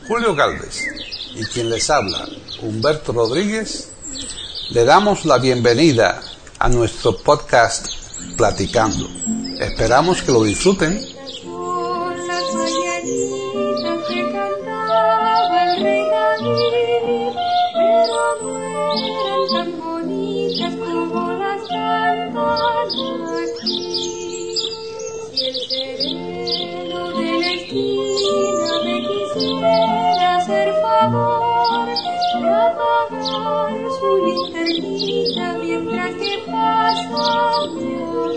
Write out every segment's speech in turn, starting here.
Julio Gálvez y quien les habla, Humberto Rodríguez, le damos la bienvenida a nuestro podcast Platicando. Esperamos que lo disfruten. Hacer favor de apagar su linternita mientras que pasa mi amor.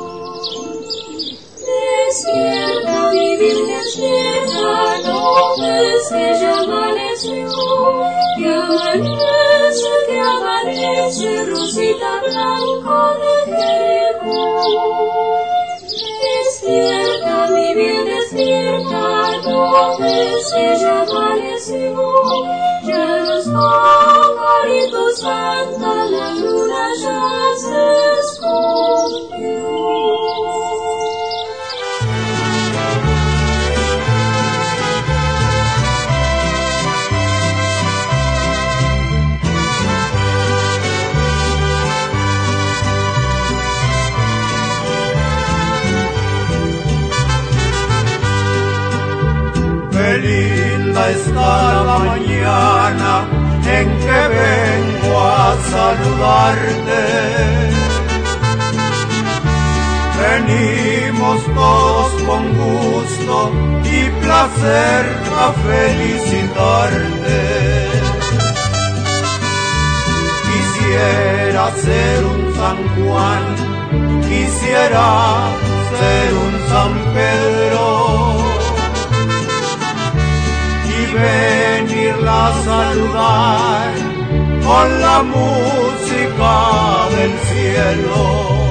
Desierta, vivir desierta, no ves que ya amaneció, que amanece, rosita blanca de Jericó. Despierta, mi bien, despierta, no ves que ya amaneció, ya los pajaritos cantan, la luna ya se escondió. Qué linda está la mañana en que vengo a saludarte. Venimos todos con gusto y placer a felicitarte. Quisiera ser un San Juan, quisiera ser un San Pedro, venirla a saludar con la música del cielo.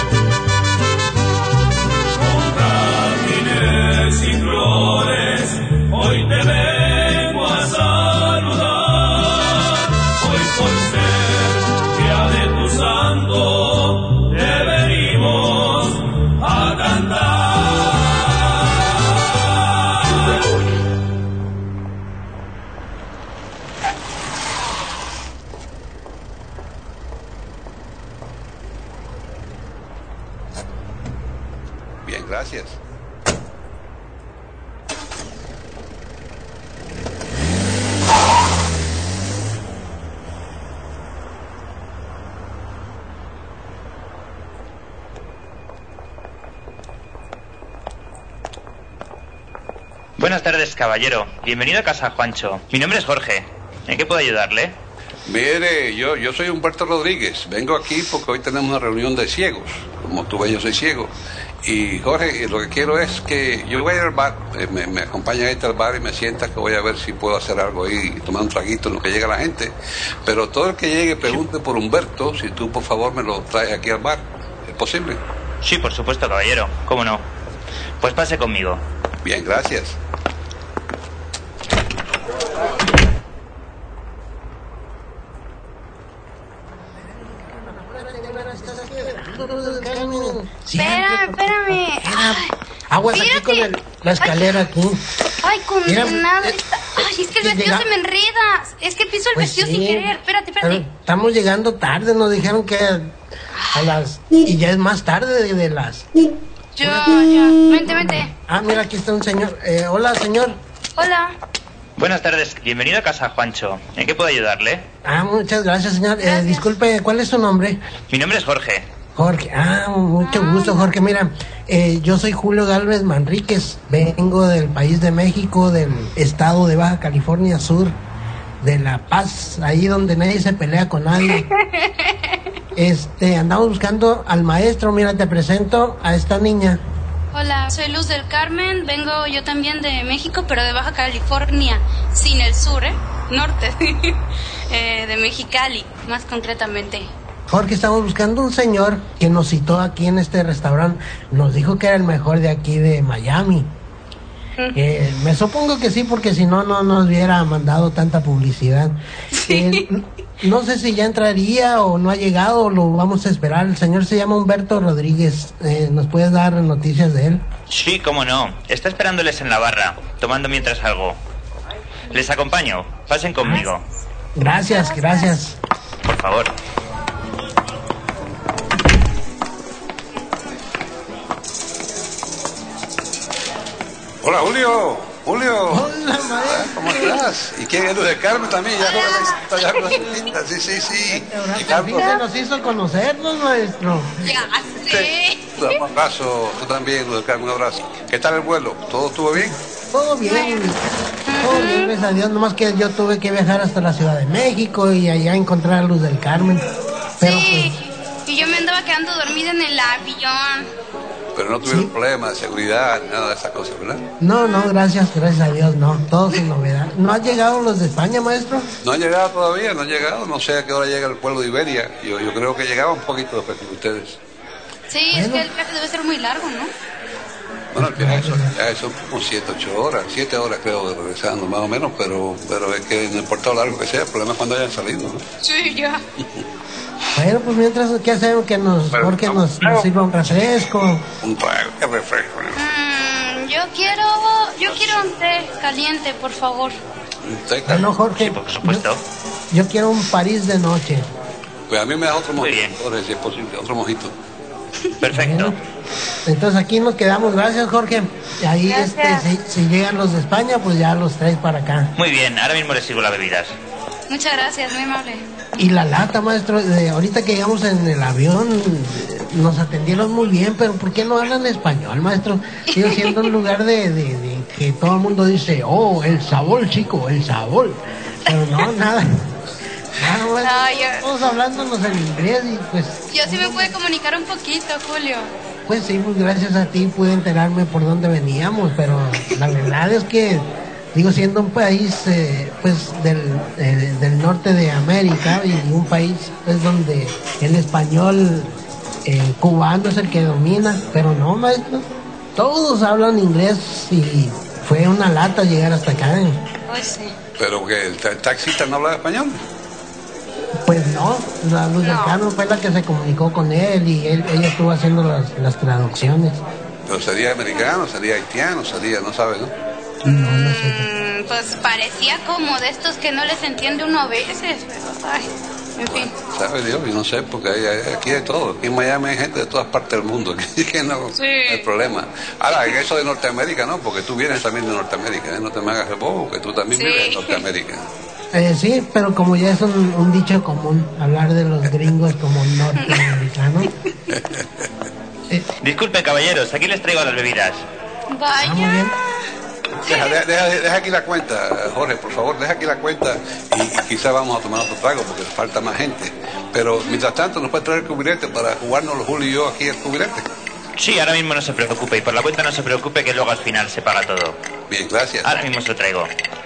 Con jardines y flores, hoy te vengo a saludar. Hoy por ser día de tu santo, te venimos a cantar. Gracias. Buenas tardes, caballero. Bienvenido a Casa Juancho. Mi nombre es Jorge. ¿En qué puedo ayudarle? Mire, yo soy Humberto Rodríguez. Vengo aquí porque hoy tenemos una reunión de ciegos. Como tú ves, yo soy ciego. Y Jorge, lo que quiero es que yo voy a ir al bar, me acompaña a al bar y me sienta que voy a ver si puedo hacer algo ahí y tomar un traguito en lo que llega la gente. Pero todo el que llegue pregunte por Humberto, si tú por favor me lo traes aquí al bar. ¿Es posible? Sí, por supuesto, caballero. ¿Cómo no? Pues pase conmigo. Bien, gracias. Espérame. Aguas aquí con la escalera aquí. Ay, con Mira, nada. Ay, es que el vestido se me enreda. Es que piso el vestido sin querer. Espérate. Pero estamos llegando tarde, nos dijeron que a las... Y ya es más tarde de las... Ya. Vente. Ah, mira, aquí está un señor. Hola, señor. Hola. Buenas tardes. Bienvenido a Casa Juancho. ¿En qué puedo ayudarle? Ah, muchas gracias, señor. Gracias. Disculpe, ¿cuál es su nombre? Mi nombre es Jorge. Jorge, mucho gusto, Jorge. Mira, yo soy Julio Gálvez Manríquez, vengo del país de México, del estado de Baja California Sur, de La Paz, ahí donde nadie se pelea con nadie. Andamos buscando al maestro. Mira, te presento a esta niña. Hola, soy Luz del Carmen. Vengo yo también de México, pero de Baja California, sin el sur, norte, de Mexicali, más concretamente. Jorge, estamos buscando un señor que nos citó aquí en este restaurante. Nos dijo que era el mejor de aquí de Miami. Me supongo que sí, porque si no, no nos hubiera mandado tanta publicidad. Sí. No sé si ya entraría o no ha llegado, o lo vamos a esperar. El señor se llama Humberto Rodríguez. ¿Nos puedes dar noticias de él? Sí, cómo no. Está esperándoles en la barra, tomando mientras algo. Les acompaño. Pasen conmigo. Gracias. Por favor. Hola, Julio. Hola, maestro. ¿Cómo estás? ¿Y quién es Luz del Carmen también? Ya con la cita. Sí. Y Por fin se nos hizo conocernos, maestro. Ya sé. Un abrazo, tú también, Luz del Carmen, un abrazo. ¿Qué tal el vuelo? ¿Todo estuvo bien? Todo bien, gracias a Dios. Nomás que yo tuve que viajar hasta la Ciudad de México y allá encontrar a Luz del Carmen. Pero Sí, y yo me andaba quedando dormida en el avión. Pero no tuvieron problemas de seguridad, nada de esas cosas, ¿verdad? no, gracias a Dios, no. Todo sin novedad. ¿No han llegado los de España, maestro? No han llegado todavía, no sé a qué hora llega el pueblo de Iberia. Yo creo que llegaba un poquito después que ustedes. Sí, es que el viaje debe ser muy largo, ¿no? Bueno, el viaje son como 7, 8 horas, 7 horas creo, regresando más o menos, pero es que no importa lo largo que sea, el problema es cuando hayan salido, ¿no? Sí, ya. Bueno, pues mientras, ¿qué hacemos? Porque nos sirva un refresco. Un trago, qué refresco, ¿no? Yo quiero un té caliente, por favor. Un té Bueno, Jorge, Sí, por supuesto. yo quiero un París de noche. Pues a mí me da otro Muy mojito, bien. Jorge, si es posible, otro mojito. Perfecto. Bueno, entonces aquí nos quedamos, gracias, Jorge. Y ahí, Gracias. si llegan los de España, pues ya los traes para acá. Muy bien, ahora mismo les sirvo las bebidas. Muchas gracias, muy amable. Y la lata, maestro, ahorita que llegamos en el avión, nos atendieron muy bien, pero ¿por qué no hablan español, maestro? Sigue siendo un lugar de que todo el mundo dice, oh, el sabor, chico, el sabor. Pero no, nada. Maestro, todos hablándonos en inglés y pues... Yo sí me pude comunicar un poquito, Julio. Pues sí, pues gracias a ti pude enterarme por dónde veníamos, pero la verdad es que, digo, siendo un país pues del norte de América y un país pues donde el español cubano es el que domina, pero no, maestro, todos hablan inglés y fue una lata llegar hasta acá. Pues sí. Pero que el taxista no habla español. Pues no, la Luz del Carmen fue la que se comunicó con él y ella estuvo haciendo las traducciones. Pero sería americano, sería haitiano, no sabes, ¿no? No sé. Pues parecía como de estos que no les entiende uno a veces, pero ay, en fin. Sabe Dios, y no sé, porque aquí hay todo. Aquí en Miami hay gente de todas partes del mundo, que no hay problema. Ahora, en eso de Norteamérica, ¿no? Porque tú vienes también de Norteamérica, ¿eh? No te me hagas el bobo, que tú también vives en Norteamérica. Sí, pero como ya es un dicho común hablar de los gringos como norteamericanos. Disculpen, caballeros, aquí les traigo las bebidas. Vaya. Muy bien. Deja aquí la cuenta, Jorge, por favor, deja aquí la cuenta y quizá vamos a tomar otro trago porque falta más gente. Pero mientras tanto, ¿nos puede traer el cubirete para jugarnos Julio y yo aquí el cubirete? Sí, ahora mismo no se preocupe, y por la cuenta no se preocupe, que luego al final se paga todo. Bien, gracias. Ahora mismo se lo traigo.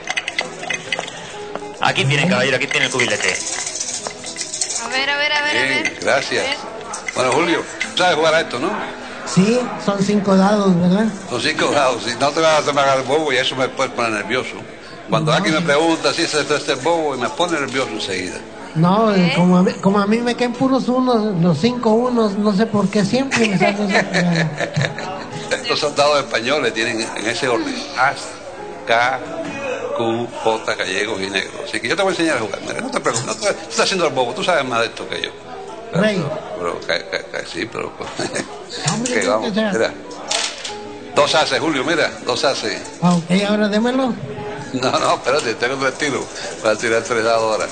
Aquí tiene, caballero, aquí tiene el cubilete. A ver. Bien, gracias. Bueno, Julio, tú sabes jugar a esto, ¿no? Sí, son 5 dados, ¿verdad? Son 5 dados, si no te vas a hacer el bobo y eso me puede poner nervioso. Cuando alguien me pregunta si es el bobo y me pone nervioso enseguida. No, como a mí me caen puros unos, los 5 unos, no sé por qué siempre me salen esos. Estos son dados españoles, tienen en ese orden. As, K, Q, J, gallegos y negros. Así que yo te voy a enseñar a jugar. Mira, no te preocupes, no te estás haciendo el bobo, tú sabes más de esto que yo. Rey. Pero, sí, pero... Hombre, Ok, vamos, mira. 2 haces, Julio, mira, 2 haces. Ok, ahora démelo. No, espérate, tengo otro estilo para tirar 3 dados ahora.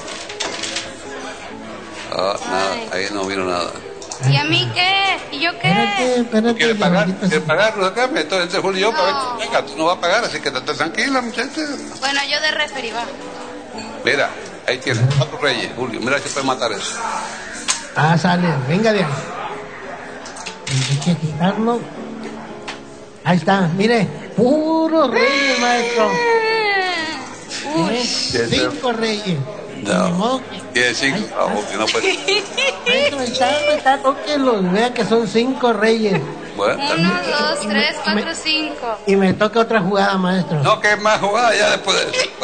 Nada, ahí no vino nada. ¿Y a mí qué? ¿Y yo qué? Espérate. ¿Quieres pagar? ahorita ¿Quieres sí. pagar? Acá, entonces entre Julio y yo, No. venga, tú no vas a pagar, así que estate tranquila, muchacha. Bueno, yo de referí, va. Mira, ahí tienes 4 reyes, Julio, mira si puedes matar eso. Ah, sale, venga de ahí. Hay que quitarlo. Ahí está, mire, puro reyes, maestro. Uy. 5 reyes. Ni No, modo tiene 5, que no puede. maestro, ahí está, tóquelos, vea que son 5 reyes. Bueno, 1, 2, 3, 4, 5. Y me toca otra jugada, maestro. no, que es más jugada ya después de eso.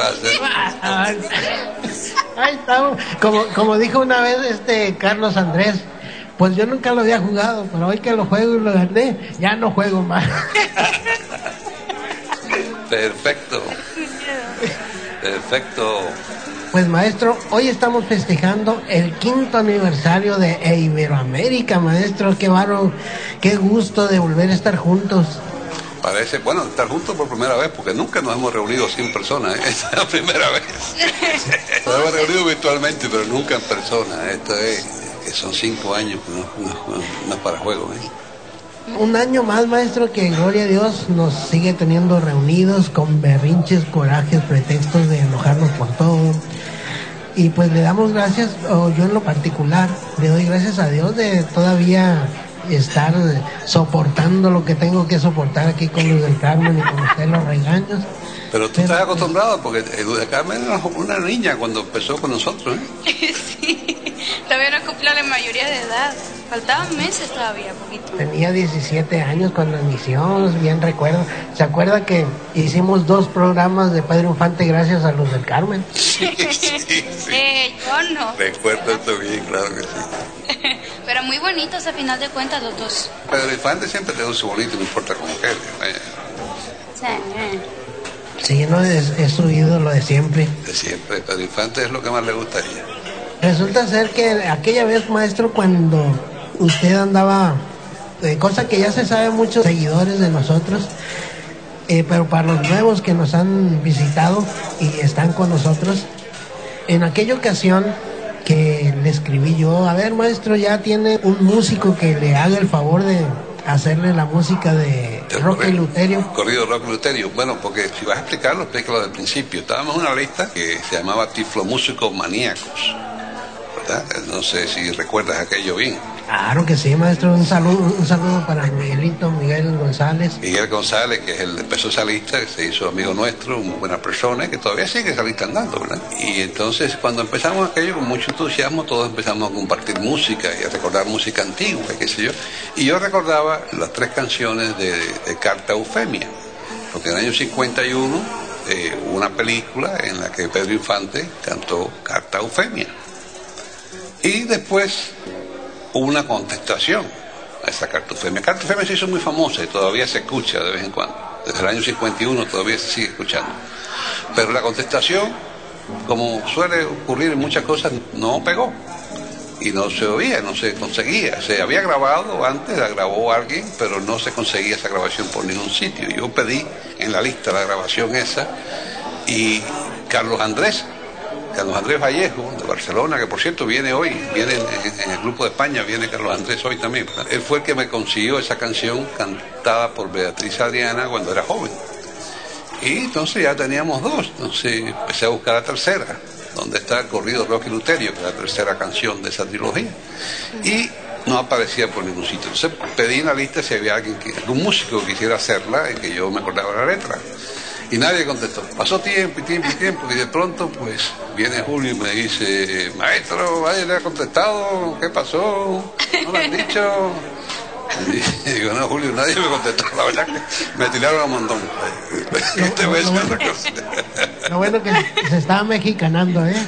Ahí está, como dijo una vez Carlos Andrés, pues yo nunca lo había jugado, pero hoy que lo juego y lo gané, ya no juego más. Perfecto. Perfecto. Pues maestro, hoy estamos festejando el 5º aniversario de Iberoamérica, maestro. Qué bárbaro, qué gusto de volver a estar juntos. Parece, bueno, estar juntos por primera vez, porque nunca nos hemos reunido 100 personas, ¿eh? Esta es la primera vez. Nos hemos reunido virtualmente, pero nunca en persona. Esto es, que son 5 años, no es para juego, ¿eh? Un año más, maestro, que gloria a Dios nos sigue teniendo reunidos con berrinches, corajes, pretextos de enojarnos por todo. Y pues le damos gracias, o yo en lo particular, le doy gracias a Dios de todavía estar soportando lo que tengo que soportar aquí con Luz del Carmen y con usted los regaños. Pero tú estás acostumbrado, porque Luz del Carmen era una niña cuando empezó con nosotros, ¿eh? Sí, todavía no cumplió la mayoría de edad. Faltaban meses todavía, poquito. Tenía 17 años cuando inició, bien recuerdo. ¿Se acuerda que hicimos 2 programas de Pedro Infante gracias a Luz del Carmen? Sí. Yo no. Recuerdo esto bien, claro que sí. Pero muy bonitos a final de cuentas los dos. Pedro Infante siempre te su bonito, no importa cómo quede. Sí, no, es su ídolo de siempre. De siempre, Pedro Infante es lo que más le gusta a ella. Resulta ser que aquella vez, maestro, cuando usted andaba, cosa que ya se sabe muchos seguidores de nosotros, pero para los nuevos que nos han visitado y están con nosotros, en aquella ocasión que le escribí yo, a ver, maestro, ya tiene un músico que le haga el favor de hacerle la música de Roque Luterio. Corrido Roque Luterio. Bueno, porque si vas a explicarlo, explícalo del principio. Estábamos en una lista que se llamaba Tiflomúsicos Maníacos, ¿verdad? No sé si recuerdas aquello bien. Claro que sí, maestro. Un saludo para Miguel González. Miguel González, que es empezó esa lista, que se hizo amigo nuestro, muy buena persona, que todavía sigue esa lista andando, ¿verdad? Y entonces, cuando empezamos aquello, con mucho entusiasmo, todos empezamos a compartir música y a recordar música antigua, qué sé yo. Y yo recordaba las 3 canciones de Carta Eufemia, porque en el año 51 hubo una película en la que Pedro Infante cantó Carta Eufemia. Y después hubo una contestación a esa Carta Eufemia. Carta Eufemia se hizo muy famosa y todavía se escucha de vez en cuando. Desde el año 51 todavía se sigue escuchando. Pero la contestación, como suele ocurrir en muchas cosas, no pegó. Y no se oía, no se conseguía. Se había grabado antes, la grabó alguien, pero no se conseguía esa grabación por ningún sitio. Yo pedí en la lista la grabación esa, y Carlos Andrés Vallejo, de Barcelona, que por cierto viene hoy, viene en el grupo de España, viene Carlos Andrés hoy también, ¿verdad? Él fue el que me consiguió esa canción cantada por Beatriz Adriana cuando era joven. Y entonces ya teníamos 2, entonces empecé a buscar la tercera, donde está el corrido Roque Luterio, que es la tercera canción de esa trilogía. Y no aparecía por ningún sitio. Entonces pedí en la lista si había algún músico que quisiera hacerla y que yo me acordaba la letra. Y nadie contestó. Pasó tiempo, y de pronto pues viene Julio y me dice: maestro, ¿nadie le ha contestado? ¿Qué pasó? ¿No lo han dicho? Y digo: no, Julio, nadie me contestó. La verdad que me tiraron a un montón. Lo bueno que se estaba mexicanando, ¿eh?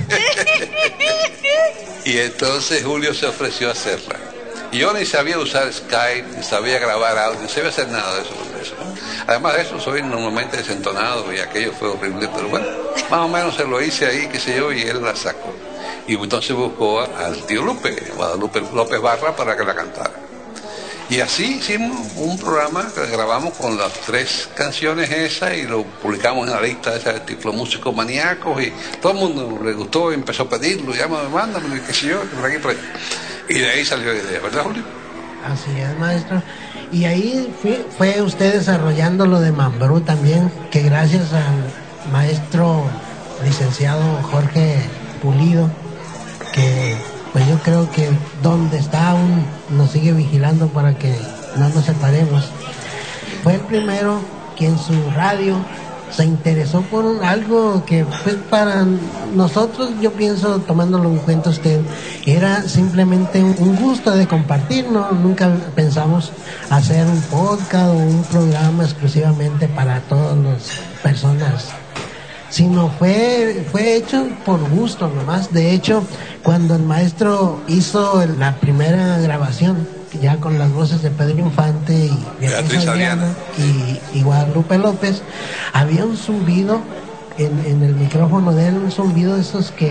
Y entonces Julio se ofreció a hacerla. Y yo ni sabía usar Skype, ni sabía grabar audio, ni sabía hacer nada de eso. Además de eso, soy normalmente desentonado y aquello fue horrible, pero bueno, más o menos se lo hice ahí, qué sé yo, y él la sacó. Y entonces buscó al tío Guadalupe López Barra, para que la cantara. Y así hicimos un programa que grabamos con las 3 canciones esas y lo publicamos en la lista esa de Tiflomúsicos Maníacos, y todo el mundo le gustó y empezó a pedirlo, mándamelo, y qué sé yo, por aquí, por ahí. Y de ahí salió la idea, ¿verdad, Julio? Así es, maestro. Y ahí fue usted desarrollando lo de Mambrú también, que gracias al maestro licenciado Jorge Pulido, que pues yo creo que donde está aún nos sigue vigilando para que no nos separemos. Fue el primero que en su radio se interesó por algo que pues para nosotros, yo pienso, tomándolo en cuenta usted, era simplemente un gusto de compartir, ¿no? Nunca pensamos hacer un podcast o un programa exclusivamente para todas las personas, sino fue hecho por gusto nomás. De hecho, cuando el maestro hizo la primera grabación, ya con las voces de Pedro Infante y Beatriz Adriana y Guadalupe López, había un zumbido en el micrófono de él un zumbido de esos que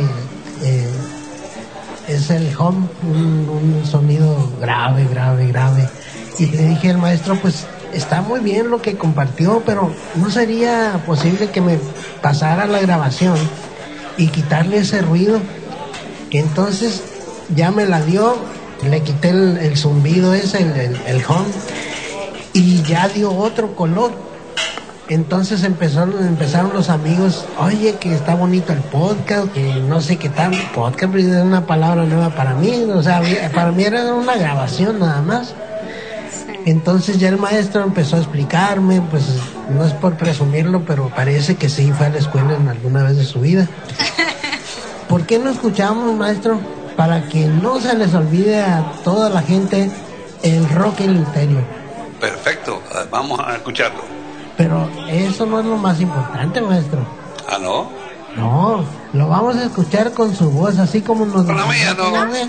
es el hum, un sonido grave. Y le dije al maestro, pues está muy bien lo que compartió, pero no sería posible que me pasara la grabación y quitarle ese ruido. Entonces ya me la dio, le quité el zumbido ese, el hum, y ya dio otro color. Entonces empezaron los amigos, oye, que está bonito el podcast, que no sé qué tal. Podcast es una palabra nueva para mí, o sea, para mí era una grabación nada más. Entonces ya el maestro empezó a explicarme, pues no es por presumirlo, pero parece que sí fue a la escuela en alguna vez de su vida. ¿Por qué no escuchamos, maestro? Para que no se les olvide a toda la gente el rock Eleuterio. Perfecto, vamos a escucharlo. Pero eso no es lo más importante, maestro. ¿Ah, no? No, lo vamos a escuchar con su voz, así como nos... La mía no, la mía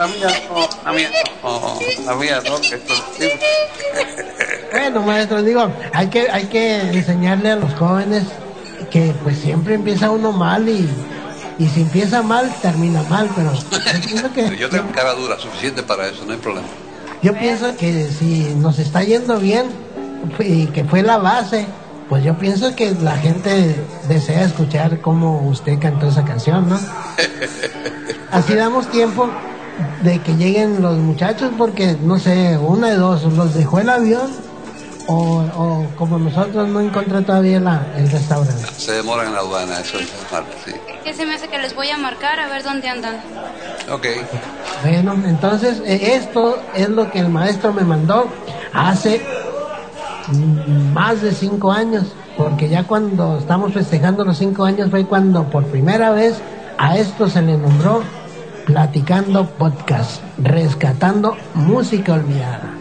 no, que esto... Bueno, maestro, digo, hay que enseñarle a los jóvenes que pues siempre empieza uno mal y si empieza mal, termina mal, pero yo tengo cara dura, suficiente para eso, no hay problema. Yo pienso que si nos está yendo bien y que fue la base, pues yo pienso que la gente desea escuchar cómo usted cantó esa canción, ¿no? Así damos tiempo de que lleguen los muchachos, porque no sé, una de dos, los dejó el avión o como nosotros no encontré todavía el restaurante. Se demoran en la aduana, eso es normal, sí. ¿Qué se me hace que les voy a marcar a ver dónde andan? Ok. Bueno, entonces esto es lo que el maestro me mandó hace más de 5 años, porque ya cuando estamos festejando los 5 años fue cuando por primera vez a esto se le nombró Platicando Podcast, rescatando música olvidada.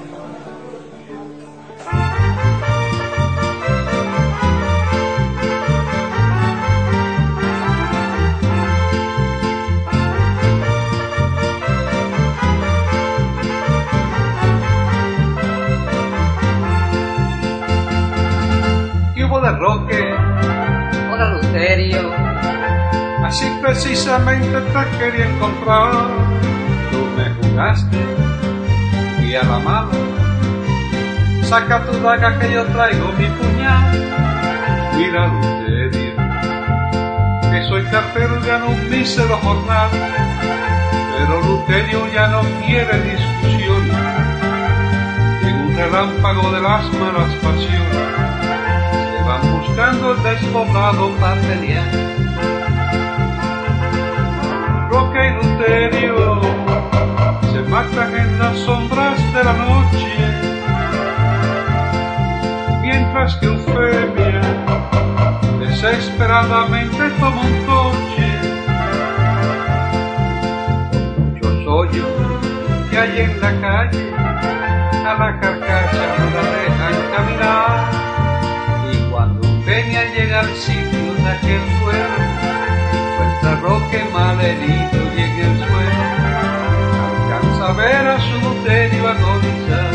De Roque, hola Eleuterio, así precisamente te quería encontrar. Tú me jugaste y a la mala, saca tu daga que yo traigo mi puñal. Mira Eleuterio, que soy cartero y gano un mísero jornal, pero Eleuterio ya no quiere discusión. En un relámpago de las malas pasiones van buscando el despoblado para pelear. Roque y Eleuterio se matan en las sombras de la noche, mientras que Eufemia desesperadamente toma un coche. Muchos hoyos que hay en la calle, a la carcacha no la dejan caminar. Venía al llegar al sitio de aquel duelo, encuentra Roque mal herido y en el suelo alcanza a ver a su Eleuterio agonizar.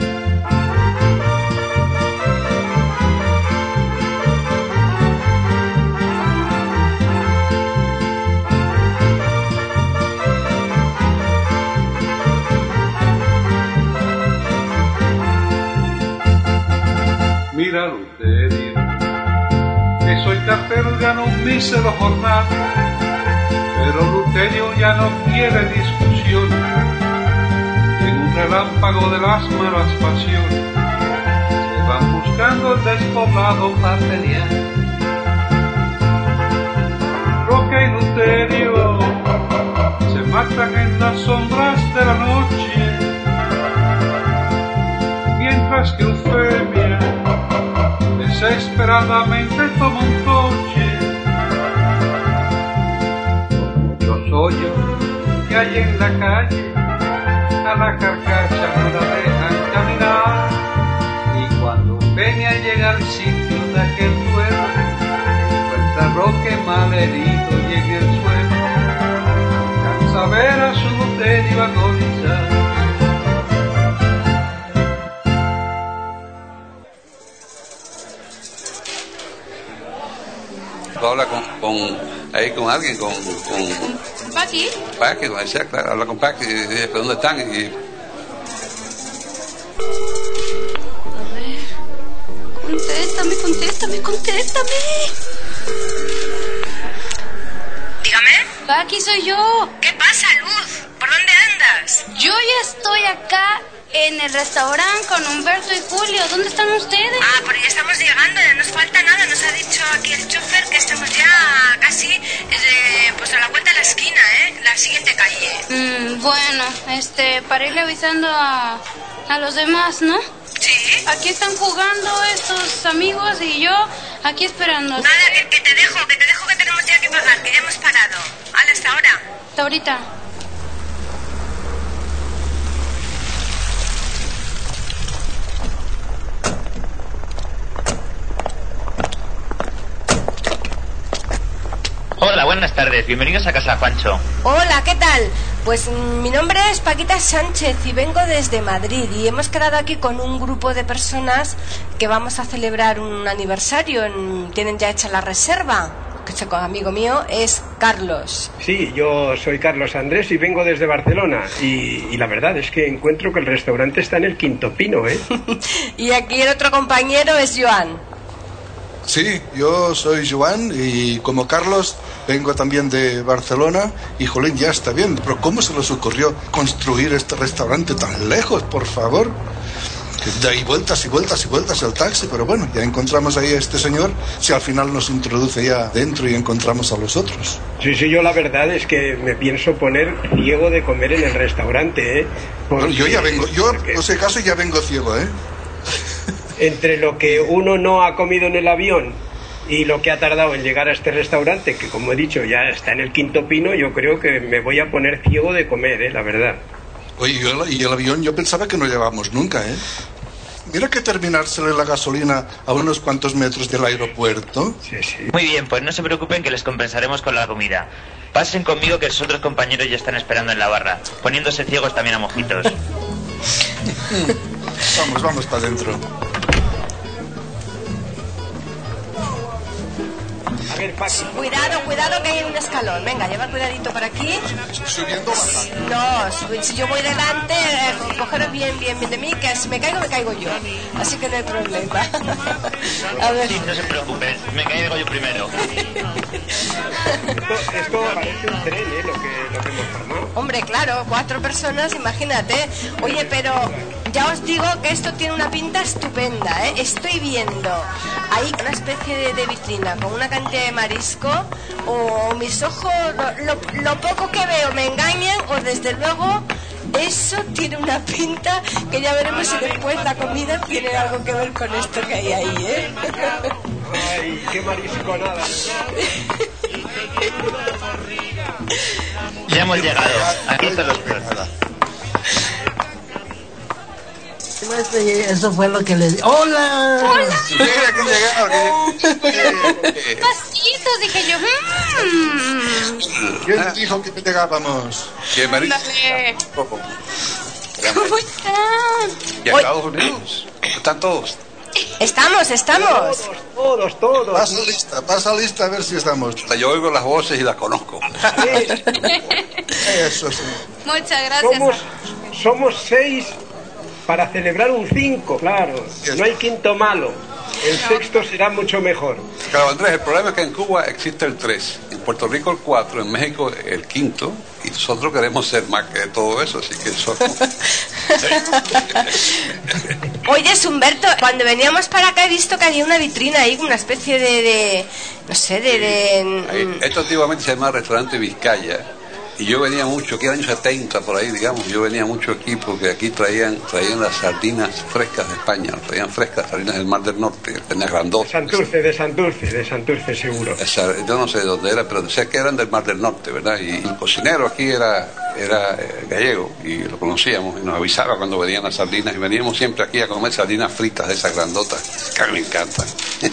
Mira Eleuterio, que soy cartero y gano un mísero jornal, pero Eleuterio ya no quiere discusión. En un relámpago de las malas pasiones se van buscando el despoblado para pelear. Roque y Eleuterio se matan en las sombras de la noche, mientras que Eufemia desesperadamente toma un coche. Muchos hoyos que hay en la calle, a la carcacha no la dejan caminar. Y cuando Eufemia llega al sitio de aquel duelo, encuentra Roque mal herido y en el suelo alcanza a ver a su Eleuterio agonizar. Habla ahí con alguien, con Paqui. Paqui, con esa, claro, habla con Paqui, ¿dónde están? Y, A ver. Contéstame. Dígame. Paqui, soy yo. ¿Qué pasa, Luz? ¿Por dónde andas? Yo ya estoy acá en el restaurante con Humberto y Julio. ¿Dónde están ustedes? Ah, pero ya estamos llegando, no nos falta nada. Nos ha dicho aquí el chofer que estamos ya casi pues a la vuelta de la esquina, la siguiente calle. Bueno, para irle avisando a los demás, ¿no? Sí. Aquí están jugando estos amigos y yo aquí esperando. Nada, que te dejo, que tenemos ya que pagar, que ya hemos parado. Hasta ahora. Hasta ahorita. Hola, buenas tardes. Bienvenidos a Casa Juancho. Hola, ¿qué tal? Pues mi nombre es Paquita Sánchez y vengo desde Madrid y hemos quedado aquí con un grupo de personas que vamos a celebrar un aniversario. Tienen ya hecha la reserva. Que este amigo mío es Carlos. Sí, yo soy Carlos Andrés y vengo desde Barcelona y la verdad es que encuentro que el restaurante está en el Quinto Pino, Y aquí el otro compañero es Joan. Sí, yo soy Joan y como Carlos vengo también de Barcelona y jolín, ya está bien, pero ¿cómo se les ocurrió construir este restaurante tan lejos, por favor? De ahí vueltas y vueltas y vueltas el taxi, pero bueno, ya encontramos ahí a este señor, si al final nos introduce ya dentro y encontramos a los otros. Sí, yo la verdad es que me pienso poner ciego de comer en el restaurante, Bueno, yo ya vengo, por si acaso ya vengo ciego, Entre lo que uno no ha comido en el avión y lo que ha tardado en llegar a este restaurante, que como he dicho ya está en el Quinto Pino, yo creo que me voy a poner ciego de comer, la verdad. Oye, y el avión yo pensaba que no llevábamos nunca, Mira que terminársele la gasolina a unos cuantos metros del aeropuerto. Sí. Muy bien, pues no se preocupen que les compensaremos con la comida. Pasen conmigo que los otros compañeros ya están esperando en la barra, poniéndose ciegos también a mojitos. Vamos para adentro. A ver, Paco. Cuidado que hay un escalón. Venga, lleva cuidadito por aquí. ¿Subiendo o bajando? No, si yo voy delante, cogeros bien de mí, que si me caigo yo. Así que no hay problema. A ver. Sí, no se preocupen, me caigo yo primero. Esto parece un tren, lo que hemos formado. Hombre, claro, 4 personas, imagínate. Oye, pero ya os digo que esto tiene una pinta estupenda, Estoy viendo ahí una especie de vitrina con una cantidad de marisco, o mis ojos, lo poco que veo me engañan, o desde luego eso tiene una pinta que ya veremos si después la comida tiene algo que ver con esto que hay ahí, Ay, qué marisconada. Ya hemos llegado, aquí están los platos. Eso fue lo que les... ¡Hola! Mira que llegaron. Pasitos, dije yo. ¿Quién dijo que llegábamos? Ándale. ¿Cómo están? ¿Y a Estados Unidos? ¿Están todos? Estamos. Todos. Pasa lista a ver si estamos. Yo oigo las voces y las conozco. Eso sí. Muchas gracias. Somos 6 para celebrar un 5, claro. No hay quinto malo. El sexto será mucho mejor. Claro, Andrés, el problema es que en Cuba existe el 3, en Puerto Rico el 4, en México el 5, y nosotros queremos ser más que todo eso, así que eso... Oye, Humberto, cuando veníamos para acá he visto que había una vitrina ahí, una especie de no sé, Esto antiguamente se llamaba Restaurante Vizcaya, y yo venía mucho, aquí en el año 70 por ahí, digamos, yo venía mucho aquí porque aquí traían las sardinas frescas de España, traían frescas, sardinas del Mar del Norte, tenía grandotas. De Santurce seguro. Yo no sé de dónde era, pero sé que eran del Mar del Norte, ¿verdad? Y el cocinero aquí era gallego y lo conocíamos y nos avisaba cuando venían las sardinas y veníamos siempre aquí a comer sardinas fritas de esas grandotas, que a mí me encantan.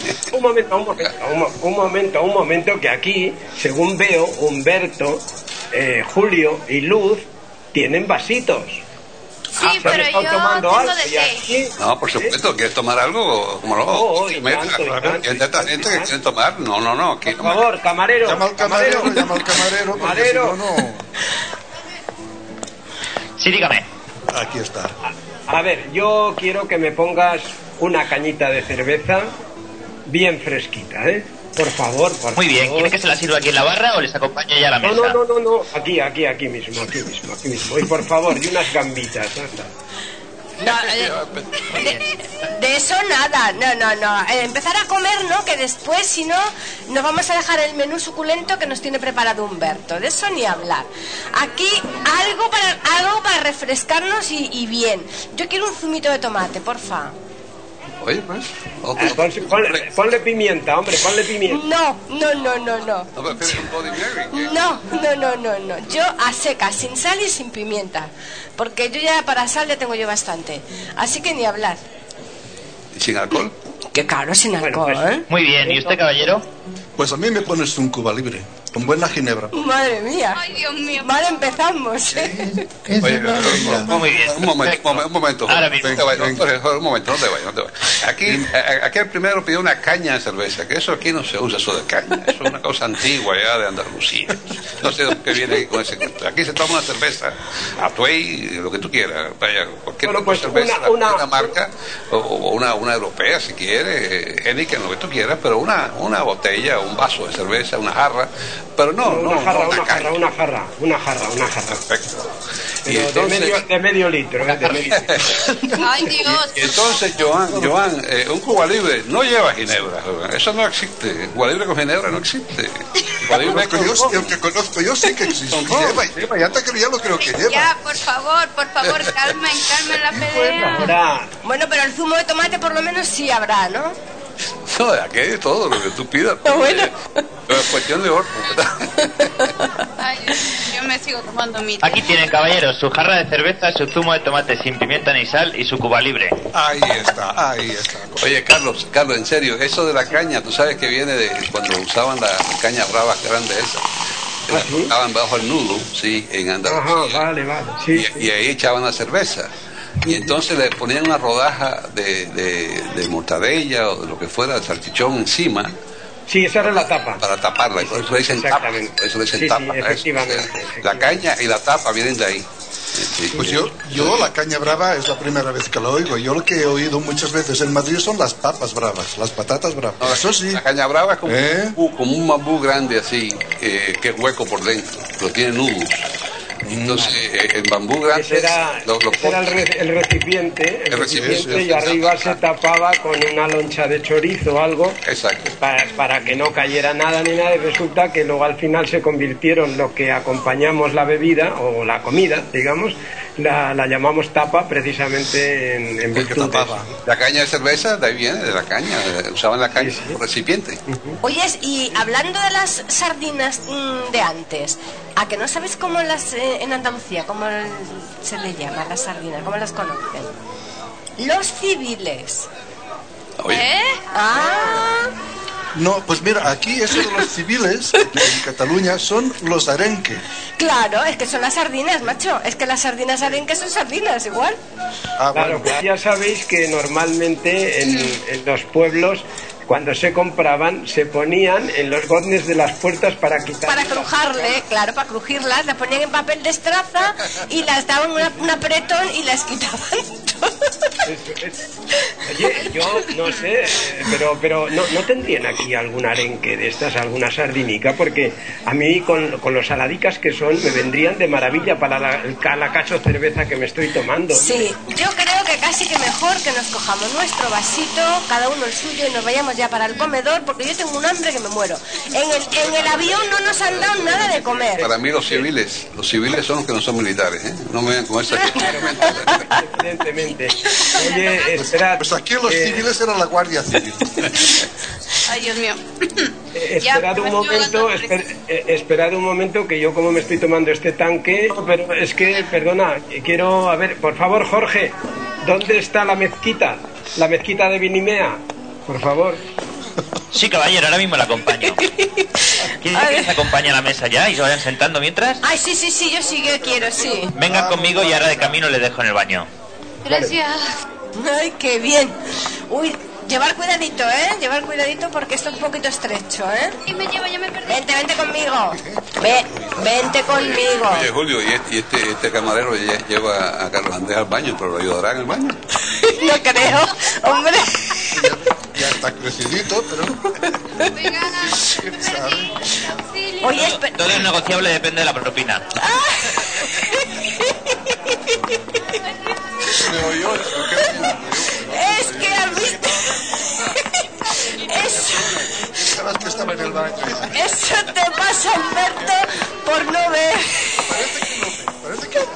Un momento, que aquí, según veo, Humberto, Julio y Luz tienen vasitos. Sí, pero yo tengo de té. No, por supuesto, ¿quieres tomar algo? ¿Cómo no? Gente que quiere tomar, no. Por favor, camarero. Llama al camarero. Camarero. No. Sí, dígame. Aquí está. A ver, yo quiero que me pongas una cañita de cerveza bien fresquita, ¿eh? Por favor. Muy bien, ¿quiere que se la sirva aquí en la barra o les acompaño ya a la mesa? No. Aquí mismo. Y por favor, y unas gambitas. No, de eso nada, no. Empezar a comer, ¿no? Que después, si no, nos vamos a dejar el menú suculento que nos tiene preparado Humberto. De eso ni hablar. Aquí algo para refrescarnos y bien. Yo quiero un zumito de tomate, porfa. Oye, pues. Ponle pimienta, hombre, ponle pimienta. No. ¿No prefieres un Bloody Mary? No. Yo a secas, sin sal y sin pimienta. Porque yo ya para sal ya tengo yo bastante. Así que ni hablar. ¿Y sin alcohol? Qué caro sin alcohol, ¿eh? Muy bien, ¿y usted, caballero? Pues a mí me pones un Cuba Libre, con buena ginebra. Madre mía. Ay, Dios mío. Mal empezamos. Oye, muy bien. Un momento. Ahora mismo. Un momento, no te vayas. Aquí el primero pidió una caña de cerveza, que eso aquí no se usa, eso de caña. Eso es una cosa antigua ya de Andalucía. No sé de qué viene aquí con ese. Aquí se toma una cerveza, Atuey, lo que tú quieras. Vaya, cualquier cerveza, una marca, o una europea si quieres, Heineken, lo que tú quieras, pero una botella, un vaso de cerveza, una jarra, pero una jarra. Perfecto. Y entonces, de medio litro. Ay, Dios. Y entonces, Joan, un Cuba Libre no lleva ginebra. Eso no existe. Cuba Libre con ginebra no existe. Cuba Libre el que conozco yo sí que existe. Lleva, ya lo creo que lleva. Ya, por favor, calmen la pelea. Bueno, pero el zumo de tomate por lo menos sí habrá, ¿no? No, aquí hay todo lo que tú pidas. Bueno. Es cuestión de orden. Ay, yo me sigo tomando mi té. Aquí tienen, caballeros, su jarra de cerveza, su zumo de tomate sin pimienta ni sal y su Cuba Libre. Ahí está. Oye, Carlos, en serio, eso de la caña, tú sabes que viene de cuando usaban las cañas bravas grandes esas. ¿Sí? Estaban bajo el nudo, sí, en Andalucía. Vale. Sí, y ahí echaban la cerveza. Y entonces le ponían una rodaja de mortadella o de lo que fuera, de salchichón encima. Sí, esa era la tapa. Para taparla, y por eso le dicen tapa. Eso le dicen tapa. Sí, efectivamente. La caña y la tapa vienen de ahí. Sí. Pues yo la caña brava es la primera vez que lo oigo. Yo lo que he oído muchas veces en Madrid son las papas bravas, las patatas bravas. No, eso sí. La caña brava es como un bambú grande así, que es hueco por dentro, pero tiene nudos. Entonces, el bambú grande era el recipiente, y arriba se tapaba con una loncha de chorizo o algo. Exacto. Para que no cayera nada ni nada, y resulta que luego al final se convirtieron lo que acompañamos la bebida o la comida, digamos, la llamamos tapa precisamente en virtud de eso. La caña de cerveza, de ahí viene, de la caña, usaban la caña como recipiente. Oye, y hablando de las sardinas de antes, ¿a que no sabes cómo las en Andalucía, cómo se le llama las sardinas, cómo las conocen? Los civiles. Oye. No, pues mira, aquí eso de los civiles en Cataluña son los arenque. Claro, es que son las sardinas, macho. Es que las sardinas arenque son sardinas, igual. Claro, pues ya sabéis que normalmente en los pueblos, cuando se compraban, se ponían en los goznes de las puertas para quitar. Para crujarle, claro, para crujirlas, las ponían en papel de estraza y las daban un apretón y las quitaban. Oye, yo no sé, pero no tendrían aquí algún arenque de estas, alguna sardinica, porque a mí con los saladicas que son me vendrían de maravilla para la cacho cerveza que me estoy tomando. Sí, yo creo que casi que mejor que nos cojamos nuestro vasito, cada uno el suyo, y nos vayamos ya para el comedor, porque yo tengo un hambre que me muero. En el avión no nos han dado nada de comer. Para mí los civiles son los que no son militares, ¿eh? No me vean con esa evidentemente. Oye, esperad. Pues aquí los civiles eran la Guardia Civil. Ay, Dios mío. Esperad un momento que yo como me estoy tomando este tanque, pero es que, perdona, quiero, a ver, por favor, Jorge, ¿dónde está la mezquita? La mezquita de Vinimea, por favor. Sí, caballero, ahora mismo la acompaño. ¿Quiere que se acompañe a la mesa ya y se vayan sentando mientras? Ay, sí, yo sí que quiero, sí. Vengan conmigo y ahora de camino le dejo en el baño. Gracias. Ay, qué bien. Uy, llevar cuidadito, llevar cuidadito porque esto es un poquito estrecho, Y me lleva, ya me perdí. Vente conmigo. Vente conmigo. Oye, Julio, y este camarero lleva a Carlos Andrés al baño, pero lo ayudará en el baño. No creo, hombre. Ya está crecidito, pero... Oye, todo es negociable, depende de la propina. Es que has visto... Eso te pasa, Humberto, por no ver. Parece que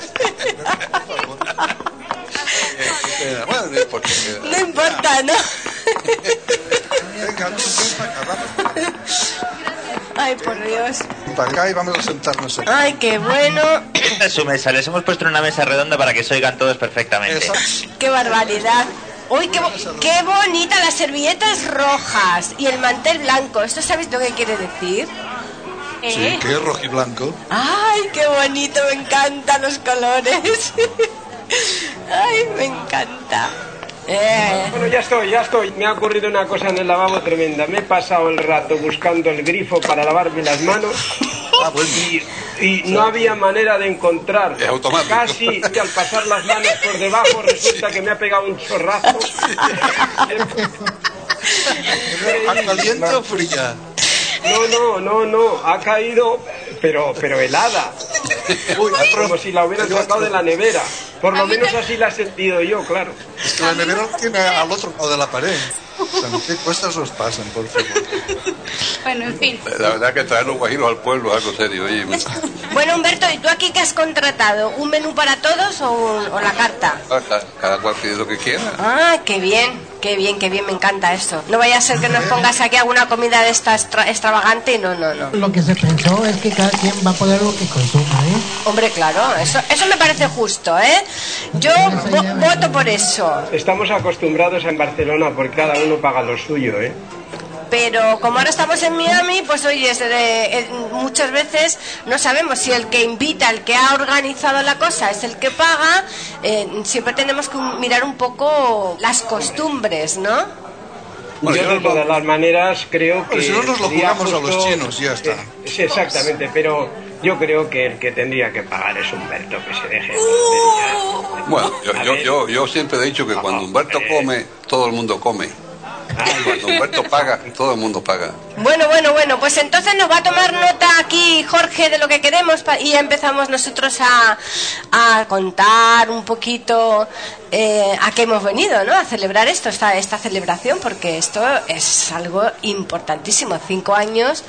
Bueno, no importa. No importa, ¿no? Venga, vamos. Ay, por Dios. Para acá y vamos a sentarnos aquí. Ay, qué bueno. Esta es su mesa, les hemos puesto en una mesa redonda para que se oigan todos perfectamente. Qué barbaridad. Uy, qué bonita, las servilletas rojas y el mantel blanco. ¿Esto sabéis lo que quiere decir? Sí, que es rojo y blanco. Ay, qué bonito, me encantan los colores. Ay, me encanta. Bueno, ya estoy. Me ha ocurrido una cosa en el lavabo tremenda. Me he pasado el rato buscando el grifo para lavarme las manos y no había manera de encontrar. Es automático. Casi, y al pasar las manos por debajo resulta que me ha pegado un chorrazo. ¿A caliente o fría? No, ha caído, pero helada. Uy, como si la hubieran sacado de la nevera. Por lo menos así la he sentido yo, claro. Es que la nevera tiene al otro lado de la pared. O sea, ¿qué cosas os pasan, por favor? Bueno, en fin. La verdad que traer los guajiros al pueblo es algo serio. Oye, Bueno, Humberto, ¿y tú aquí qué has contratado? ¿Un menú para todos o la carta? cada cual pide lo que quiera. Ah, qué bien, me encanta esto. No vaya a ser que nos pongas aquí alguna comida de esta extravagante y no. Lo que se pensó es que cada quien va a poner lo que consuma, Hombre, claro, eso me parece justo, Yo voto por eso. Estamos acostumbrados en Barcelona porque cada uno paga lo suyo, Pero como ahora estamos en Miami, pues oye, muchas veces no sabemos si el que invita, el que ha organizado la cosa es el que paga. Siempre tenemos que mirar un poco las costumbres, ¿no? Yo de todas las maneras creo que... Si no nos lo jugamos a los chinos, ya está. Sí, exactamente, pero yo creo que el que tendría que pagar es Humberto, que se deje. Bueno, yo siempre he dicho que cuando Humberto come, todo el mundo come. Cuando Humberto paga, todo el mundo paga. Bueno, pues entonces nos va a tomar nota aquí Jorge de lo que queremos y ya empezamos nosotros a contar un poquito a qué hemos venido, ¿no? A celebrar esta celebración, porque esto es algo importantísimo. 5 años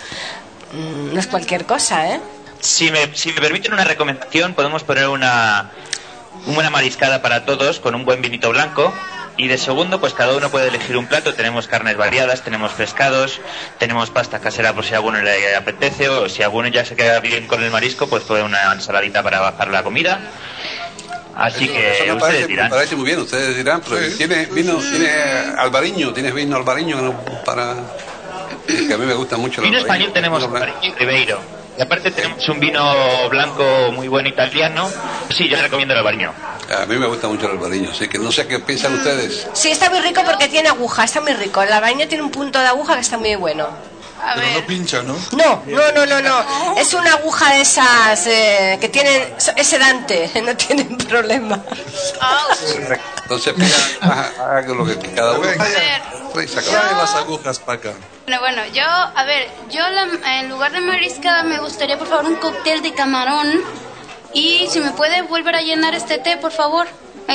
no es cualquier cosa, Si me permiten una recomendación, podemos poner una buena mariscada para todos con un buen vinito blanco. Y de segundo, pues cada uno puede elegir un plato. Tenemos carnes variadas, tenemos pescados, tenemos pasta casera por si a alguno le apetece, o si alguno ya se queda bien con el marisco, pues puede una ensaladita para bajar la comida. Así que eso ustedes dirán. Me parece muy bien, ustedes dirán, pero Sí. ¿tiene vino albariño? ¿Tienes vino albariño para...? Que a mí me gusta mucho el Vino albariño. español tenemos albariño y Ribeiro. Y aparte tenemos un vino blanco muy bueno italiano. Sí, yo le recomiendo el albariño. A mí me gusta mucho el albariño, así que no sé qué piensan ustedes. Sí, está muy rico porque tiene aguja, está muy rico. El albariño tiene un punto de aguja que está muy bueno. Pero no pincha, ¿no? No. Es una aguja de esas que tienen... Es sedante, no tienen problema. Entonces, haga lo que cada uno... Trae las agujas para acá. Bueno, yo en lugar de mariscada me gustaría por favor un cóctel de camarón y si me puede volver a llenar este té, por favor.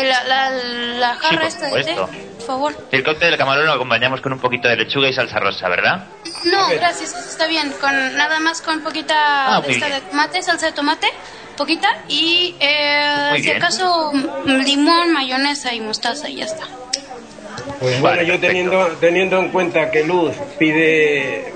La jarra por esta de té, supuesto. por favor. El cóctel de camarón lo acompañamos con un poquito de lechuga y salsa rosa, ¿verdad? No, gracias, está bien. Nada más con poquita muy de bien. tomate, salsa de tomate, poquita y Muy si bien. acaso limón, mayonesa y mostaza y ya está. Pues Vale, bueno, yo perfecto. teniendo en cuenta que Luz pide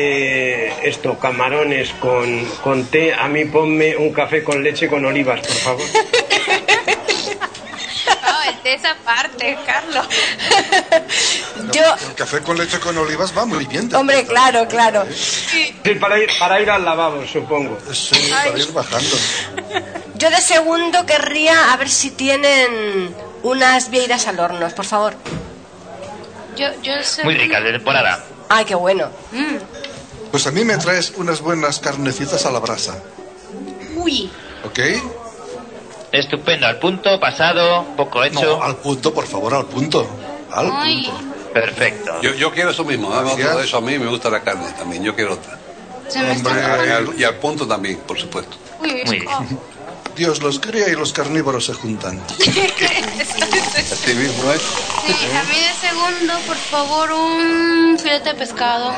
camarones con té, a mí ponme un café con leche con olivas, por favor. No, el té es aparte, Carlos. El café con leche con olivas va muy bien. Hombre, claro. Sí, para ir al lavabo, supongo. Sí, para ir bajando. Yo de segundo querría a ver si tienen unas vieiras al horno, por favor. Yo sé. Muy ricas, de temporada. Ay, qué bueno. Pues a mí me traes unas buenas carnecitas a la brasa. Uy. ¿Ok? Estupendo, al punto, pasado, poco hecho. No, al punto, por favor, al punto. Al Ay. punto. Perfecto. Yo quiero eso mismo, dame Gracias. otro de eso. A mí me gusta la carne también, yo quiero otra. Se me está Hombre, Y al punto también, por supuesto. Uy, Muy bien. Dios los cría y los carnívoros se juntan. Así mismo es. Sí, a mí de segundo, por favor, un filete de pescado.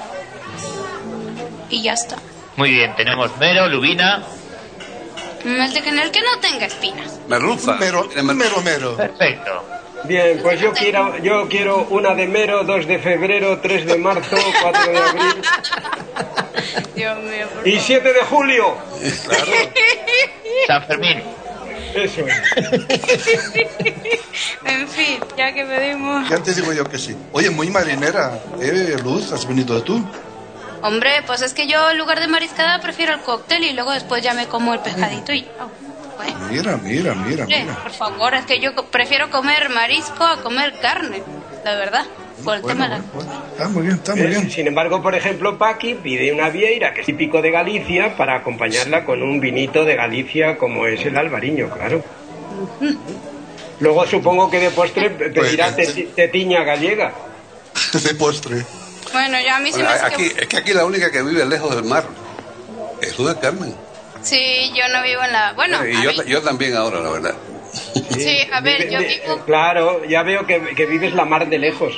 Y ya está. Muy bien, tenemos mero, lubina. El de que no tenga espinas. Merluza. Mero. Perfecto. Bien, pues yo quiero una de mero, 2 de febrero, 3 de marzo, 4 de abril Dios mío, por y 7 de julio. Claro. San Fermín. Eso es. En fin, ya que pedimos. Ya te digo yo que sí. Oye, muy marinera. Luz, ¿has venido tú? Hombre, pues es que yo en lugar de mariscada prefiero el cóctel y luego después ya me como el pescadito y... bueno. Mira. Hombre, por favor, es que yo prefiero comer marisco a comer carne, la verdad, por el tema de la... Está muy bien. Sin embargo, por ejemplo, Paqui pide una vieira que es típico de Galicia para acompañarla con un vinito de Galicia como es el albariño, claro. Luego supongo que de postre pedirá tetiña gallega. De postre. Bueno, ya a mí sí me hace que... Es que aquí la única que vive lejos del mar es Luz del Carmen. Sí, yo no vivo en la... Bueno, Y yo también ahora, la verdad. sí, a ver, yo vivo... Claro, ya veo que vives la mar de lejos.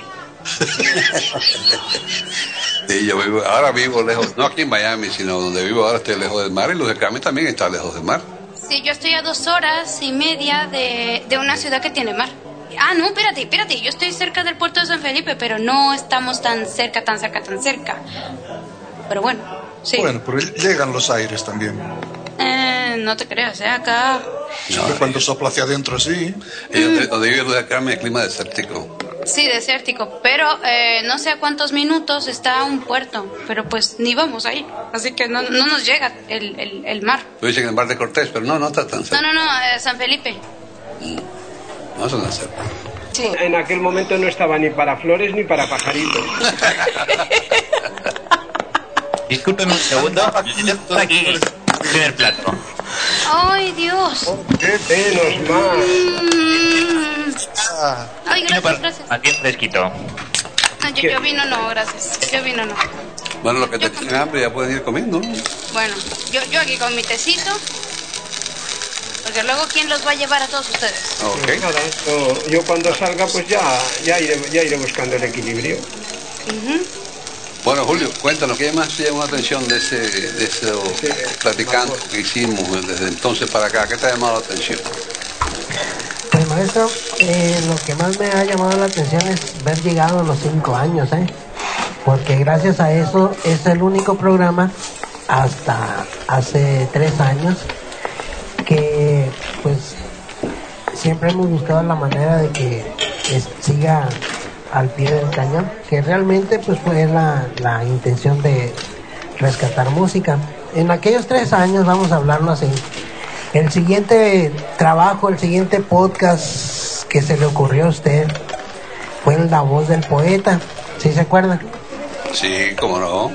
Sí, ahora vivo lejos, no aquí en Miami, sino donde vivo ahora estoy lejos del mar, y Luz del Carmen también está lejos del mar. Sí, yo estoy a 2 horas y media de una ciudad que tiene mar. Ah, no, espérate, yo estoy cerca del puerto de San Felipe, pero no estamos tan cerca. Pero bueno, sí. Bueno, pero llegan los aires también. No te creas, acá... Siempre cuando sopla hacia adentro, sí. Donde vive Luz del Carmen es clima desértico. Sí, desértico, pero no sé a cuántos minutos está un puerto, pero pues ni vamos ahí, así que no nos llega el mar. Lo dicen en el mar de Cortés, pero no está tan cerca. No, San Felipe. No son tan cerca. Sí. En aquel momento no estaba ni para flores ni para pajaritos. Discúlpeme un segundo. Tengo aquí el primer plato. ¡Ay, Dios! ¡Qué menos mal! Ay, gracias. Aquí es fresquito. No, yo vino no, gracias. Yo vino no. Bueno, los que tengan hambre ya pueden ir comiendo, ¿no? Bueno, yo aquí con mi tecito. Porque luego, ¿quién los va a llevar a todos ustedes? Ok. Nada, yo cuando salga pues ya iré buscando el equilibrio. Bueno, Julio, cuéntanos, ¿qué más te llamó la atención de ese platicando que hicimos desde entonces para acá? ¿Qué te ha llamado la atención? Pues maestro, lo que más me ha llamado la atención es ver llegado a los 5 años, porque gracias a eso es el único programa hasta hace 3 años que pues siempre hemos buscado la manera de que siga al pie del cañón, que realmente pues fue la intención de rescatar música. En aquellos 3 años, vamos a hablarlo así, el siguiente trabajo, el siguiente podcast que se le ocurrió a usted fue La Voz del Poeta, ¿sí se acuerdan? Sí, cómo no.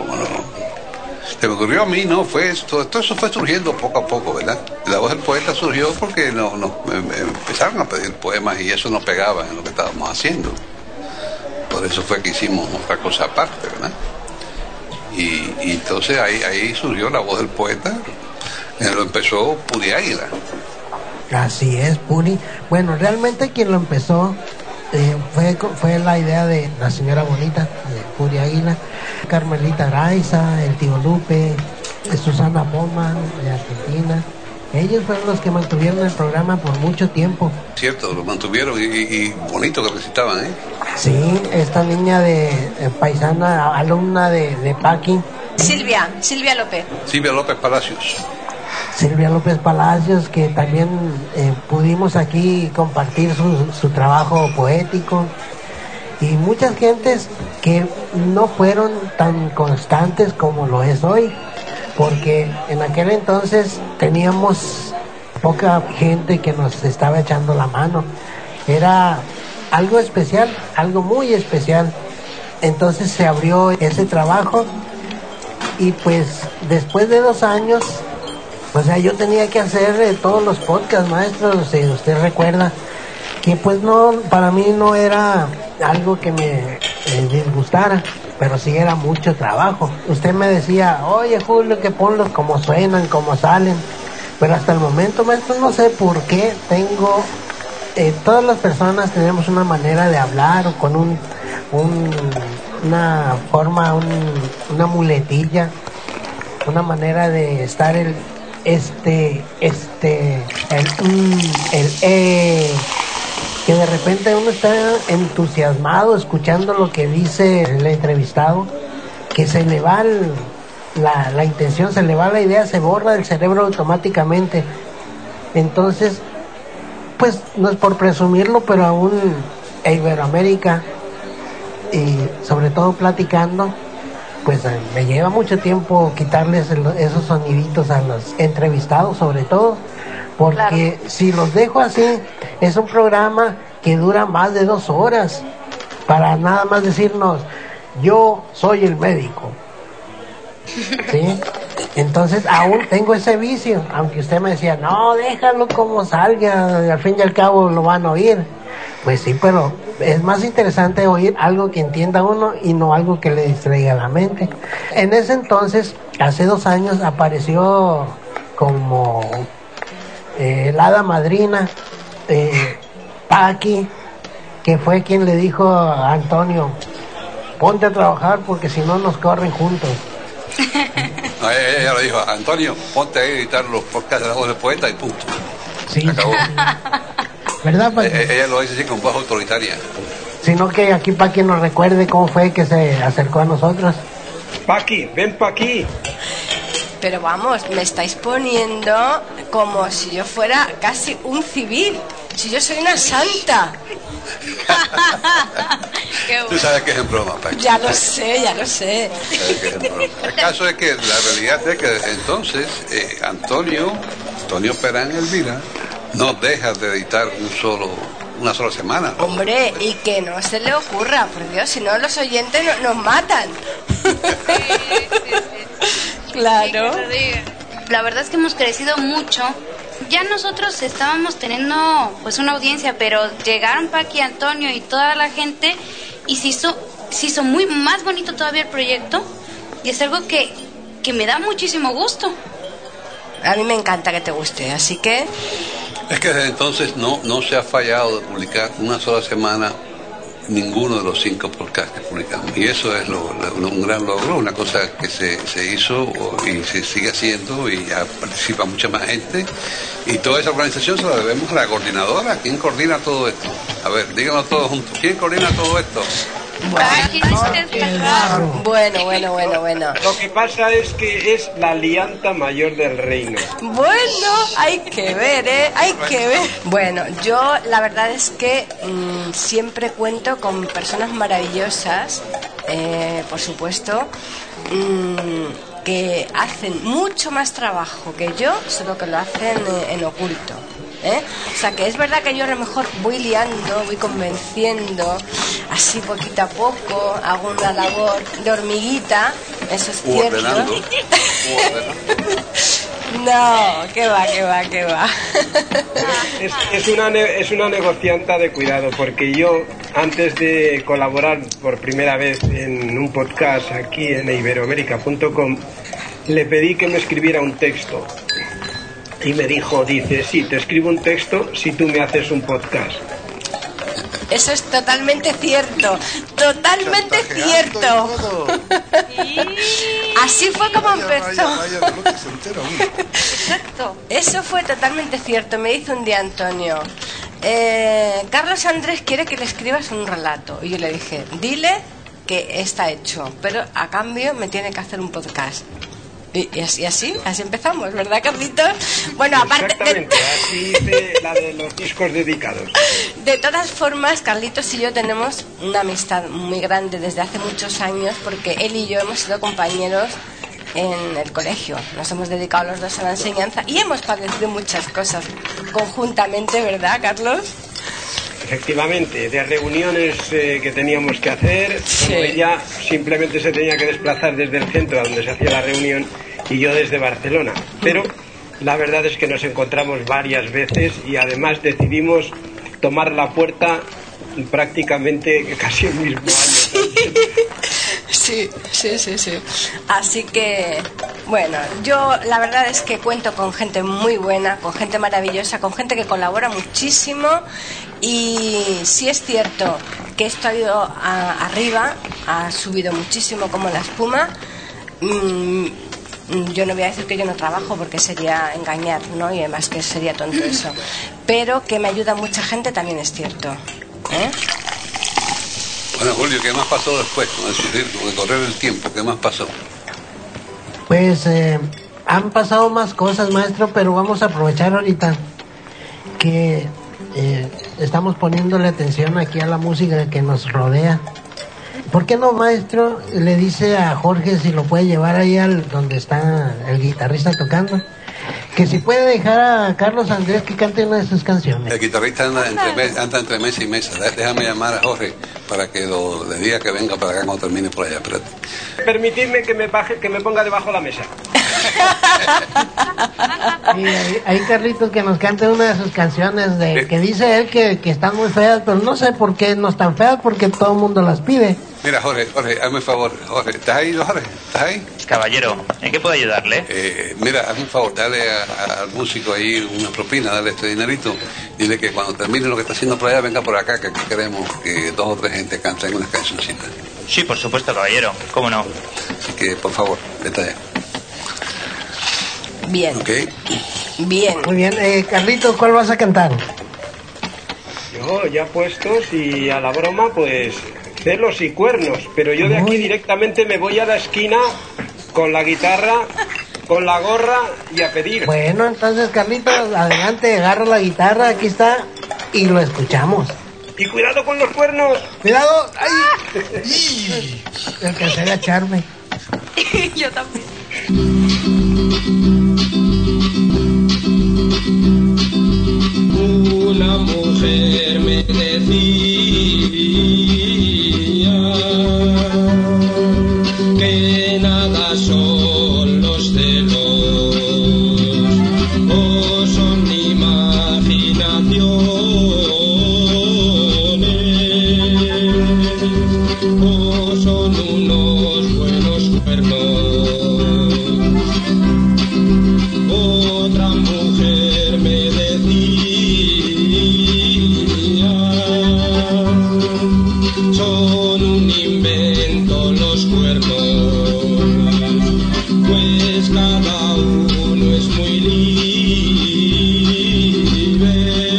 Se me ocurrió a mí, ¿no? Todo eso fue surgiendo poco a poco, ¿verdad? La Voz del Poeta surgió porque me empezaron a pedir poemas y eso no pegaba en lo que estábamos haciendo. Por eso fue que hicimos otra cosa aparte, ¿verdad? Y entonces ahí surgió La Voz del Poeta. Lo empezó Puri Águila. Así es, Puri. Bueno, realmente quien lo empezó fue la idea de la señora Bonita, de Puri Águila, Carmelita Araiza, el tío Lupe, Susana Poma, de Argentina. Ellos fueron los que mantuvieron el programa por mucho tiempo. Cierto, lo mantuvieron y bonito que recitaban, ¿eh? Sí, esta niña de paisana, alumna de Paqui. Silvia López. Silvia López Palacios. Silvia López Palacios, que también pudimos aquí compartir su trabajo poético. y muchas gentes que no fueron tan constantes como lo es hoy, porque en aquel entonces teníamos poca gente que nos estaba echando la mano. Era algo especial, algo muy especial. Entonces se abrió ese trabajo y pues después de 2 años, o sea, yo tenía que hacer todos los podcasts, maestro, si usted recuerda, que pues no, para mí no era algo que me disgustara, pero sí era mucho trabajo. Usted me decía, oye Julio, que ponlos como suenan, como salen, pero hasta el momento, maestro, no sé por qué tengo, todas las personas tenemos una manera de hablar o con una forma, una muletilla, una manera de estar el que de repente uno está entusiasmado escuchando lo que dice el entrevistado, que se le va la intención, se le va la idea, se borra del cerebro automáticamente. Entonces, pues no es por presumirlo, pero aún Iberoamérica, y sobre todo platicando, pues me lleva mucho tiempo quitarles esos soniditos a los entrevistados, sobre todo, porque claro, si los dejo así, es un programa que dura más de 2 horas, para nada más decirnos, yo soy el médico, ¿sí? Entonces aún tengo ese vicio, aunque usted me decía, no, déjalo como salga, al fin y al cabo lo van a oír. Pues sí, pero es más interesante oír algo que entienda uno y no algo que le distraiga la mente. En ese entonces, hace 2 años, apareció como la hada madrina, Paqui, que fue quien le dijo a Antonio, ponte a trabajar porque si no nos corren juntos. No, ella lo dijo, Antonio, ponte a editar los podcasts de La Voz del Poeta y punto. Sí. Se acabó. ¿Verdad, Paqui? Ella lo dice así con voz autoritaria. Sino que aquí Paqui nos recuerde cómo fue que se acercó a nosotros. Paqui, ven pa' aquí. Pero vamos, me estáis poniendo como si yo fuera casi un civil. Si yo soy una santa. Tú sabes que es en broma, Paqui. Ya lo sé, ya lo sé. El caso es que la realidad es que entonces Antonio Perán Elvira no deja de editar una sola semana. Hombre, y que no se le ocurra, por Dios, si no los oyentes nos matan. Claro. La verdad es que hemos crecido mucho. Ya nosotros estábamos teniendo pues una audiencia, pero llegaron Paqui, Antonio y toda la gente y se hizo muy más bonito todavía el proyecto, y es algo que me da muchísimo gusto. A mí me encanta que te guste, así que... Es que desde entonces no se ha fallado de publicar una sola semana ninguno de los 5 podcasts que publicamos. Y eso es un gran logro, una cosa que se hizo y se sigue haciendo, y ya participa mucha más gente. Y toda esa organización se la debemos a la coordinadora. ¿Quién coordina todo esto? A ver, díganos todos juntos. ¿Quién coordina todo esto? Bueno. Lo que pasa es que es la alianta mayor del reino. Bueno, hay que ver, hay que ver. Bueno, yo la verdad es que siempre cuento con personas maravillosas, por supuesto, que hacen mucho más trabajo que yo, solo que lo hacen en oculto. O sea, que es verdad que yo a lo mejor voy liando, voy convenciendo, así poquito a poco, hago una labor de hormiguita, eso es cierto. No, que va. Es una negocianta de cuidado, porque yo, antes de colaborar por primera vez en un podcast aquí en iberoamerica.com, le pedí que me escribiera un texto. Y me dijo, sí, te escribo un texto si tú me haces un podcast. Eso es totalmente cierto, totalmente cierto. Así fue como empezó. Exacto. Eso fue totalmente cierto. Me dice un día Antonio, Carlos Andrés quiere que le escribas un relato. Y yo le dije, dile que está hecho, pero a cambio me tiene que hacer un podcast. Y así empezamos, ¿verdad, Carlitos? Bueno, aparte exactamente, así hice la de los discos dedicados. De todas formas, Carlitos y yo tenemos una amistad muy grande desde hace muchos años, porque él y yo hemos sido compañeros en el colegio. Nos hemos dedicado los dos a la enseñanza y hemos padecido muchas cosas conjuntamente, ¿verdad, Carlos? Efectivamente, de reuniones que teníamos que hacer, sí. Ella simplemente se tenía que desplazar desde el centro a donde se hacía la reunión y yo desde Barcelona. Pero la verdad es que nos encontramos varias veces y además decidimos tomar la puerta prácticamente casi el mismo año. Sí. Así que, bueno, yo la verdad es que cuento con gente muy buena, con gente maravillosa, con gente que colabora muchísimo. Y sí es cierto que esto ha ido arriba, ha subido muchísimo como la espuma. Yo no voy a decir que yo no trabajo porque sería engañar, ¿no? Y además que sería tonto eso. Pero que me ayuda mucha gente también es cierto. Bueno, Julio, ¿qué más pasó después con el correr del tiempo? ¿Qué más pasó? Pues han pasado más cosas, maestro, pero vamos a aprovechar ahorita que estamos poniéndole atención aquí a la música que nos rodea. ¿Por qué no, maestro, le dice a Jorge si lo puede llevar ahí donde está el guitarrista tocando? Que si puede dejar a Carlos Andrés que cante una de sus canciones. El guitarrista anda entre mesa y mesa. Déjame llamar a Jorge para que le diga que venga para acá cuando termine por allá. Espérate. Permitidme que me ponga debajo de la mesa. Y ahí Carlitos que nos cante una de sus canciones que dice él que están muy feas, pero no sé por qué no están feas, porque todo el mundo las pide. Mira, Jorge, hazme un favor. Jorge, ¿estás ahí, Jorge? ¿Estás ahí? Caballero, ¿en qué puedo ayudarle? Mira, hazme un favor, dale al músico ahí una propina, dale este dinerito. Dile que cuando termine lo que está haciendo por allá, venga por acá, que aquí queremos que 2 o 3 gente canten unas cancioncitas. Sí, por supuesto, caballero. ¿Cómo no? Así que, por favor, vete allá. Bien. Okay. Bien. Muy bien. Carlitos, ¿cuál vas a cantar? Yo, ya puestos y a la broma, pues celos y cuernos. Pero yo de aquí directamente me voy a la esquina con la guitarra, con la gorra y a pedir. Bueno, entonces, Carlitos, adelante, agarra la guitarra, aquí está, y lo escuchamos. Y cuidado con los cuernos. ¡Cuidado! ¡Ay! Alcancé a agacharme. Yo también. Una mujer me decía que nada son los celos o son imaginaciones o son unos buenos cuernos. Otra mujer me decía son un invento los cuernos, pues cada uno es muy libre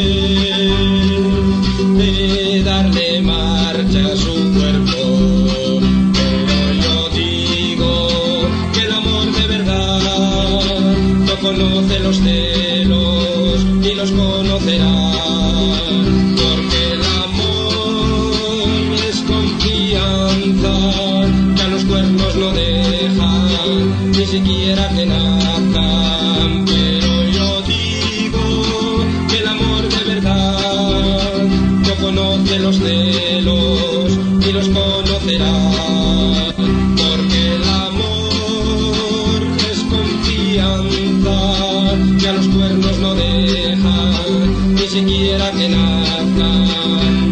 de darle marcha a su cuerpo. Pero yo digo que el amor de verdad no conoce los celos ni los conocerá, porque el amor es confianza que a los cuernos no dejan ni siquiera que nazcan. Pero yo digo que el amor de verdad no conoce los celos ni los conocerá, porque el amor es confianza que a los cuernos no dejan ni siquiera que nazcan.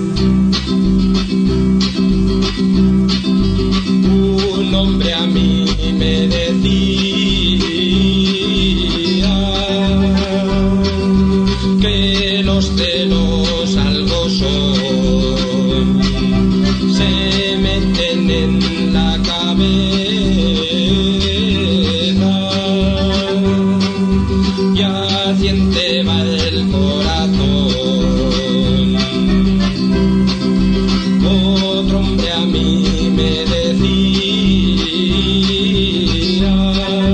Un hombre a mí me decía que los celos algo son, se meten en la cabeza y hacen te va el corazón. Otro hombre a mí me decía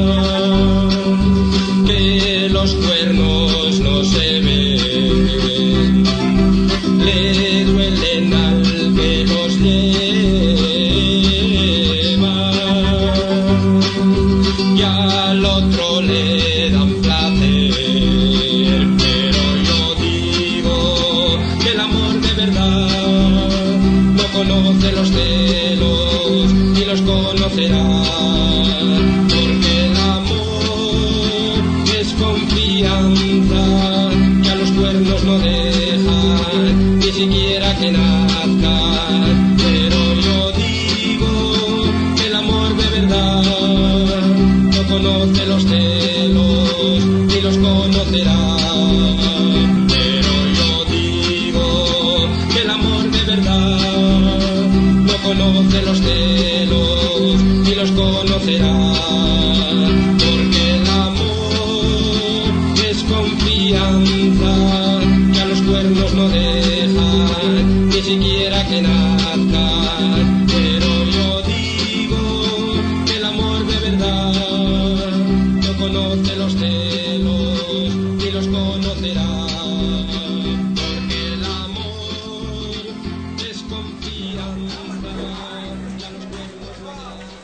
cuernos no dejan ni siquiera que nazcan. Pero yo digo que el amor de verdad no conoce los celos ni los conocerá. Pero yo digo que el amor de verdad no conoce los celos ni los conocerá. Porque el amor es confianza que a los cuernos no dejan ni siquiera que nazcan. Pero yo digo que el amor de verdad no conoce los celos ni los conocerá. Porque el amor es confianza que a los cuernos no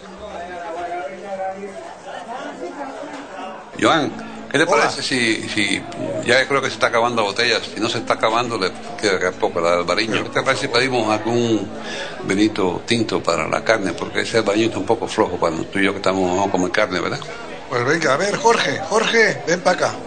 dejan. Joan, ¿qué te parece si ya creo que se está acabando la botella? Si no se está acabando, le queda poco la del Albariño. ¿Qué te parece si pedimos algún vinito tinto para la carne? Porque ese Albariño está un poco flojo cuando tú y yo que vamos a comer carne, ¿verdad? Pues venga, a ver, Jorge, ven para acá.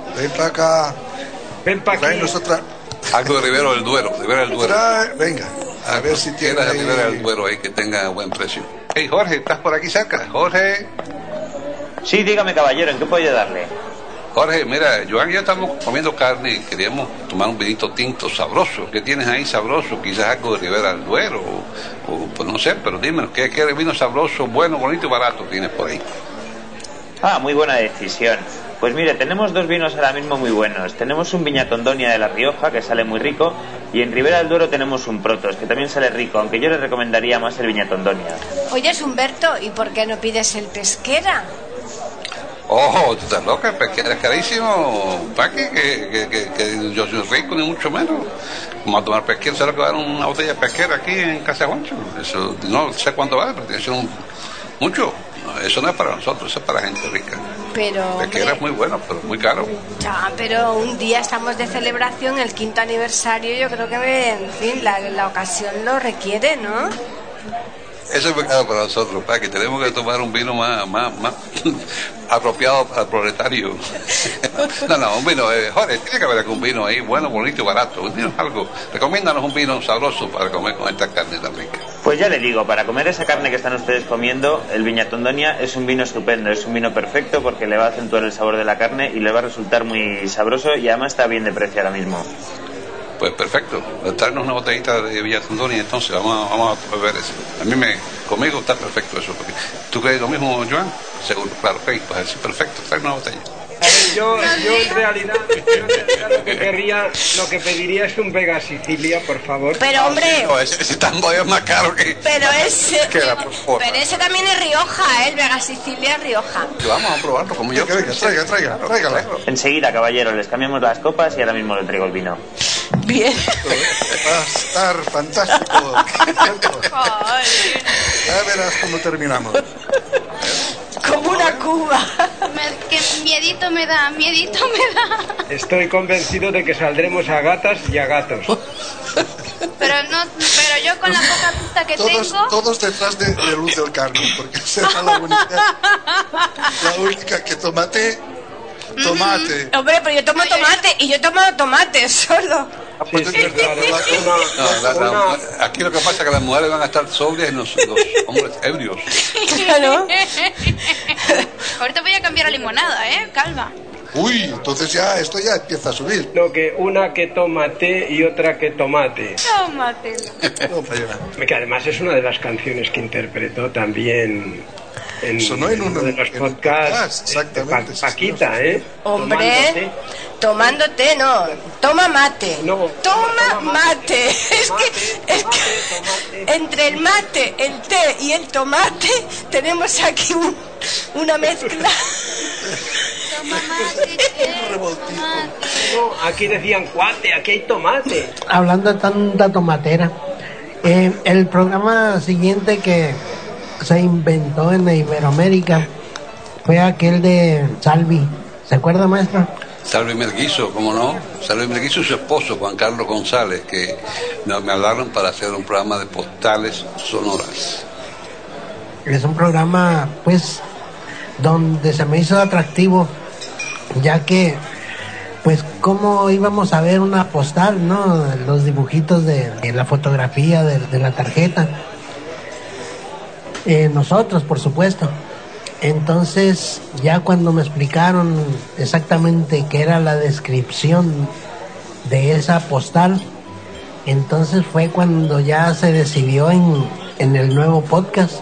Ven para aquí. Algo de Ribera del Duero. Venga, a ver si tiene ahí Ribera del Duero ahí que tenga buen precio. Hey, Jorge, ¿estás por aquí cerca? Jorge. Sí, dígame, caballero, ¿en qué puedo ayudarle? Jorge, mira, Joan y yo estamos comiendo carne y queríamos tomar un vinito tinto sabroso. ¿Qué tienes ahí sabroso? Quizás algo de Ribera del Duero o pues no sé, pero dímelo, ¿qué vino sabroso, bueno, bonito y barato tienes por ahí? Ah, muy buena decisión. Pues mire, tenemos dos vinos ahora mismo muy buenos. Tenemos un Viñatondonia de La Rioja, que sale muy rico, y en Ribera del Duero tenemos un Protos, que también sale rico, aunque yo le recomendaría más el Viñatondonia. Oye, Humberto, ¿y por qué no pides el Pesquera? Oh, tú estás loca, el Pesquera es carísimo, Paqui, que yo soy rico ni mucho menos. Vamos a tomar Pesquera, ¿sabes lo que va a dar una botella de Pesquera aquí en Casa Juancho? Eso, no sé cuánto vale, pero tiene que ser mucho. No, eso no es para nosotros, eso es para gente rica. Pero Pesquera es muy bueno, pero muy caro. Ya, pero un día estamos de celebración, el 5º aniversario, yo creo que, en fin, la ocasión lo requiere, ¿no? Eso es pecado para nosotros, para que tenemos que tomar un vino más apropiado al proletario. No, un vino, Jorge, tiene que haber algún vino ahí, bueno, bonito y barato. Dinos algo, recomiéndanos un vino sabroso para comer con esta carne tan rica. Pues ya le digo, para comer esa carne que están ustedes comiendo, el Viñatondonia es un vino estupendo, es un vino perfecto porque le va a acentuar el sabor de la carne y le va a resultar muy sabroso y además está bien de precio ahora mismo. Pues perfecto, traernos una botellita de Viñatondonia, entonces vamos a beber eso. Conmigo está perfecto eso, porque ¿tú crees lo mismo, Joan? Seguro, claro, pues es perfecto, traer una botella. Yo en realidad lo que pediría es un Vega Sicilia, por favor. Pero hombre, no, ese tambo es más caro que... Pero ese pero ese también es Rioja, el Vega Sicilia es Rioja. Vamos a probarlo, como yo. Tráigala. Enseguida, caballero, les cambiamos las copas y ahora mismo le traigo el vino. Bien. Va a estar fantástico. Ya verás cómo terminamos. Como una cuba. Que miedito me da. Estoy convencido de que saldremos a gatas y a gatos. Pero yo con la poca pista que tengo... Todos detrás de Luz del Carmen, porque será la única que tomate. Hombre, pero yo tomo tomate y yo he tomado tomate solo. Aquí lo que pasa es que las mujeres van a estar sobrias y los hombres ebrios. Claro. Ahorita voy a cambiar a limonada, calma. Uy, entonces esto ya empieza a subir. Lo que una que toma té y otra que tomate. Tómate. Que además es una de las canciones que interpretó también sonó en uno de los podcasts, exactamente. Paquita, Hombre, tomando té, no, toma mate. No, toma mate. Es que entre el mate, el té y el tomate tenemos aquí una mezcla. No, aquí decían cuate, aquí hay tomate. Hablando de tanta tomatera, el programa siguiente que se inventó en Iberoamérica fue aquel de Salvi. ¿Se acuerda, maestro? Salvi Melguizo, ¿cómo no? Salvi Melguizo y su esposo, Juan Carlos González, que me hablaron para hacer un programa de postales sonoras. Es un programa, pues, donde se me hizo atractivo, ya que, pues, cómo íbamos a ver una postal, ¿no? Los dibujitos de la fotografía de la tarjeta. Nosotros, por supuesto. Entonces, ya cuando me explicaron exactamente qué era la descripción de esa postal, entonces fue cuando ya se decidió en el nuevo podcast.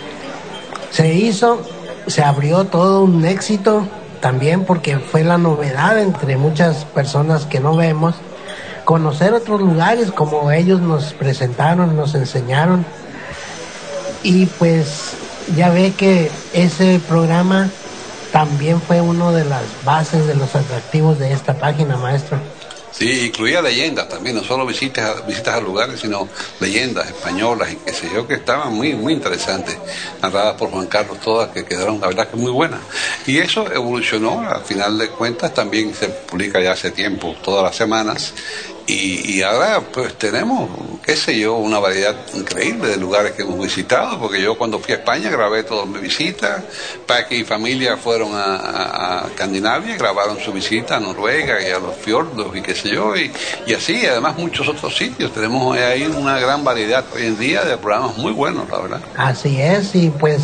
Se hizo, se abrió todo un éxito también porque fue la novedad entre muchas personas que no vemos, conocer otros lugares como ellos nos presentaron, nos enseñaron. Y pues ya ve que ese programa también fue uno de las bases de los atractivos de esta página, maestro. Sí, incluía leyendas también, no solo visitas a lugares, sino leyendas españolas y qué sé yo, que estaban muy interesantes, narradas por Juan Carlos, todas que quedaron, la verdad, que muy buenas. Y eso evolucionó, al final de cuentas, también se publica ya hace tiempo, todas las semanas, y ahora pues tenemos, qué sé yo, una variedad increíble de lugares que hemos visitado, porque yo cuando fui a España grabé todas mis visitas, Paqui y familia fueron a Escandinavia, grabaron su visita a Noruega y a los fiordos y qué sé yo, y así, además muchos otros sitios, tenemos ahí una gran variedad hoy en día de programas muy buenos, la verdad. Así es, y pues,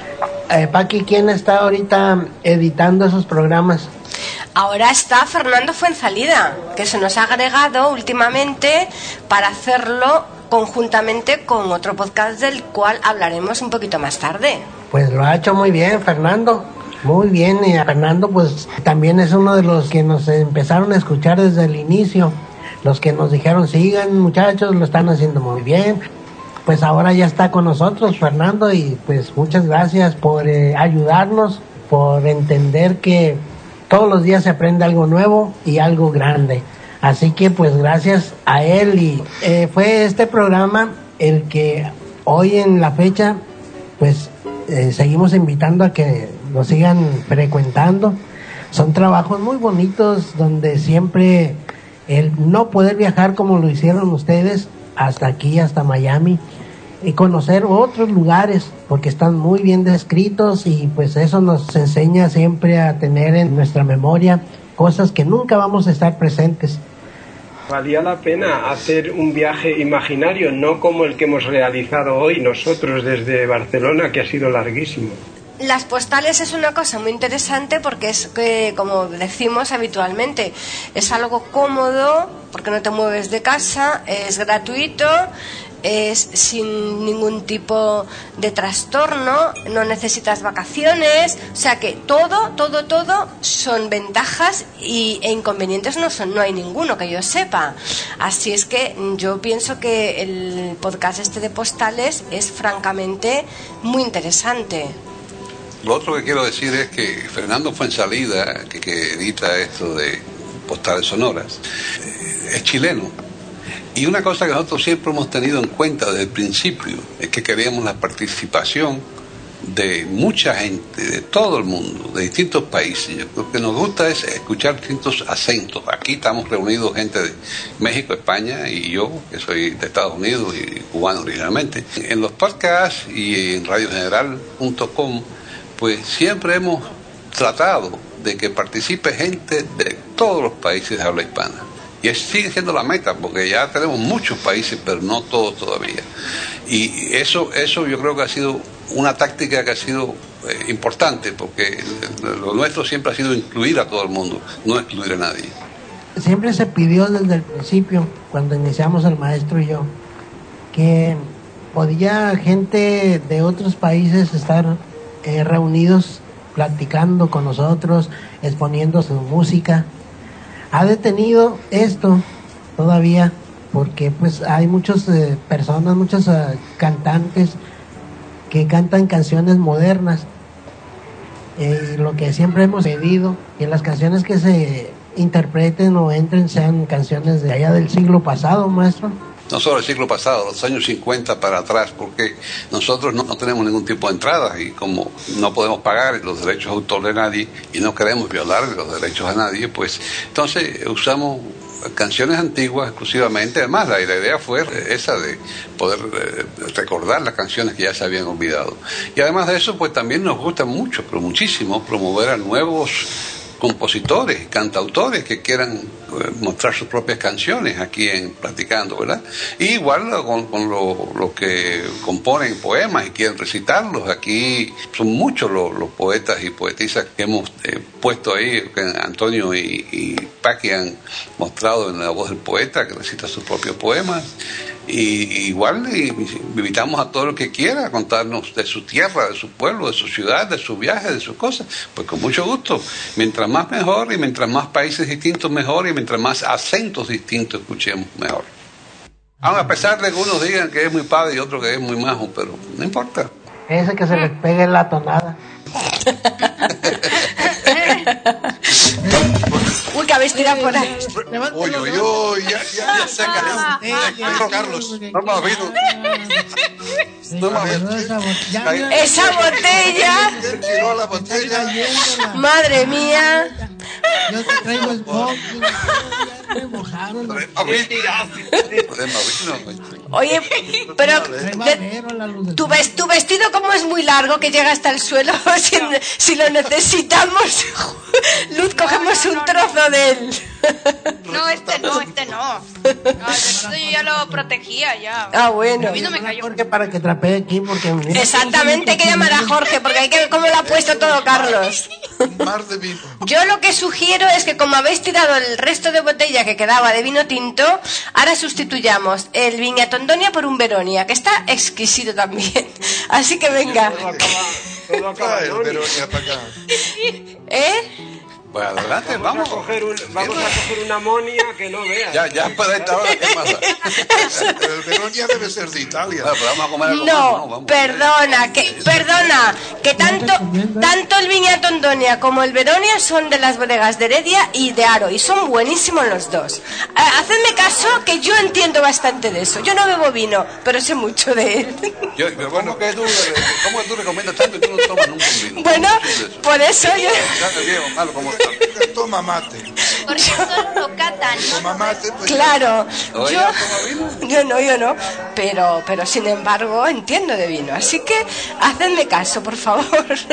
Paqui, ¿quién está ahorita editando esos programas? Ahora está Fernando Fuenzalida, que se nos ha agregado últimamente para hacerlo conjuntamente con otro podcast del cual hablaremos un poquito más tarde. Pues lo ha hecho muy bien, Fernando. Muy bien, y a Fernando pues también es uno de los que nos empezaron a escuchar desde el inicio. Los que nos dijeron, sigan muchachos, lo están haciendo muy bien. Pues ahora ya está con nosotros Fernando y pues muchas gracias por ayudarnos, por entender que todos los días se aprende algo nuevo y algo grande. Así que pues gracias a él y fue este programa el que hoy en la fecha pues seguimos invitando a que nos sigan frecuentando. Son trabajos muy bonitos donde siempre el no poder viajar como lo hicieron ustedes hasta aquí, hasta Miami, y conocer otros lugares porque están muy bien descritos y pues eso nos enseña siempre a tener en nuestra memoria cosas que nunca vamos a estar presentes. Valía la pena hacer un viaje imaginario, no como el que hemos realizado hoy nosotros desde Barcelona, que ha sido larguísimo. Las postales es una cosa muy interesante porque es que, como decimos habitualmente, es algo cómodo porque no te mueves de casa, es gratuito, es sin ningún tipo de trastorno, no necesitas vacaciones, o sea que todo son ventajas e inconvenientes no hay ninguno que yo sepa. Así es que yo pienso que el podcast este de postales es francamente muy interesante. Lo otro que quiero decir es que Fernando Fuenzalida, que edita esto de postales sonoras, es chileno. Y una cosa que nosotros siempre hemos tenido en cuenta desde el principio es que queríamos la participación de mucha gente, de todo el mundo, de distintos países. Lo que nos gusta es escuchar distintos acentos. Aquí estamos reunidos gente de México, España y yo, que soy de Estados Unidos y cubano originalmente. En los podcasts y en radiogeneral.com, pues siempre hemos tratado de que participe gente de todos los países de habla hispana. Y sigue siendo la meta, porque ya tenemos muchos países, pero no todos todavía. Y eso yo creo que ha sido una táctica que ha sido importante, porque lo nuestro siempre ha sido incluir a todo el mundo, no excluir a nadie. Siempre se pidió desde el principio, cuando iniciamos el maestro y yo, que podía gente de otros países estar reunidos, platicando con nosotros, exponiendo su música. Ha detenido esto todavía porque pues hay muchas personas, muchos cantantes que cantan canciones modernas, y lo que siempre hemos pedido, que las canciones que se interpreten o entren sean canciones de allá del siglo pasado, maestro. No solo el siglo pasado, los años 50 para atrás, porque nosotros no tenemos ningún tipo de entrada y como no podemos pagar los derechos de autor de nadie y no queremos violar los derechos a nadie, pues entonces usamos canciones antiguas exclusivamente. Además, la idea fue esa de poder recordar las canciones que ya se habían olvidado. Y además de eso, pues también nos gusta mucho, pero muchísimo, promover a nuevos compositores y cantautores que quieran mostrar sus propias canciones aquí en Platicando, ¿verdad? Y igual con los que componen poemas y quieren recitarlos. Aquí son muchos los poetas y poetisas que hemos puesto ahí, que Antonio y Paqui han mostrado en La Voz del Poeta, que recita sus propios poemas. Y igual invitamos a todo el que quiera contarnos de su tierra, de su pueblo, de su ciudad, de sus viajes, de sus cosas, pues con mucho gusto. Mientras más mejor, y mientras más países distintos mejor, y mientras más acentos distintos escuchemos mejor. Aun a pesar de que unos digan que es muy padre y otros que es muy majo, pero no importa. Ese que se le pegue la tonada. Uy, que habéis tirado por ahí. Uy, ya saca. Carlos, no más vino. Esa botella. Tiró la botella. Madre mía. Yo te traigo el smoking. Me mojaron. Oye, pero tu vestido como es muy largo que llega hasta el suelo, si lo necesitamos, Luz, cogemos un trozo de él. No, este no. El vestido yo ya lo protegía ya. Ah, bueno. A mí no me cayó. Jorge para que trapee aquí porque exactamente, hay que llamar a Jorge porque hay que ver cómo lo ha puesto todo Carlos. Mar de vino. Yo lo que sugiero es que como habéis tirado el resto de botella que quedaba de vino tinto, ahora sustituyamos el Viñatondonia por un Veronia, que está exquisito también. Así que venga. Todo acaba el Veronia para acá. ¿Eh? Pues adelante, Vamos a coger una monia que no veas. Ya para esta hora, ¿qué pasa? El Veronia debe ser de Italia. Claro, pero vamos a comer algo No, más, perdona, que tanto el Viñatondonia como el Veronia son de las bodegas de Heredia y de Aro, y son buenísimos los dos. Hacedme caso que yo entiendo bastante de eso. Yo no bebo vino, pero sé mucho de él. ¿Cómo que tú recomiendas tanto y tú no tomas nunca un vino? Bueno, por eso yo... Toma mate. Porque solo lo catan. Toma mate. Pues claro, yo no, pero sin embargo entiendo de vino, así que hacedme caso, por favor.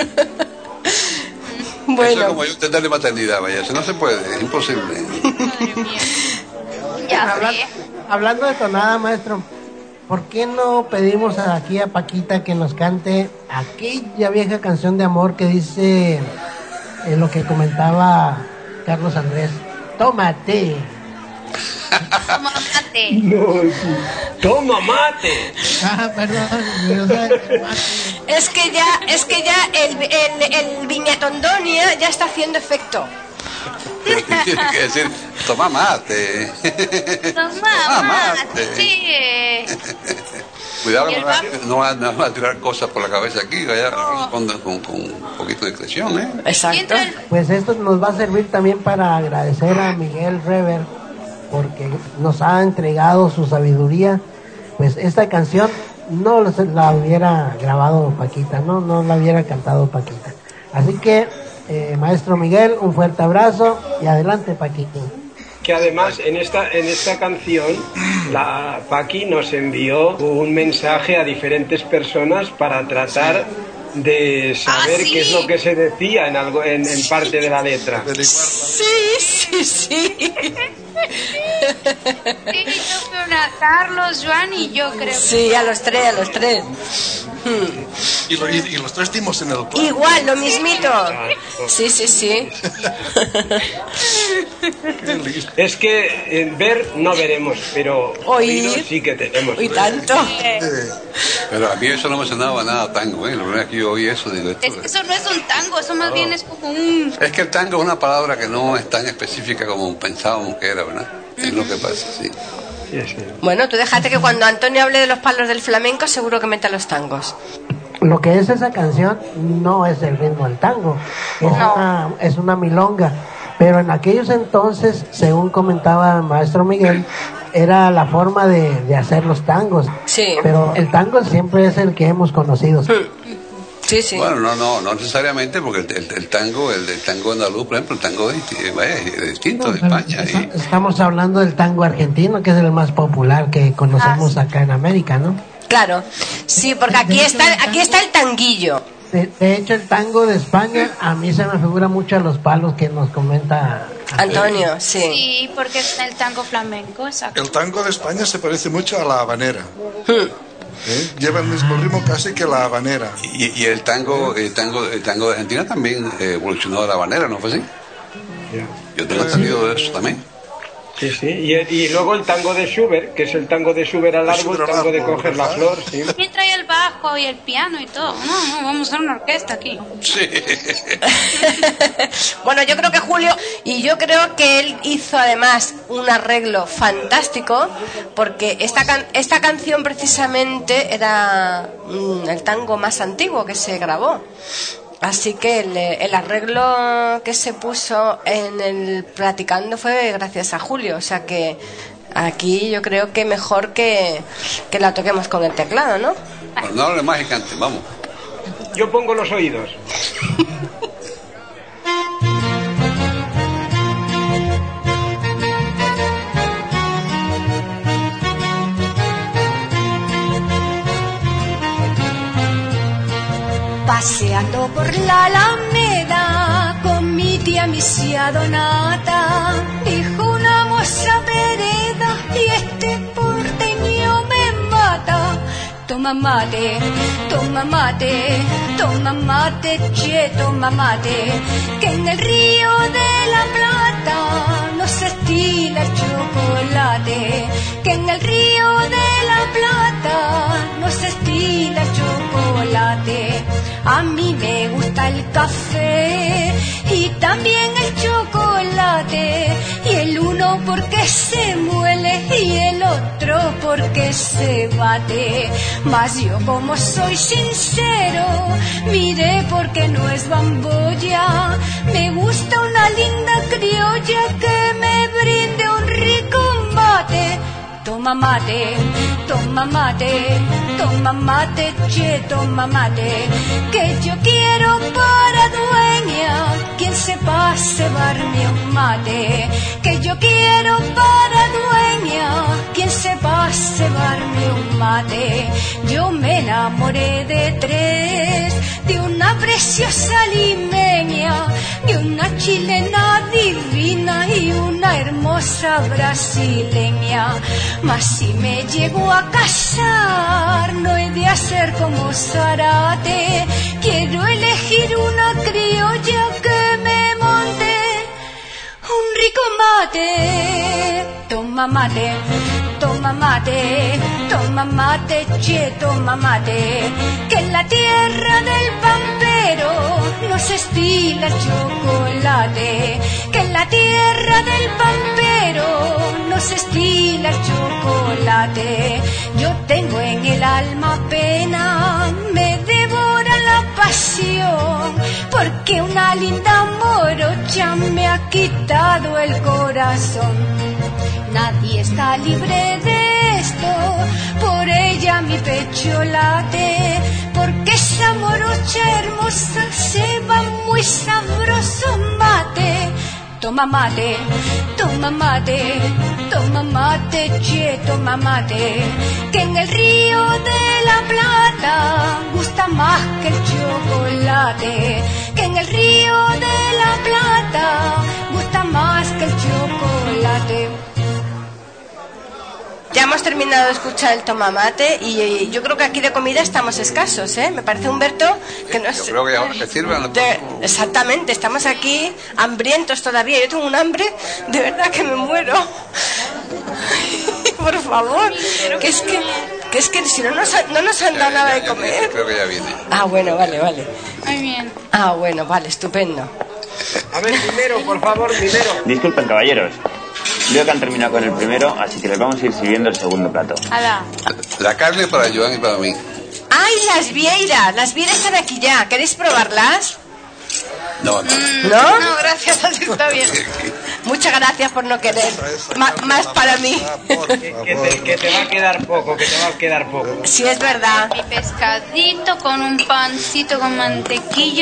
Bueno. Eso es como yo intentarle maternidad, vaya, si no se puede, es imposible. Madre mía. Ya sé. Hablando de tonada, maestro, ¿por qué no pedimos aquí a Paquita que nos cante aquella vieja canción de amor que dice lo que comentaba Carlos Andrés? Tómate. Toma mate. No, toma mate. Perdón. Es que ya el Viñatondonia ya está haciendo efecto. Tiene que decir, toma mate. Toma mate. Sí. Cuidado, no van a tirar cosas por la cabeza aquí, vaya, respondan con un poquito de discreción, ¿eh? Exacto. Pues esto nos va a servir también para agradecer a Miguel Rever porque nos ha entregado su sabiduría. Pues esta canción no la hubiera grabado Paquita, no la hubiera cantado Paquita. Así que, maestro Miguel, un fuerte abrazo y adelante, Paquita. Que además en esta canción la Paqui nos envió un mensaje a diferentes personas para tratar de saber ¿sí? qué es lo que se decía en parte de la letra. Sí. Sí, yo fui Carlos, Joan y yo creo. Sí, a los tres. Y los tres dimos en el plan. Igual, lo mismito. Sí. Es que en ver no veremos, pero oír sí que tenemos. Y tanto. Pero a mí eso no me sonaba nada tango, ¿eh? La primera vez que yo oí eso, digo, Es que eso no es un tango, eso más bien es como un... Es que el tango es una palabra que no es tan específica como pensábamos que era, ¿verdad? Es lo que pasa, sí. Bueno, tú déjate que cuando Antonio hable de los palos del flamenco seguro que meta los tangos. Lo que es esa canción no es el ritmo del tango, es una milonga, pero en aquellos entonces, según comentaba el maestro Miguel, era la forma de hacer los tangos. Sí. Pero el tango siempre es el que hemos conocido. Sí. Bueno, no necesariamente, porque el tango andaluz, por ejemplo, el tango es distinto de España. Estamos hablando del tango argentino, que es el más popular que conocemos acá en América, ¿no? Claro, sí, porque aquí está el tanguillo. De hecho, el tango de España a mí se me figura mucho a los palos que nos comenta Antonio, sí. Sí, porque es el tango flamenco, exacto. El tango de España se parece mucho a la habanera. Lleva el mismo ritmo casi que la habanera. Y el tango de Argentina también evolucionó de la habanera, ¿no fue así? Yo tengo entendido de eso también. Sí, sí. Y luego el tango de Schubert, que es el tango de Schubert al árbol, el tango de coger la flor. Sí. ¿Quién trae el bajo y el piano y todo? No, vamos a hacer una orquesta aquí. Sí. Bueno, yo creo que Julio, y yo creo que él hizo además un arreglo fantástico, porque esta canción precisamente era el tango más antiguo que se grabó. Así que el arreglo que se puso en el Platicando fue gracias a Julio. O sea que aquí yo creo que mejor que la toquemos con el teclado, ¿no? Bueno, no hable más y cante, vamos. Yo pongo los oídos. Paseando por la Alameda con mi tía misia Donata, dijo una moza vereda y este porteño me mata. Toma mate, toma mate, toma mate, che, toma mate, que en el río de la Plata no se estila el chocolate, que en el río de la Plata no se estila el chocolate. A mí me gusta el café y también el chocolate, y el uno porque se muele y el otro porque se bate. Mas yo como soy sincero, mire porque no es bambolla, me gusta una linda criolla que me brinde un rico mate. Toma mate, toma mate, toma mate, che, toma mate, que yo quiero para dueña quien sepa cebarme un mate, que yo quiero para dueña quien sepa cebarme un mate. Yo me enamoré de tres, de una preciosa limeña, de una chilena divina y una hermosa brasileña. Mas si me llego a casar, no he de hacer como Zarate, quiero elegir una criolla que me monte un rico mate. Toma mate, toma mate, toma mate, che, toma mate, que en la tierra del pampero no se estila el chocolate, que en la tierra del pampero no se estila el chocolate. Yo tengo en el alma pena, me devora la pasión, porque una linda morocha me ha quitado el corazón. Nadie está libre de esto, por ella mi pecho late, porque esa morocha hermosa se va muy sabroso mate. Toma mate, toma mate, toma mate, che, toma mate, que en el río de la Plata gusta más que el chocolate, que en el río de la Plata gusta más que el chocolate. Ya hemos terminado de escuchar el tomamate y yo creo que aquí de comida estamos escasos, ¿eh? Me parece, Humberto, que no es... Yo creo que ahora que sirvan... Exactamente, estamos aquí hambrientos todavía. Yo tengo un hambre, de verdad que me muero. Por favor, que es que si no nos han dado nada de comer. Creo que ya viene. Ah, bueno, vale. Muy bien. Ah, bueno, vale, estupendo. A ver, primero, por favor, primero. Disculpen, caballeros. Veo que han terminado con el primero, así que les vamos a ir sirviendo el segundo plato. ¡Hala! La carne para Joan y para mí. ¡Ay, las vieiras! Las vieiras están aquí ya. ¿Queréis probarlas? No. ¿No? No, gracias, así está bien. Muchas gracias por no querer. Más para mí. Que te va a quedar poco, Sí, es verdad. Mi pescadito con un pancito con mantequilla.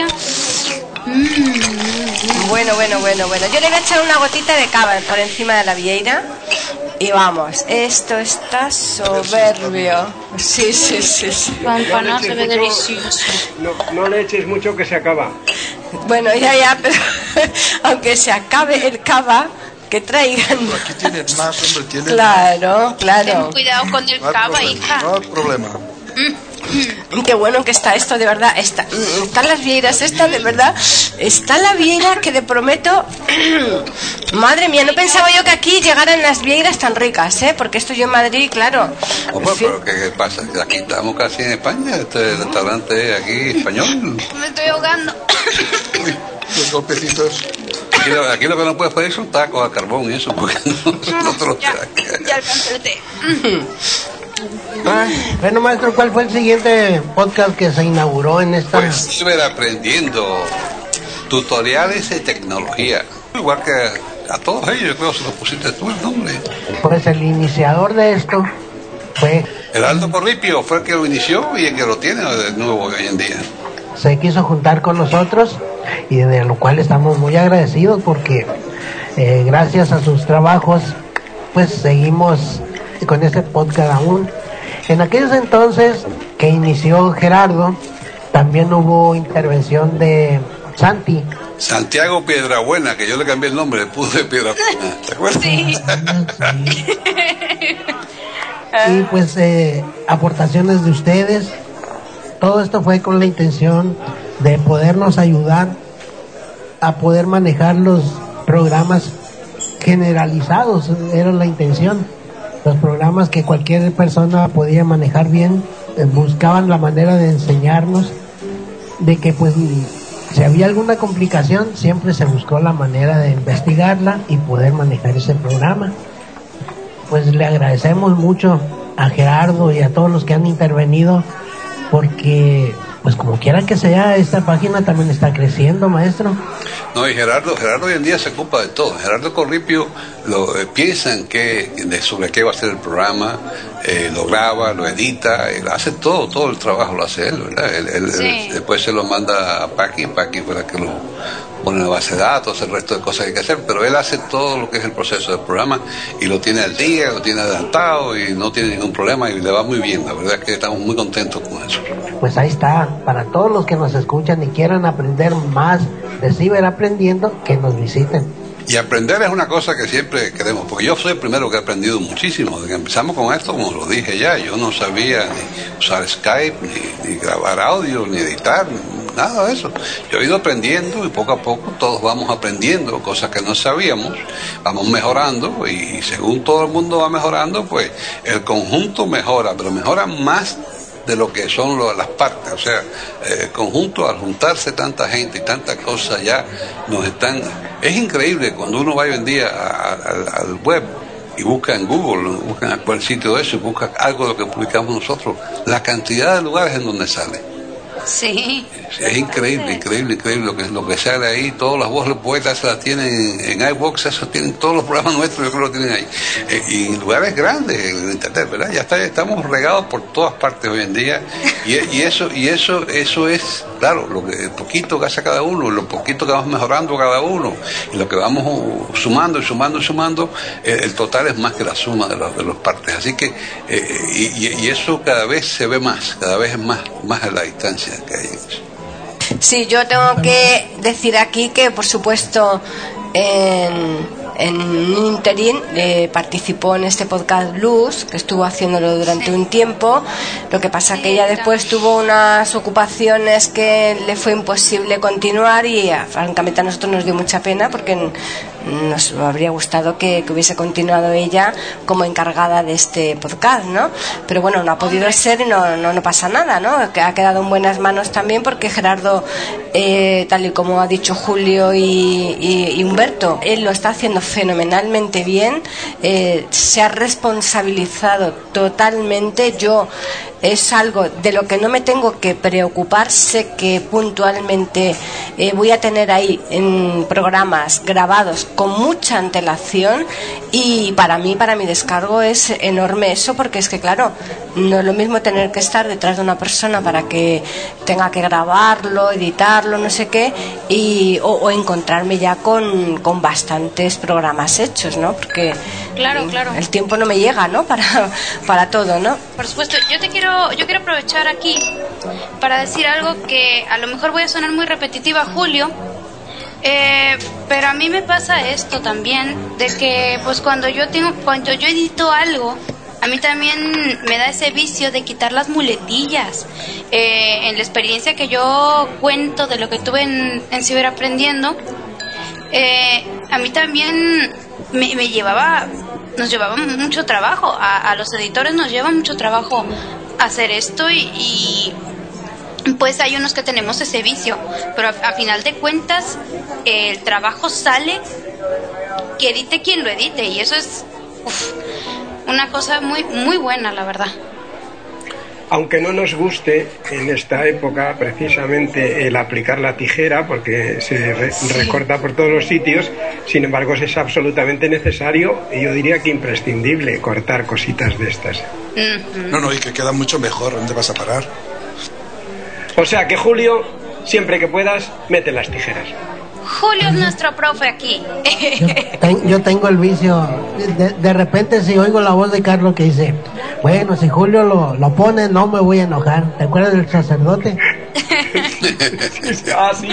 Bueno. Yo le voy a echar una gotita de cava por encima de la vieira. Y vamos, esto está soberbio. Sí. Pampa, no se ve delicioso. No le eches mucho que se acaba. Bueno, ya, pero aunque se acabe el cava, que traigan. Pero aquí tienen más, hombre, tienen Claro. Ten cuidado con el cava, hija. No hay problema. Qué bueno que está esto, de verdad. Están las vieiras estas, de verdad. Está la vieira que te prometo. Madre mía, no pensaba yo que aquí llegaran las vieiras tan ricas, ¿eh? Porque esto yo en Madrid, claro. Pero ¿qué pasa? Aquí estamos casi en España. Este restaurante aquí español. Me estoy ahogando. Los golpecitos. Aquí lo que no puedes pedir son tacos a carbón y eso, porque nosotros. Ya alcanzó el té. Bueno, maestro, ¿cuál fue el siguiente podcast que se inauguró en esta? Pues estuve aprendiendo tutoriales de tecnología. Igual que a todos ellos, yo creo que se lo pusiste tú el nombre. Pues el iniciador de esto fue... Heraldo Corripio fue el que lo inició y el que lo tiene de nuevo hoy en día. Se quiso juntar con nosotros y de lo cual estamos muy agradecidos porque gracias a sus trabajos pues seguimos con este podcast aún. En aquellos entonces que inició Gerardo también hubo intervención de Santiago Piedrabuena, que yo le cambié el nombre, le puse Piedrabuena, ¿te acuerdas? Sí. Y pues aportaciones de ustedes. Todo esto fue con la intención de podernos ayudar a poder manejar los programas generalizados, era la intención. Los programas que cualquier persona podía manejar bien, buscaban la manera de enseñarnos, de que pues si había alguna complicación, siempre se buscó la manera de investigarla y poder manejar ese programa. Pues le agradecemos mucho a Gerardo y a todos los que han intervenido, porque pues como quiera que sea, esta página también está creciendo, maestro. No, y Gerardo hoy en día se ocupa de todo. Gerardo Corripio piensan sobre qué va a ser el programa, lo graba, lo edita, él hace todo el trabajo lo hace él, ¿verdad? Él después se lo manda a Paqui fue la que lo pone en la base de datos, el resto de cosas que hay que hacer, pero él hace todo lo que es el proceso del programa y lo tiene al día, lo tiene adelantado y no tiene ningún problema y le va muy bien. La verdad es que estamos muy contentos con eso. Pues ahí está, para todos los que nos escuchan y quieran aprender más de ciberaprendiendo, que nos visiten. Y aprender es una cosa que siempre queremos, porque yo soy el primero que he aprendido muchísimo. Desde que empezamos con esto, como lo dije ya, yo no sabía ni usar Skype, ni grabar audio, ni editar, nada de eso. Yo he ido aprendiendo y poco a poco todos vamos aprendiendo cosas que no sabíamos, vamos mejorando y según todo el mundo va mejorando, pues el conjunto mejora, pero mejora más de lo que son las partes. O sea, el conjunto, al juntarse tanta gente y tantas cosas ya nos están... Es increíble cuando uno va hoy en día al web y busca en Google, busca en cualquier sitio de eso y busca algo de lo que publicamos nosotros, la cantidad de lugares en donde sale. Sí. Es increíble lo que sale ahí. Todas las voces de poetas se las tienen en iVoox, eso tienen todos los programas nuestros, yo creo que lo tienen ahí. Y en lugares grandes, en internet, ¿verdad? Estamos regados por todas partes hoy en día. Y eso es, claro, el poquito que hace cada uno, lo poquito que vamos mejorando cada uno, y lo que vamos sumando, el total es más que la suma de las partes. Así que, y eso cada vez se ve más, cada vez es más a la distancia que hay. Sí, yo tengo que decir aquí que, por supuesto, en un interín participó en este podcast Luz, que estuvo haciéndolo durante un tiempo. Lo que pasa que ella después tuvo unas ocupaciones que le fue imposible continuar y francamente a nosotros nos dio mucha pena porque nos habría gustado que hubiese continuado ella como encargada de este podcast, ¿no? Pero bueno, no ha podido ser y no pasa nada, ¿no? Que ha quedado en buenas manos también porque Gerardo, tal y como ha dicho Julio y Humberto, él lo está haciendo fenomenalmente bien, se ha responsabilizado totalmente. Yo es algo de lo que no me tengo que preocupar. Sé que puntualmente voy a tener ahí en programas grabados con mucha antelación, y para mi descargo es enorme eso, porque es que claro, no es lo mismo tener que estar detrás de una persona para que tenga que grabarlo, editarlo, no sé qué, o encontrarme ya con bastantes programas hechos, ¿no? Porque claro. el tiempo no me llega, ¿no? Para todo, ¿no? Por supuesto, yo quiero aprovechar aquí para decir algo que a lo mejor voy a sonar muy repetitiva, Julio, pero a mí me pasa esto también, de que pues cuando yo edito algo, a mí también me da ese vicio de quitar las muletillas. En la experiencia que yo cuento de lo que tuve en Ciberaprendiendo, a mí también nos llevaba mucho trabajo, a los editores nos lleva mucho trabajo hacer esto, y pues hay unos que tenemos ese vicio, pero a final de cuentas el trabajo sale, que edite quien lo edite, y eso es una cosa muy, muy buena, la verdad. Aunque no nos guste en esta época precisamente el aplicar la tijera, porque se recorta por todos los sitios, sin embargo es absolutamente necesario, y yo diría que imprescindible, cortar cositas de estas. No, y que queda mucho mejor. ¿Dónde vas a parar? O sea que, Julio, siempre que puedas, mete las tijeras. Julio es nuestro profe aquí. Yo tengo el vicio. De repente, si oigo la voz de Carlos que dice: bueno, si Julio lo pone, no me voy a enojar. ¿Te acuerdas del sacerdote? Sí.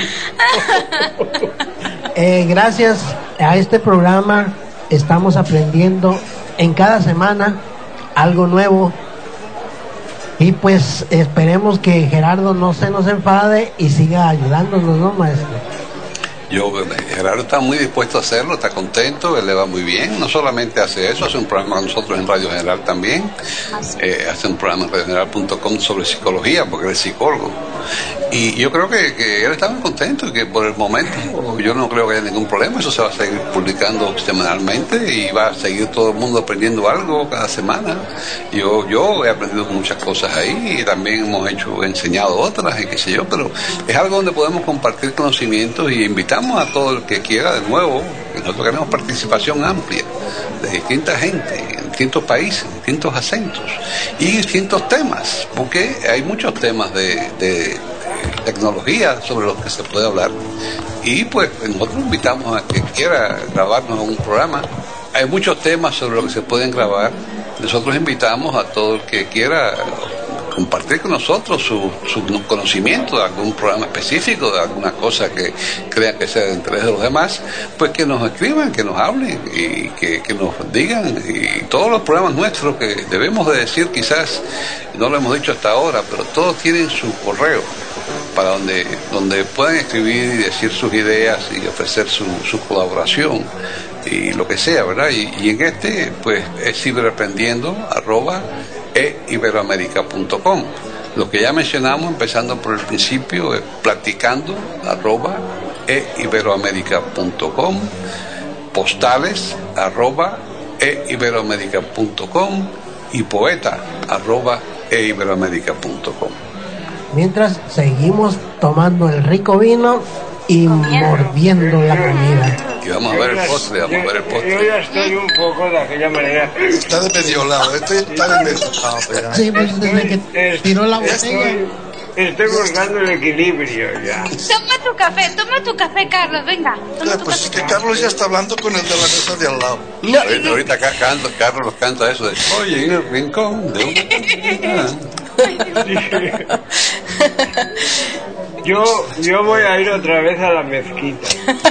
Gracias a este programa estamos aprendiendo en cada semana algo nuevo. Y pues esperemos que Gerardo no se nos enfade y siga ayudándonos, ¿no, maestro? Gerardo está muy dispuesto a hacerlo, está contento, él le va muy bien. No solamente hace eso, hace un programa con nosotros en Radio General también. Hace un programa en radiogeneral.com sobre psicología, porque él es psicólogo. Y yo creo que él está muy contento, y que por el momento yo no creo que haya ningún problema. Eso se va a seguir publicando semanalmente y va a seguir todo el mundo aprendiendo algo cada semana. Yo he aprendido muchas cosas ahí, y también hemos enseñado otras y qué sé yo, pero es algo donde podemos compartir conocimientos, y invitamos a todo el que quiera, de nuevo, que nosotros queremos participación amplia de distinta gente, en distintos países, distintos acentos y distintos temas, porque hay muchos temas de tecnología sobre los que se puede hablar, y pues nosotros invitamos a que quiera grabarnos un programa. Hay muchos temas sobre los que se pueden grabar. Nosotros invitamos a todo el que quiera compartir con nosotros su conocimiento de algún programa específico, de alguna cosa que crean que sea de interés de los demás, pues que nos escriban, que nos hablen y que nos digan. Y todos los programas nuestros, que debemos de decir, quizás no lo hemos dicho hasta ahora, pero todos tienen su correo para donde puedan escribir y decir sus ideas y ofrecer su colaboración y lo que sea, ¿verdad? Y en este pues es ciberaprendiendo@eiberoamerica.com. Lo que ya mencionamos, empezando por el principio, es platicando@eiberoamerica.com, postales@eiberoamerica.com y poeta@eiberoamerica.com. Mientras seguimos tomando el rico vino y mordiendo la comida. Y vamos a ver el postre, Yo ya estoy un poco de aquella manera. Está de medio lado, está de medio lado. Sí, pues desde que tiró la botella. Estoy buscando el equilibrio ya. Toma tu café, Carlos, venga. Pues es que Carlos ya está hablando con el de la mesa de al lado. Ahorita Carlos canta eso de: oye, en el rincón de una... Yo voy a ir otra vez a la mezquita.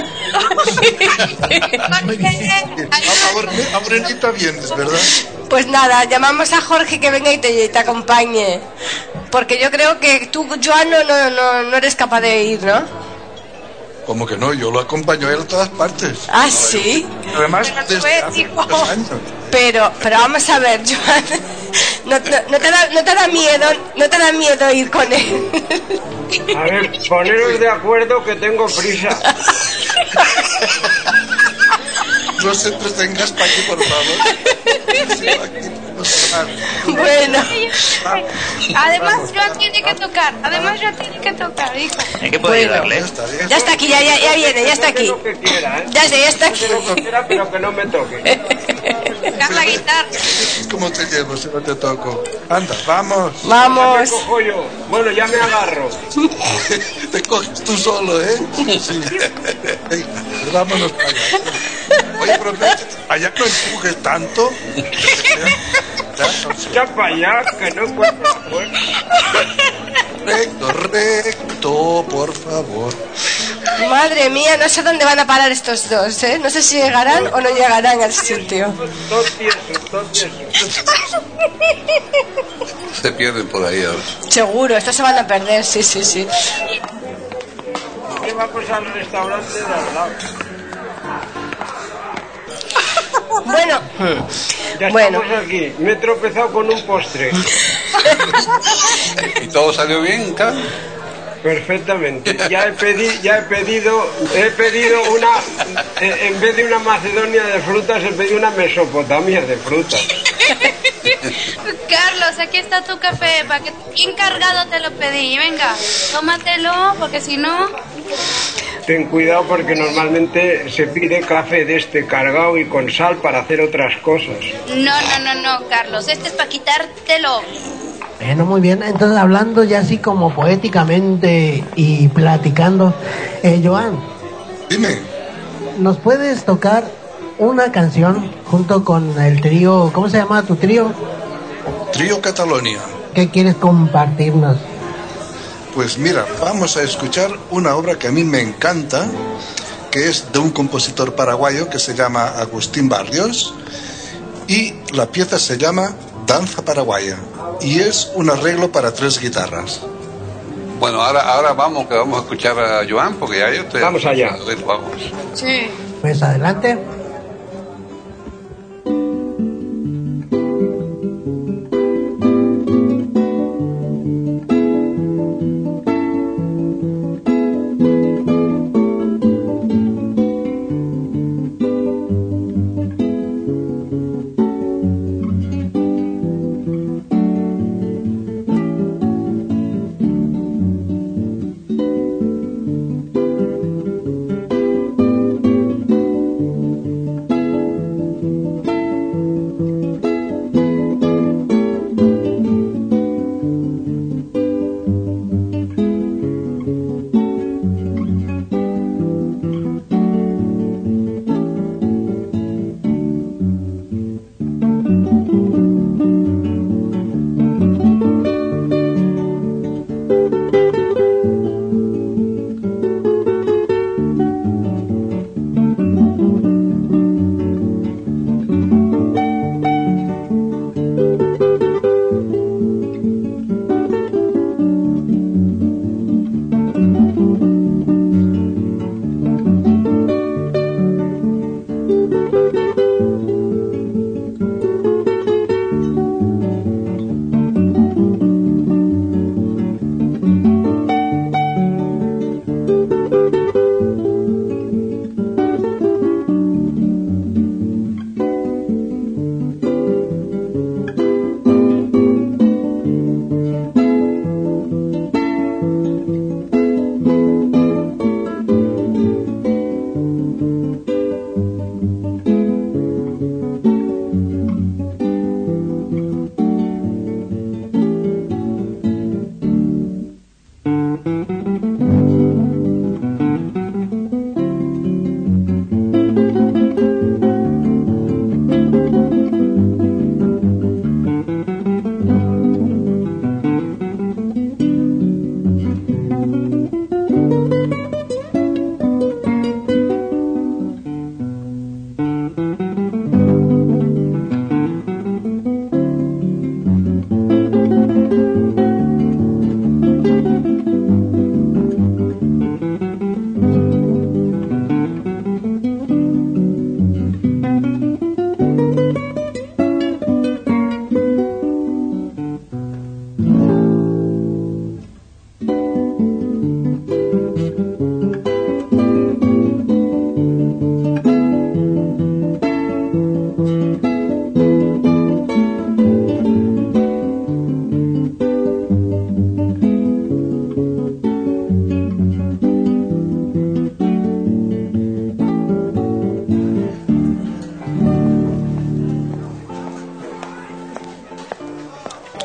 A Morenita vienes, ¿verdad? Pues nada, llamamos a Jorge que venga y te acompañe. Porque yo creo que tú, Joan, no eres capaz de ir, ¿no? Como que no, yo lo acompaño a él a todas partes. ¿Ah, sí? Además, desde hace muchos años. Pero vamos a ver, Joan, ¿no te da miedo ir con él? A ver, poneros de acuerdo que tengo prisa. No se entretengas, Paqui, por favor. No Bueno. Además, Joan tiene que tocar. Hijo. ¿En qué puedo ayudarle? Ya está aquí, ya viene, ya está aquí. Ya está aquí. Pero que no me toque. Tocar la guitarra. ¿Cómo te llevo si no te toco? Anda, vamos. Vamos. Ya me cojo yo. Bueno, ya me agarro. Te coges tú solo, ¿eh? Sí. Ey, vámonos para allá. Oye, pero allá no empujes tanto. Ya para allá, que no encuentro la puerta. Recto, por favor. Madre mía, no sé dónde van a parar estos dos, ¿eh? No sé si llegarán o no llegarán al sitio. Dos tiesos. Se pierden por ahí ahora. Seguro, estos se van a perder, sí. ¿Qué vamos al restaurante de al lado? Bueno. Ya estamos aquí. Me he tropezado con un postre. ¿Y todo salió bien, Carlos? Perfectamente. Ya he pedido una, en vez de una Macedonia de frutas, he pedido una Mesopotamia de frutas. Carlos, aquí está tu café, para que bien cargado te lo pedí. Venga, tómatelo, porque si no... Ten cuidado porque normalmente se pide café de este cargado y con sal para hacer otras cosas. No, Carlos, este es para quitártelo. Bueno, muy bien. Entonces, hablando ya así como poéticamente y platicando, Joan. Dime. ¿Nos puedes tocar una canción junto con el trío? ¿Cómo se llama tu trío? Trío Catalonia. ¿Qué quieres compartirnos? Pues mira, vamos a escuchar una obra que a mí me encanta, que es de un compositor paraguayo que se llama Agustín Barrios, y la pieza se llama Danza Paraguaya, y es un arreglo para 3 guitarras. Bueno, ahora vamos a escuchar a Joan, porque ya yo estoy... Vamos allá. Vamos. Sí. Pues adelante.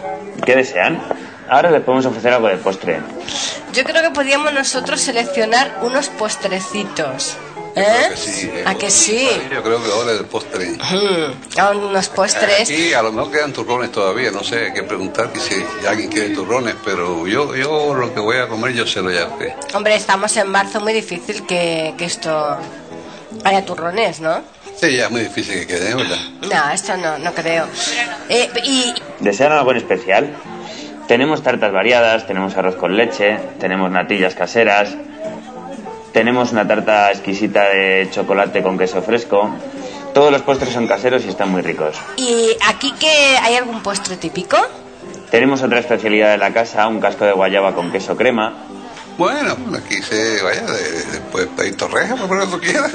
¿Qué desean? Ahora les podemos ofrecer algo de postre. Yo creo que podríamos nosotros seleccionar unos postrecitos. ¿Eh? Sí, ¿A que sí? Yo creo que ahora es el postre. Unos postres. Aquí a lo mejor quedan turrones todavía, no sé, hay que preguntar que si alguien quiere turrones, pero yo lo que voy a comer yo sé lo ya. ¿Okay? Hombre, estamos en marzo, muy difícil que esto haya turrones, ¿no? Sí, ya es muy difícil que quede, ¿verdad? No, esto no creo. ¿Desean algo en especial? Tenemos tartas variadas, tenemos arroz con leche, tenemos natillas caseras, tenemos una tarta exquisita de chocolate con queso fresco. Todos los postres son caseros y están muy ricos. ¿Y aquí que hay algún postre típico? Tenemos otra especialidad de la casa, un casco de guayaba con queso crema. Bueno, aquí se vaya, después pedir torreja, por lo que tú quieras.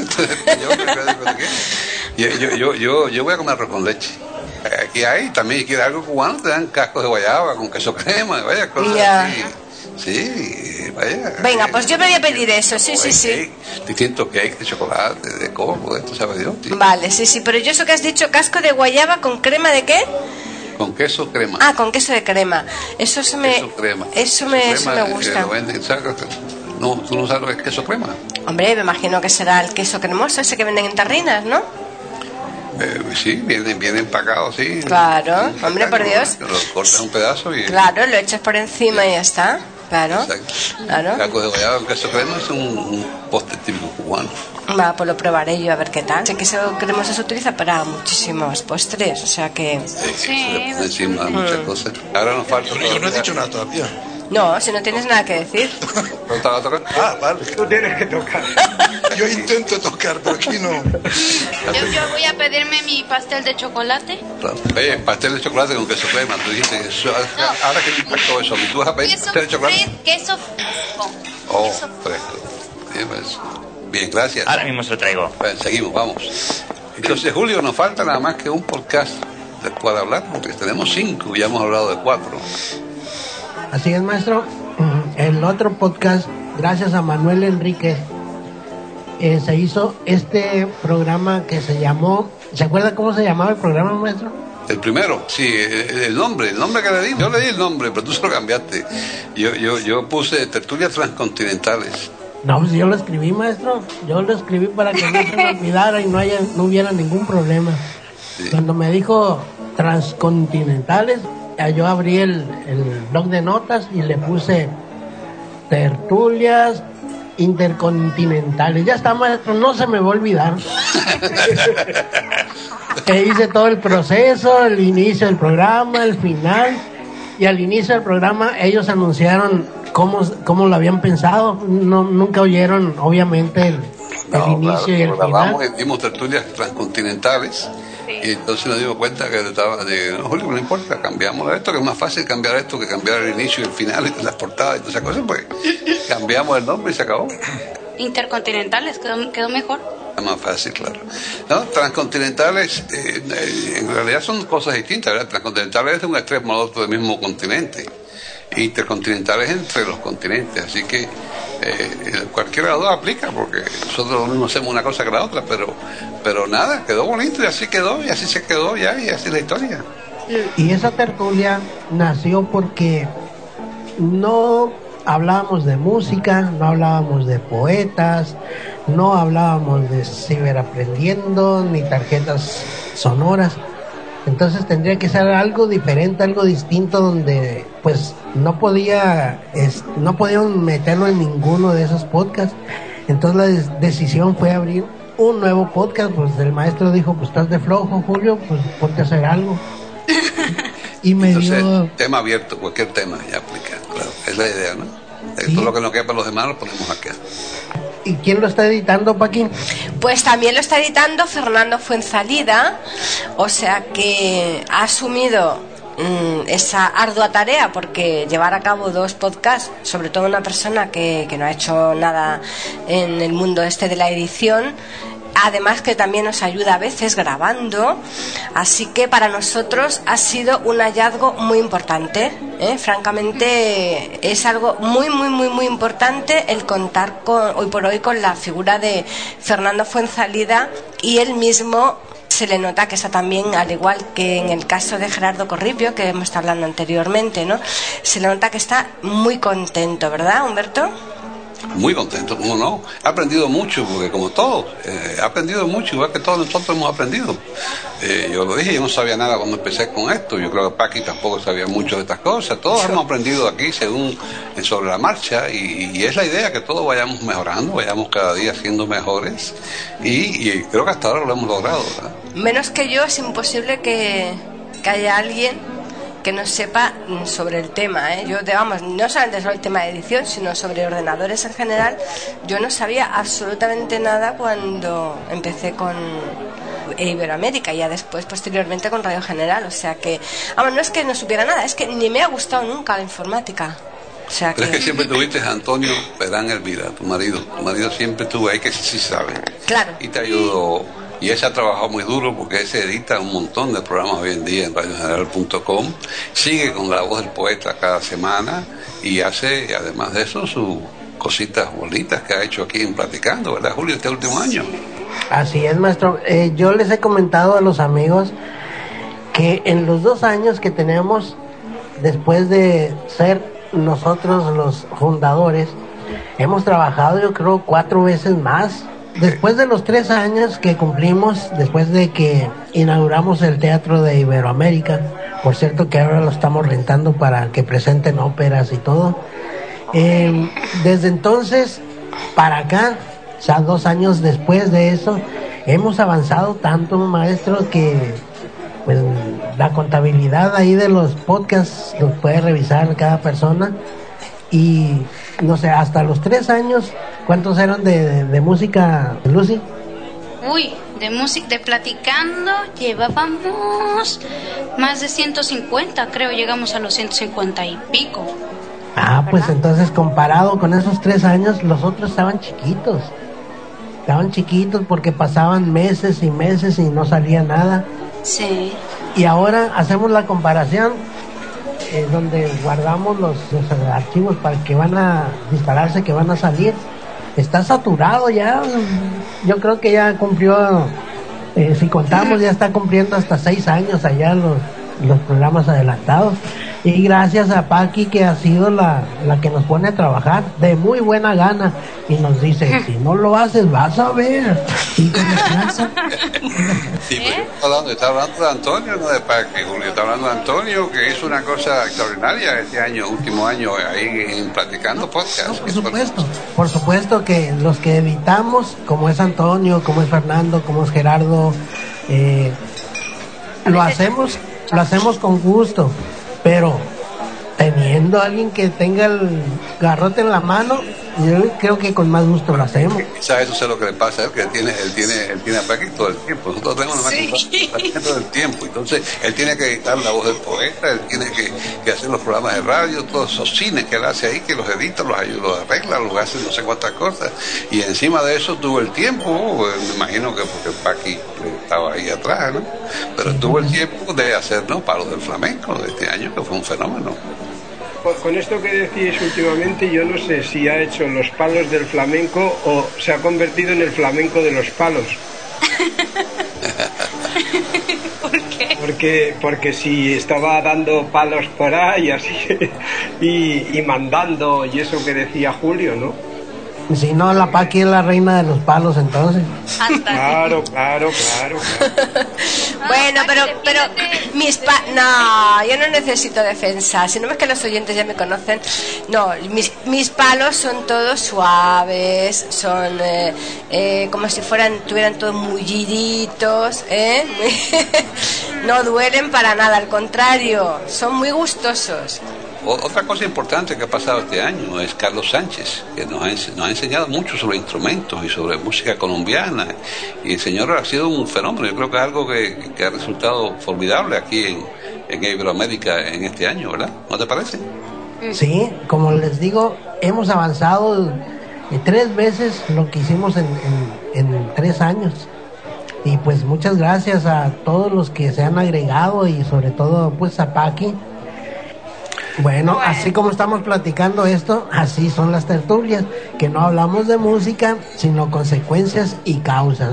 Yo voy a comer arroz con leche. Aquí hay, también si quieres algo cubano, te dan cascos de guayaba con queso crema, vaya, cosas así. Sí, vaya. Venga, pues yo me voy a pedir eso, sí. Distintos cakes de chocolate, de coco, esto sabe Dios. Tío. Vale, sí, pero yo eso que has dicho, casco de guayaba con crema de qué? Con queso crema. Ah, con queso de crema. Eso me gusta. Lo venden, no, ¿tú no sabes lo que es queso crema? Hombre, me imagino que será el queso cremoso ese que venden en tarrinas, ¿no? Sí, viene empacado, sí. Claro, hombre, por Dios. Lo cortas un pedazo y... Claro, lo echas por encima y ya está. Claro. Claro. Casco de guayaba con queso crema es un postre típico cubano. Va, pues lo probaré yo a ver qué tal. Sé que queso cremoso se utiliza para muchísimos postres, o sea que... Sí, se le pone encima muchas cosas. Ahora nos falta... Yo no he dicho nada todavía. No, si no tienes nada que decir. ¿No te va a tocar? Ah, vale. Tú tienes que tocar. Yo intento tocar, pero aquí no. Yo voy a pedirme mi pastel de chocolate. Claro. Oye, pastel de chocolate con queso crema. Tú dijiste que eso, ahora que me impactó eso, ¿tú vas a pedir pastel de chocolate? Queso fresco. Oh, fresco. Bien, pues. Bien, gracias. Ahora mismo se lo traigo. Bueno, seguimos, vamos. Entonces, Julio, nos falta nada más que un podcast del cual hablar, porque tenemos 5, ya hemos hablado de 4. Así es, maestro. El otro podcast, gracias a Manuel Enríquez, se hizo este programa que se llamó... ¿Se acuerda cómo se llamaba el programa, maestro? El primero, sí, el nombre que le di. Yo le di el nombre, pero tú se lo cambiaste. Yo puse Tertulias Transcontinentales. No, pues yo lo escribí, maestro. Yo lo escribí para que no se me olvidara y no hubiera ningún problema. Sí. Cuando me dijo Transcontinentales, yo abrí el blog de notas y le puse Tertulias Intercontinentales. Ya está, maestro, no se me va a olvidar. Hice todo el proceso, el inicio del programa, el final, y al inicio del programa ellos anunciaron cómo lo habían pensado. Nunca oyeron, obviamente, el inicio, claro, y el final. Dimos Tertulias Transcontinentales. Sí. Y entonces nos dimos cuenta que no, Julio, no importa, cambiamos esto, que es más fácil cambiar esto que cambiar el inicio y el final y las portadas y todas esas cosas, pues cambiamos el nombre y se acabó. Intercontinentales, quedó mejor. Es más fácil, claro. No, transcontinentales, en realidad son cosas distintas, ¿verdad? Transcontinentales es de un extremo al otro del mismo continente. Intercontinentales entre los continentes, así que cualquiera de los dos aplica, porque nosotros no hacemos una cosa que la otra, pero nada, quedó bonito y así quedó, y así se quedó ya, y así es la historia. Y esa tertulia nació porque no hablábamos de música, no hablábamos de poetas, no hablábamos de ciberaprendiendo ni tarjetas sonoras. Entonces tendría que ser algo diferente, algo distinto, donde pues no podían meterlo en ninguno de esos podcasts. Entonces la decisión fue abrir un nuevo podcast. Pues el maestro dijo, pues estás de flojo, Julio, pues ponte a hacer algo. Y me dio... Tema abierto, cualquier tema ya aplica, claro, es la idea, ¿no? ¿Sí? Todo lo que no queda para los demás lo ponemos acá. ¿Y quién lo está editando, Paquín? Pues también lo está editando Fernando Fuenzalida, o sea que ha asumido esa ardua tarea, porque llevar a cabo 2 podcasts, sobre todo una persona que no ha hecho nada en el mundo este de la edición, además que también nos ayuda a veces grabando, así que para nosotros ha sido un hallazgo muy importante, francamente es algo muy muy muy muy importante el contar hoy por hoy con la figura de Fernando Fuenzalida y él mismo se le nota que está también, al igual que en el caso de Gerardo Corripio, que hemos estado hablando anteriormente, ¿no? Se le nota que está muy contento, ¿verdad, Humberto? Muy contento, ¿cómo no? He aprendido mucho, porque como todos, he aprendido mucho, igual que todos nosotros hemos aprendido. Yo lo dije, yo no sabía nada cuando empecé con esto, yo creo que Paqui tampoco sabía mucho de estas cosas, todos hemos aprendido aquí según sobre la marcha, y es la idea que todos vayamos mejorando, vayamos cada día siendo mejores, y creo que hasta ahora lo hemos logrado, ¿verdad? Menos que yo, es imposible que haya alguien que no sepa sobre el tema, ¿eh? Yo, vamos, no solamente sobre el tema de edición, sino sobre ordenadores en general. Yo no sabía absolutamente nada cuando empecé con Iberoamérica y ya después, posteriormente, con Radio General. O sea que, vamos, no es que no supiera nada, es que ni me ha gustado nunca la informática. O sea Pero es que siempre tuviste a Antonio Perán Elvira, tu marido siempre estuvo ahí, que sí sabe. Claro. Y te ayudó. Y ese ha trabajado muy duro porque ese edita un montón de programas hoy en día en radiogeneral.com, sigue con La Voz del Poeta cada semana y hace, además de eso, sus cositas bonitas que ha hecho aquí en Platicando, ¿verdad, Julio, este último año? Así es, maestro. Yo les he comentado a los amigos que en los 2 años que tenemos, después de ser nosotros los fundadores, hemos trabajado, yo creo, 4 veces más. Después de los 3 años que cumplimos, después de que inauguramos el Teatro de Iberoamérica, por cierto que ahora lo estamos rentando para que presenten óperas y todo, desde entonces para acá, o sea, 2 años después de eso, hemos avanzado tanto, maestro, que pues la contabilidad ahí de los podcasts los puede revisar cada persona. Y no sé, hasta los 3 años, ¿cuántos eran de música, Lucy? Uy, de Platicando llevábamos más de 150, creo, llegamos a los 150 y pico. Ah, pues entonces comparado con esos 3 años, los otros estaban chiquitos porque pasaban meses y meses y no salía nada. Sí. Y ahora hacemos la comparación, donde guardamos los archivos para que van a instalarse, que van a salir. Está saturado ya. Yo creo que ya cumplió, si contamos, ya está cumpliendo hasta 6 años allá los programas adelantados. Y gracias a Paqui, que ha sido la que nos pone a trabajar de muy buena gana y nos dice, si no lo haces vas a ver. Y Sí, pero está hablando de Antonio, no de Paqui, Julio. Está hablando de Antonio, que hizo una cosa extraordinaria este año, último año, ahí en Platicando Podcast. No, por supuesto que los que editamos, como es Antonio, como es Fernando, como es Gerardo, lo hacemos con gusto, pero teniendo a alguien que tenga el garrote en la mano, yo creo que con más gusto lo hacemos. Quizás eso es lo que le pasa a él, que él tiene a Paqui todo el tiempo. Nosotros tenemos una máquina todo el tiempo. Entonces, él tiene que editar La Voz del Poeta, él tiene que hacer los programas de radio, todos esos cines que él hace ahí, que los edita, los ayuda, los arregla, los hace no sé cuántas cosas. Y encima de eso tuvo el tiempo, me imagino que porque Paqui estaba ahí atrás, ¿no? Pero tuvo el tiempo de hacer, ¿no?, Palos del Flamenco de este año, que fue un fenómeno. Con esto que decís últimamente, yo no sé si ha hecho los palos del flamenco o se ha convertido en el flamenco de los palos. ¿Por qué? Porque si estaba dando palos por ahí así y mandando, y eso que decía Julio, ¿no? Si no, la Paqui es la reina de los palos, entonces. Claro. Bueno, pero no, yo no necesito defensa. Si no es que los oyentes ya me conocen. No, mis palos son todos suaves, son como si tuvieran todos mulliditos, no duelen para nada, al contrario, son muy gustosos. Otra cosa importante que ha pasado este año es Carlos Sánchez, que nos ha enseñado mucho sobre instrumentos y sobre música colombiana. Y el señor ha sido un fenómeno. Yo creo que es algo que ha resultado formidable aquí en Iberoamérica en este año, ¿verdad? ¿No te parece? Sí, como les digo, hemos avanzado 3 veces lo que hicimos en 3 años. Y pues muchas gracias a todos los que se han agregado y sobre todo pues a Paqui. Bueno, así como estamos platicando esto, así son las tertulias, que no hablamos de música, sino consecuencias y causas, ¿no?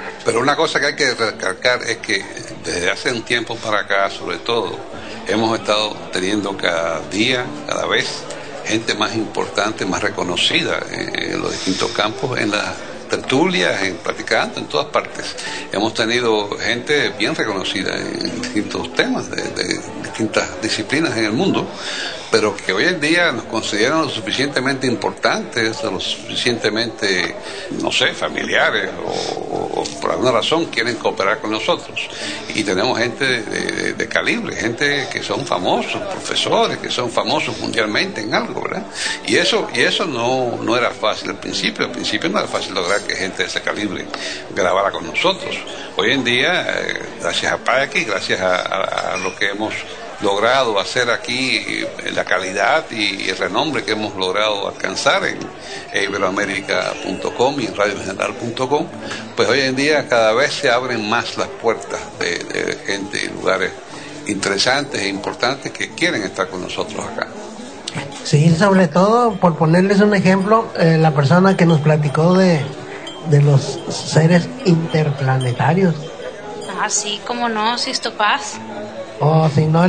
Pero una cosa que hay que recalcar es que desde hace un tiempo para acá, sobre todo, hemos estado teniendo cada día, cada vez, gente más importante, más reconocida en los distintos campos, en las tertulias, en practicando, en todas partes. Hemos tenido gente bien reconocida en distintos temas, de distintas disciplinas en el mundo, pero que hoy en día nos consideran lo suficientemente importantes, lo suficientemente, no sé, familiares o por alguna razón quieren cooperar con nosotros. Y tenemos gente de calibre, gente que son famosos, profesores que son famosos mundialmente en algo, ¿verdad? Y eso no era fácil al principio no era fácil lograr que gente de ese calibre grabara con nosotros. Hoy en día, gracias a Paqui, gracias a lo que hemos logrado hacer aquí, la calidad y el renombre que hemos logrado alcanzar en iberoamerica.com y en radiogeneral.com, pues hoy en día cada vez se abren más las puertas de gente y lugares interesantes e importantes que quieren estar con nosotros acá. Sí, sobre todo, por ponerles un ejemplo, la persona que nos platicó de los seres interplanetarios. Ah, sí, cómo no, Sisto Paz. O si no,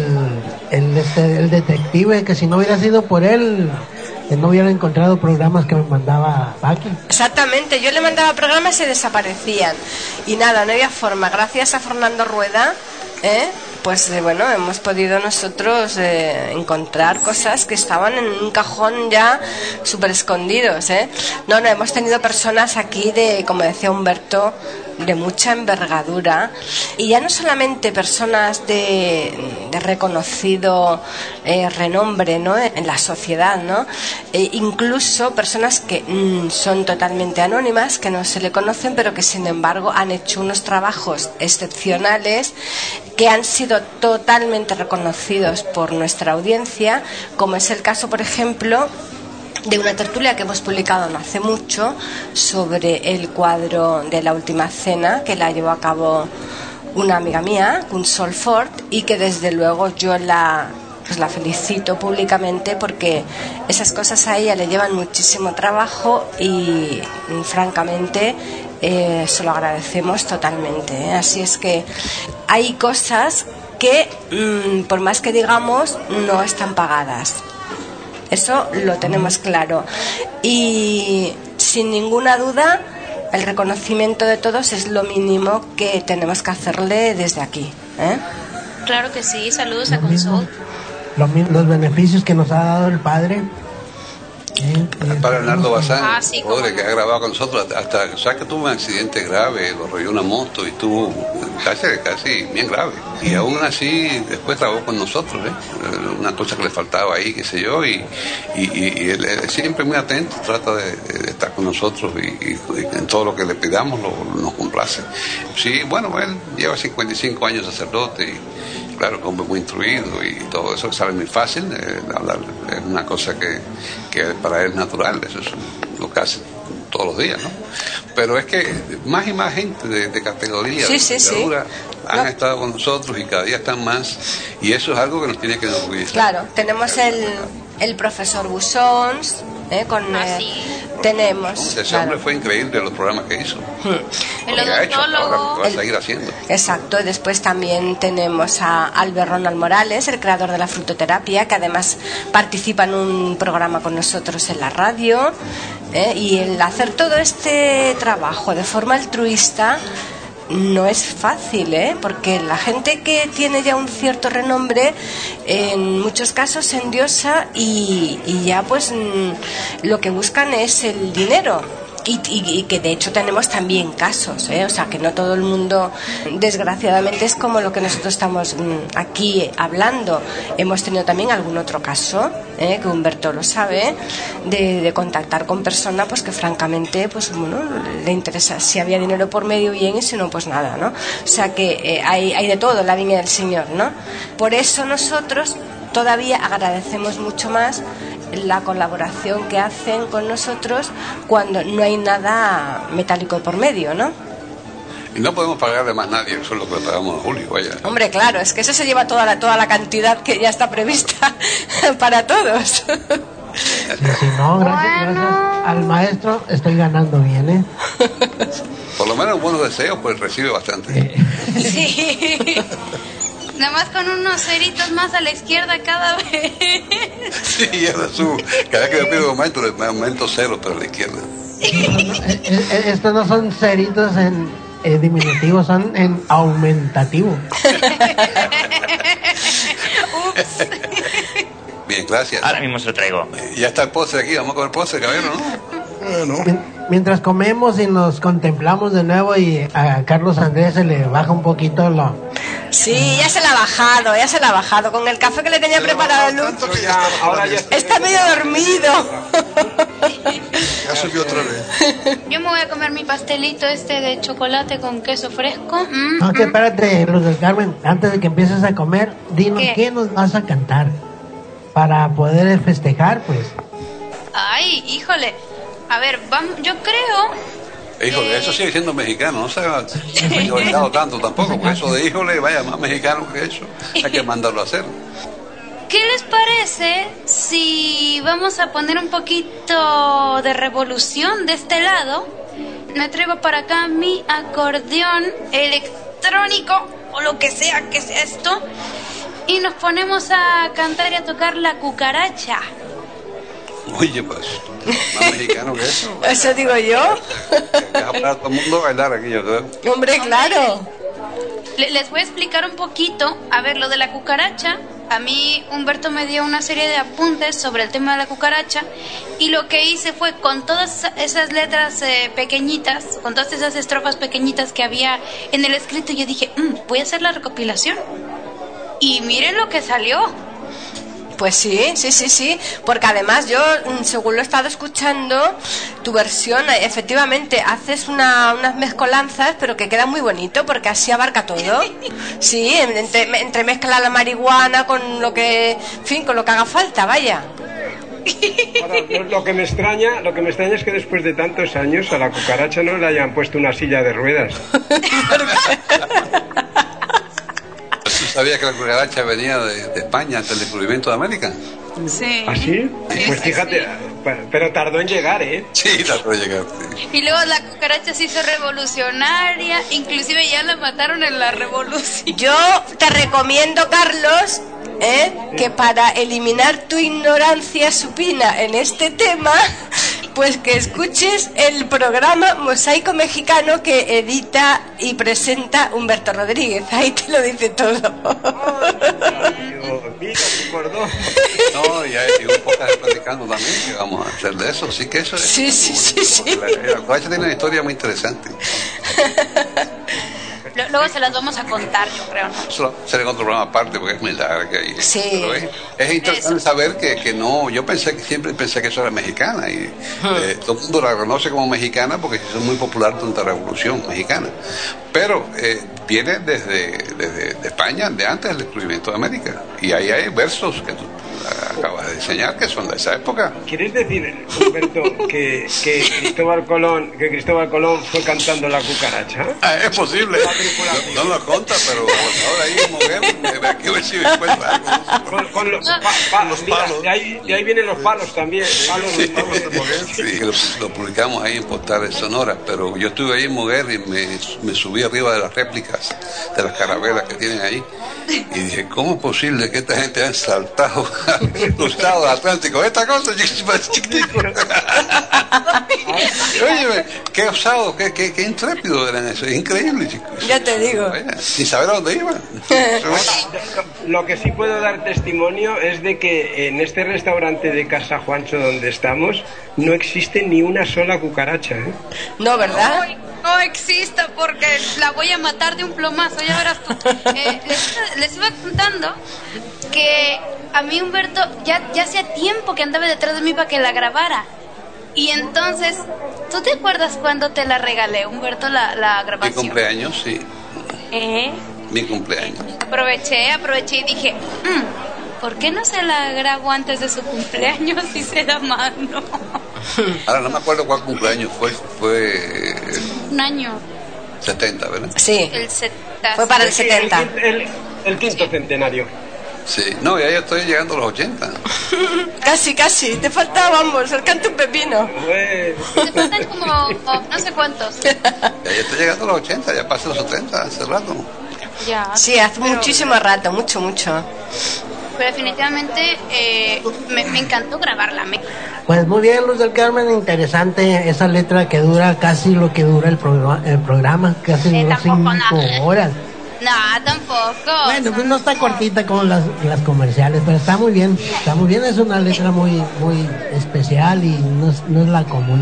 el detective, que si no hubiera sido por él, no hubiera encontrado programas que me mandaba Paqui. Exactamente, yo le mandaba programas y se desaparecían. Y nada, no había forma. Gracias a Fernando Rueda, pues bueno, hemos podido nosotros encontrar cosas que estaban en un cajón ya súper escondidos. No, hemos tenido personas aquí de, como decía Humberto, de mucha envergadura, y ya no solamente personas de reconocido renombre, ¿no?, en la sociedad, ¿no? Incluso personas que son totalmente anónimas, que no se le conocen, pero que sin embargo han hecho unos trabajos excepcionales que han sido totalmente reconocidos por nuestra audiencia, como es el caso, por ejemplo, de una tertulia que hemos publicado no hace mucho sobre el cuadro de La Última Cena, que la llevó a cabo una amiga mía, Consol Ford, y que desde luego yo la felicito públicamente, porque esas cosas a ella le llevan muchísimo trabajo y francamente se lo agradecemos totalmente. Así es que hay cosas que por más que digamos no están pagadas. Eso lo tenemos claro. Y sin ninguna duda, el reconocimiento de todos es lo mínimo que tenemos que hacerle desde aquí. Claro que sí, saludos a Consol. Los beneficios que nos ha dado el padre. Para Hernando Bazán, sí, pobre, que ha grabado con nosotros, hasta, o sea, que tuvo un accidente grave, lo arrolló una moto y tuvo casi bien grave. Y aún así, después grabó con nosotros, una cosa que le faltaba ahí, qué sé yo, y él es siempre muy atento, trata de estar con nosotros y en todo lo que le pidamos nos complace. Sí, bueno, él lleva 55 años de sacerdote y claro, como muy instruido y todo eso sale muy fácil, hablar es una cosa que para él es natural, eso es lo que hace todos los días, ¿no? Pero es que más y más gente de categoría, han estado con nosotros y cada día están más, y eso es algo que nos tiene que enorgullecer. Claro, tenemos el profesor Busons, tenemos. Ese hombre fue increíble los programas que hizo. El odontólogo. Va a seguir haciendo. Exacto, después también tenemos a Albert Ronald Morales, el creador de la frutoterapia, que además participa en un programa con nosotros en la radio. Y el hacer todo este trabajo de forma altruista no es fácil, porque la gente que tiene ya un cierto renombre en muchos casos se endiosa y ya pues lo que buscan es el dinero. Y que de hecho tenemos también casos, o sea, que no todo el mundo desgraciadamente es como lo que nosotros estamos aquí hablando. Hemos tenido también algún otro caso, que Humberto lo sabe, de contactar con personas pues que francamente pues bueno, le interesa si había dinero por medio, bien, y si no pues nada, ¿no? O sea que hay de todo en la viña del Señor, ¿no? Por eso nosotros todavía agradecemos mucho más la colaboración que hacen con nosotros cuando no hay nada metálico por medio, ¿no? Y no podemos pagarle más a nadie, eso es lo que le pagamos a Julio, vaya. Hombre, claro, es que eso se lleva toda la cantidad que ya está prevista para todos. Sí, no, gracias al maestro estoy ganando bien, ¿eh? Por lo menos buenos deseos, pues recibe bastante. Sí. Nada más con unos ceritos más a la izquierda cada vez. Sí, era su. Cada vez que me pido aumento, le aumento 0, pero a la izquierda. Estos no son ceritos en diminutivo, son en aumentativo. Ups. Bien, gracias. Ahora mismo se lo traigo. Ya está el postre aquí, vamos a comer postre, caballero, ¿no? Mientras comemos y nos contemplamos de nuevo y a Carlos Andrés se le baja un poquito lo... Sí, ya se la ha bajado. Con el café que le tenía preparado Luz. Está medio dormido. Ya subió otra vez. Yo me voy a comer mi pastelito de chocolate con queso fresco. Aunque espérate, Luz del Carmen, antes de que empieces a comer, dinos ¿Qué nos vas a cantar para poder festejar, pues? Ay, híjole. A ver, vamos, yo creo... Híjole, eso sigue siendo mexicano, no se ha olvidado tanto tampoco, porque eso de híjole, vaya, más mexicano que eso, hay que mandarlo a hacer. ¿Qué les parece si vamos a poner un poquito de revolución de este lado? Me traigo para acá mi acordeón electrónico, o lo que sea esto, y nos ponemos a cantar y a tocar la cucaracha. Oye, pues, más mexicano que eso. Eso digo yo. Para todo el mundo bailar aquí, yo creo. Hombre, claro. Les voy a explicar un poquito. A ver, lo de la cucaracha. A mí Humberto me dio una serie de apuntes sobre el tema de la cucaracha. Y lo que hice fue con todas esas letras pequeñitas, con todas esas estrofas pequeñitas que había en el escrito, yo dije, voy a hacer la recopilación. Y miren lo que salió. Pues sí, porque además yo, según lo he estado escuchando, tu versión, efectivamente, haces unas mezcolanzas, pero que queda muy bonito, porque así abarca todo. Sí, entremezcla la marihuana con lo que, en fin, con lo que haga falta, vaya. Ahora, lo que me extraña es que después de tantos años a la cucaracha no le hayan puesto una silla de ruedas. ¿Sabía que la cucaracha venía de España antes del descubrimiento de América? Sí. ¿Ah, sí? Pues fíjate, pero tardó en llegar, ¿eh? Sí, tardó en llegar. Sí. Y luego la cucaracha se hizo revolucionaria, inclusive ya la mataron en la revolución. Yo te recomiendo, Carlos, que para eliminar tu ignorancia supina en este tema, pues que escuches el programa Mosaico Mexicano que edita y presenta Humberto Rodríguez. Ahí te lo dice todo. No, y hay un poco de platicando también que vamos a hacer de eso. Así que eso es. Sí. La cucaracha tiene una historia muy interesante. Luego se las vamos a contar, yo creo, ¿no? Eso será en otro programa aparte porque es muy larga. Sí. Pero es interesante saber que no. Yo siempre pensé que eso era mexicana. Y todo el mundo la reconoce como mexicana porque es muy popular durante la Revolución Mexicana. Pero viene desde España, de antes del descubrimiento de América. Y ahí hay versos que tú acabas de enseñar que son de esa época. ¿Quieres decir, Humberto, que Cristóbal Colón fue cantando la cucaracha? Es posible. No lo conta, pero ahora ahí mujer, aquí a ver si me encuentra algo. Con los palos. De ahí vienen los palos también. Sí, lo publicamos ahí en Postales Sonoras, pero yo estuve ahí en Moguer y me subí arriba de las réplicas de las carabelas que tienen ahí y dije, ¿cómo es posible que esta gente haya saltado los estados del Atlántico? Esta cosa es chiquitico. Oye, qué osado, qué intrépido eran eso, es increíble, chicos. Ya te digo. Sin saber a dónde iban. Lo que sí puedo dar testimonio es de que en este restaurante de Casa Juancho donde estamos no existe ni una sola cucaracha, ¿eh? No, ¿verdad? No exista porque la voy a matar de un plomazo, ya verás tú. Les iba contando que a mí Humberto ya hacía tiempo que andaba detrás de mí para que la grabara. Y entonces, ¿tú te acuerdas cuando te la regalé, Humberto, la grabación? Mi cumpleaños, sí. Mi cumpleaños. Aproveché y dije, ¿por qué no se la grabo antes de su cumpleaños y se la mando? Ahora no me acuerdo cuál cumpleaños fue un año 70, ¿verdad? Sí, fue para el 70. El quinto centenario. Sí, no, ya yo estoy llegando a los 80. Casi, te falta, vamos, el canto un pepino. Te faltan como no sé cuántos. Ya estoy llegando a los 80, ya pasé los 70 hace rato. Ya. Sí, hace muchísimo rato, mucho. Pero definitivamente me encantó grabarla. Pues muy bien, Luz del Carmen, interesante esa letra que dura casi lo que dura el programa, casi unas 5 horas. No, tampoco. Bueno, pues no está cortita como las comerciales, pero está muy bien, es una letra muy especial y no es la común.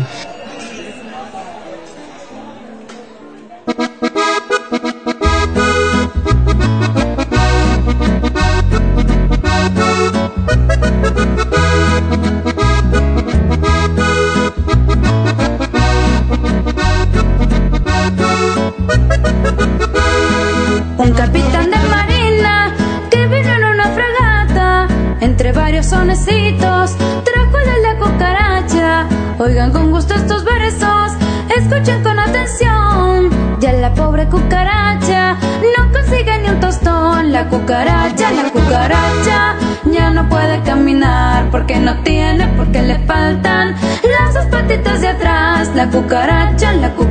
Un capitán de marina que vino en una fragata, entre varios sonecitos trajo la cucaracha. Oigan con gusto estos versos, escuchen con atención. Ya la pobre cucaracha no consigue ni un tostón. La cucaracha ya no puede caminar porque no tiene, porque le faltan las dos patitas de atrás. La cucaracha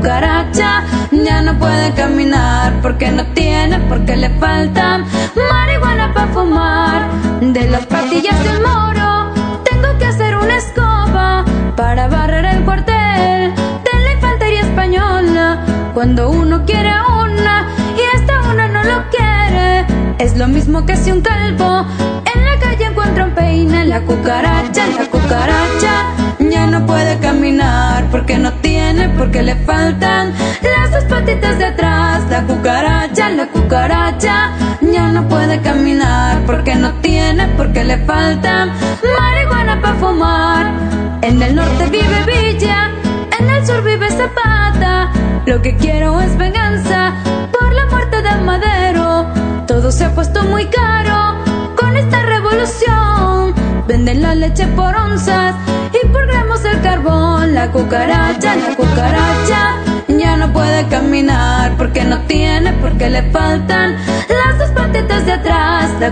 ya no puede caminar porque no tiene, porque le faltan marihuana para fumar. De las patillas del moro tengo que hacer una escoba para barrer el cuartel de la infantería española. Cuando uno quiere una y esta una no lo quiere, es lo mismo que si un calvo en la calle encuentra un peine. La cucaracha ya no puede caminar porque no tiene, porque le faltan las dos patitas de atrás. La cucaracha ya no puede caminar porque no tiene, porque le falta marihuana para fumar. En el norte vive Villa, en el sur vive Zapata. Lo que quiero es venganza por la muerte de Madero. Todo se ha puesto muy caro con esta revolución. Venden la leche por onzas y por gramos el carbón. La cucaracha ya no puede caminar porque no tiene, porque le faltan las dos patitas de atrás. La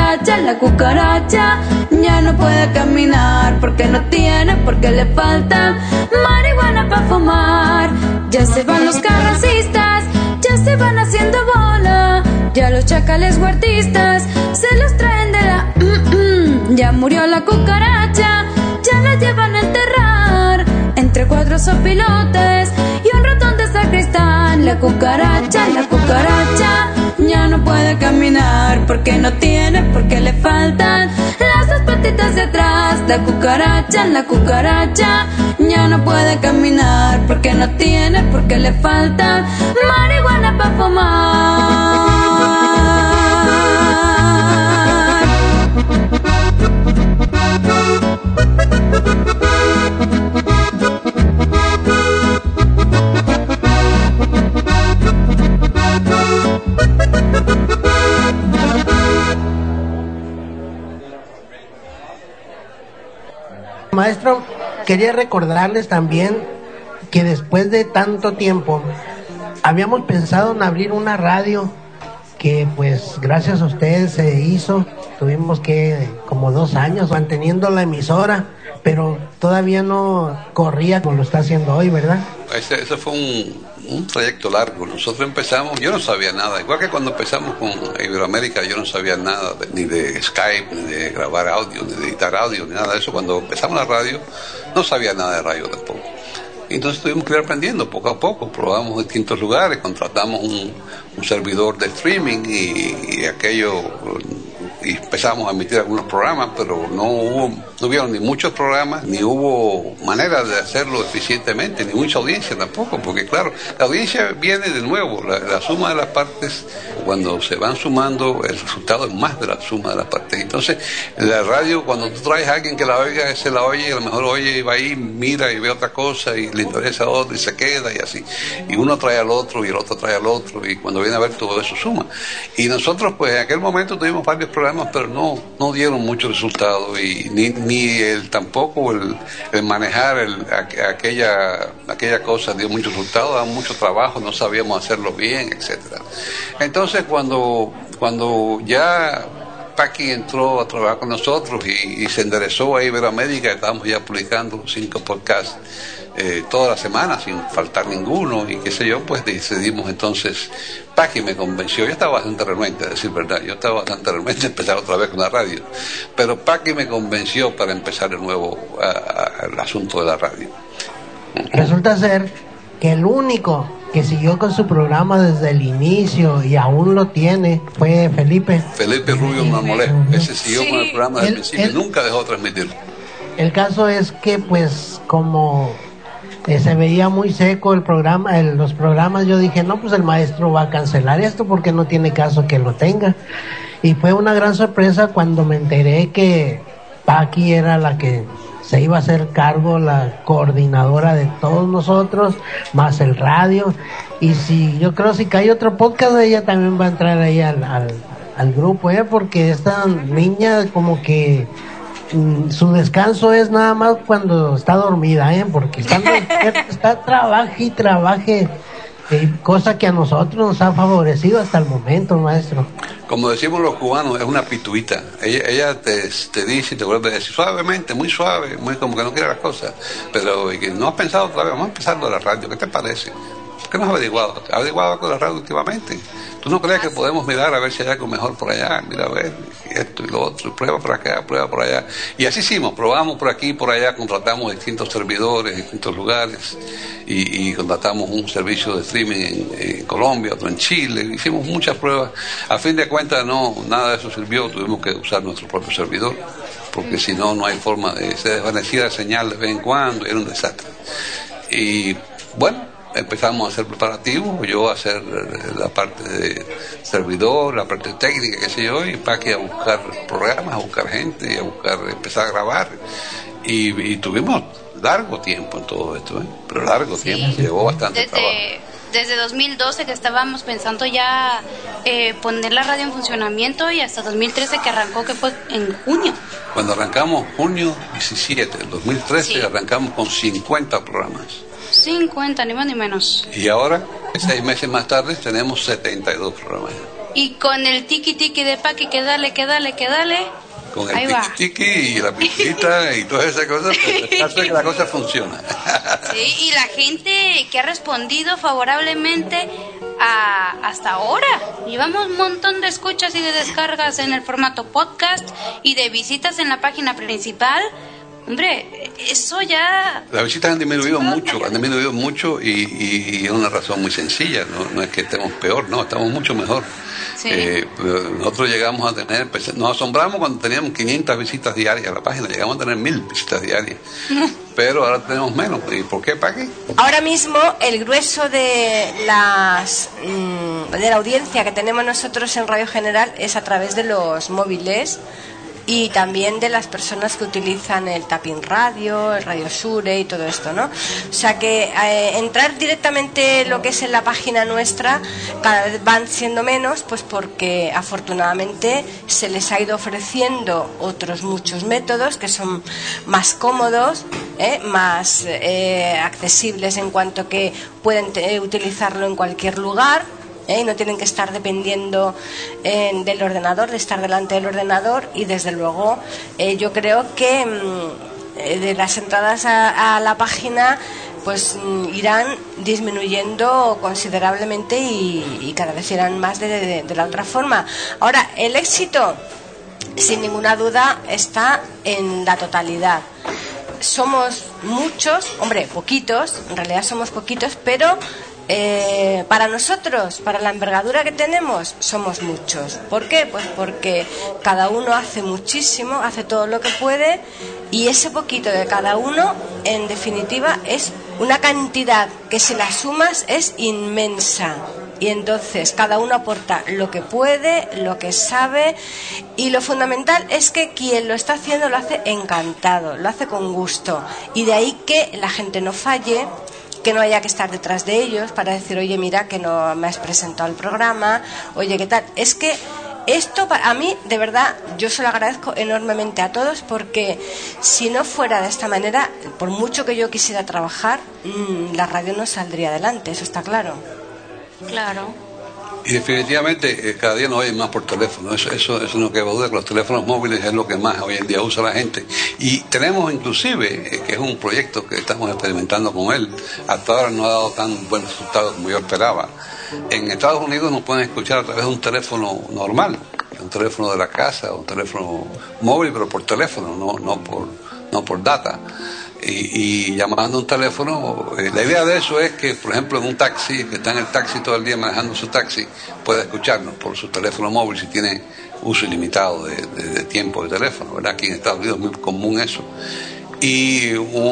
cucaracha ya no puede caminar porque no tiene, porque le falta marihuana para fumar. Ya se van los carrancistas, ya se van haciendo bola. Ya los chacales huertistas se los traen de la... Ya murió la cucaracha, ya la llevan a enterrar entre 4 sopilotes y un ratón de sacristán. La cucaracha ya no puede caminar porque no tiene, porque le faltan las dos patitas de atrás. La cucaracha ya no puede caminar porque no tiene, porque le falta marihuana para fumar. Maestro, quería recordarles también que después de tanto tiempo habíamos pensado en abrir una radio que pues gracias a ustedes se hizo. Tuvimos que como 2 años manteniendo la emisora, pero todavía no corría como lo está haciendo hoy, ¿verdad? Ese fue un trayecto largo. Nosotros empezamos, yo no sabía nada, igual que cuando empezamos con Iberoamérica, yo no sabía nada ni de Skype, ni de grabar audio, ni de editar audio, ni nada de eso. Cuando empezamos la radio, no sabía nada de radio tampoco. Entonces tuvimos que ir aprendiendo poco a poco, probamos distintos lugares, contratamos un servidor de streaming y aquello, y empezamos a emitir algunos programas, pero no hubieron ni muchos programas, ni hubo manera de hacerlo eficientemente, ni mucha audiencia tampoco, porque claro, la audiencia viene de nuevo, la suma de las partes, cuando se van sumando, el resultado es más de la suma de las partes. Entonces, la radio, cuando tú traes a alguien que la oiga, ese la oye, a lo mejor oye y va ahí, mira y ve otra cosa, y le interesa a otro, y se queda, y así. Y uno trae al otro, y el otro trae al otro, y cuando viene a ver todo eso suma. Y nosotros, pues, en aquel momento tuvimos varios programas, pero no dieron mucho resultado, y ni tampoco el manejar aquella cosa dio mucho resultado, daba mucho trabajo, no sabíamos hacerlo bien, etcétera. Entonces cuando ya Paqui entró a trabajar con nosotros y se enderezó a Iberoamérica. Estábamos ya publicando 5 podcasts toda la semana sin faltar ninguno y qué sé yo, pues decidimos entonces. Paqui me convenció. Yo estaba bastante renuente, a decir verdad, yo estaba bastante renuente a empezar otra vez con la radio, pero Paqui me convenció para empezar de nuevo el asunto de la radio. Resulta ser que el único que siguió con su programa desde el inicio y aún lo tiene fue Felipe Rubio Marmolejo. Ese siguió con el programa desde el principio, nunca dejó de transmitirlo. El caso es que pues como se veía muy seco el programa, los programas, yo dije, no, pues el maestro va a cancelar esto porque no tiene caso que lo tenga. Y fue una gran sorpresa cuando me enteré que Paqui era la que se iba a hacer cargo, la coordinadora de todos nosotros, más el radio. Y yo creo si cae otro podcast, ella también va a entrar ahí al grupo, porque esta niña como que su descanso es nada más cuando está dormida, porque está trabaje y trabaje, cosa que a nosotros nos ha favorecido hasta el momento, maestro. Como decimos los cubanos, es una pituita. Ella te dice y te vuelve a decir suavemente, muy suave, muy como que no quiere las cosas, pero que no has pensado otra vez, vamos a empezar de la radio, ¿qué te parece? ¿Qué nos has averiguado? ¿Has averiguado con la radio últimamente? ¿Tú no crees que podemos mirar a ver si hay algo mejor por allá? Mira a ver, esto y lo otro, prueba por acá, prueba por allá. Y así hicimos, probamos por aquí, por allá, contratamos distintos servidores, distintos lugares, y contratamos un servicio de streaming en Colombia, otro en Chile, hicimos muchas pruebas. A fin de cuentas, nada de eso sirvió, tuvimos que usar nuestro propio servidor, porque si no, no hay forma de... Se desvanecía la señal de vez en cuando, era un desastre. Y bueno, empezamos a hacer preparativos, yo a hacer la parte de servidor, la parte técnica, qué sé yo, y Paqui a buscar programas, a buscar gente, y empezar a grabar, y tuvimos largo tiempo en todo esto, pero largo tiempo, llevó bastante trabajo. Desde 2012 que estábamos pensando ya poner la radio en funcionamiento, y hasta 2013 que arrancó, que fue en junio. Cuando arrancamos junio 17, el 2013 arrancamos con 50 programas. 50, ni más ni menos. Y ahora, 6 meses más tarde, tenemos 72 programas. Y con el tiki-tiki de Paqui, que dale. Con el tiki-tiki y la piquita y todas esas cosas, pues el caso es que la cosa funciona. Sí, y la gente que ha respondido favorablemente hasta ahora. Llevamos un montón de escuchas y de descargas en el formato podcast y de visitas en la página principal. Hombre, eso ya... Las visitas han disminuido mucho y es una razón muy sencilla, no es que estemos peor, no, estamos mucho mejor. Sí. Nosotros llegamos a tener, nos asombramos cuando teníamos 500 visitas diarias a la página, llegamos a tener 1000 visitas diarias, pero ahora tenemos menos. ¿Y por qué, Paqui? Ahora mismo el grueso de la audiencia que tenemos nosotros en Radio General es a través de los móviles, y también de las personas que utilizan el Tapping Radio, el Radio Sure y todo esto, ¿no? O sea que entrar directamente lo que es en la página nuestra cada vez van siendo menos, pues porque afortunadamente se les ha ido ofreciendo otros muchos métodos que son más cómodos, más accesibles en cuanto que pueden utilizarlo en cualquier lugar. Y no tienen que estar dependiendo del ordenador, de estar delante del ordenador, y desde luego yo creo que de las entradas a la página pues irán disminuyendo considerablemente y cada vez irán más de la otra forma. Ahora, el éxito sin ninguna duda está en la totalidad. Somos muchos, poquitos, en realidad somos poquitos, pero para nosotros, para la envergadura que tenemos, somos muchos. ¿Por qué? Pues porque cada uno hace muchísimo, hace todo lo que puede, y ese poquito de cada uno, en definitiva, es una cantidad que si la sumas es inmensa. Y entonces cada uno aporta lo que puede, lo que sabe, y lo fundamental es que quien lo está haciendo lo hace encantado, lo hace con gusto, y de ahí que la gente no falle, que no haya que estar detrás de ellos para decir, oye, mira que no me has presentado el programa, oye, ¿qué tal? Es que esto a mí, de verdad, yo se lo agradezco enormemente a todos, porque si no fuera de esta manera, por mucho que yo quisiera trabajar, la radio no saldría adelante, eso está claro. Claro. Y definitivamente cada día nos oyen más por teléfono, eso no queda duda, que los teléfonos móviles es lo que más hoy en día usa la gente. Y tenemos inclusive, que es un proyecto que estamos experimentando con él, hasta ahora no ha dado tan buen resultado como yo esperaba. En Estados Unidos nos pueden escuchar a través de un teléfono normal, un teléfono de la casa, un teléfono móvil, pero por teléfono, no por data. Y llamando un teléfono, la idea de eso es que, por ejemplo, en un taxi, que está en el taxi todo el día manejando su taxi, pueda escucharnos por su teléfono móvil si tiene uso ilimitado de tiempo de teléfono, ¿verdad? Aquí en Estados Unidos es muy común eso. Y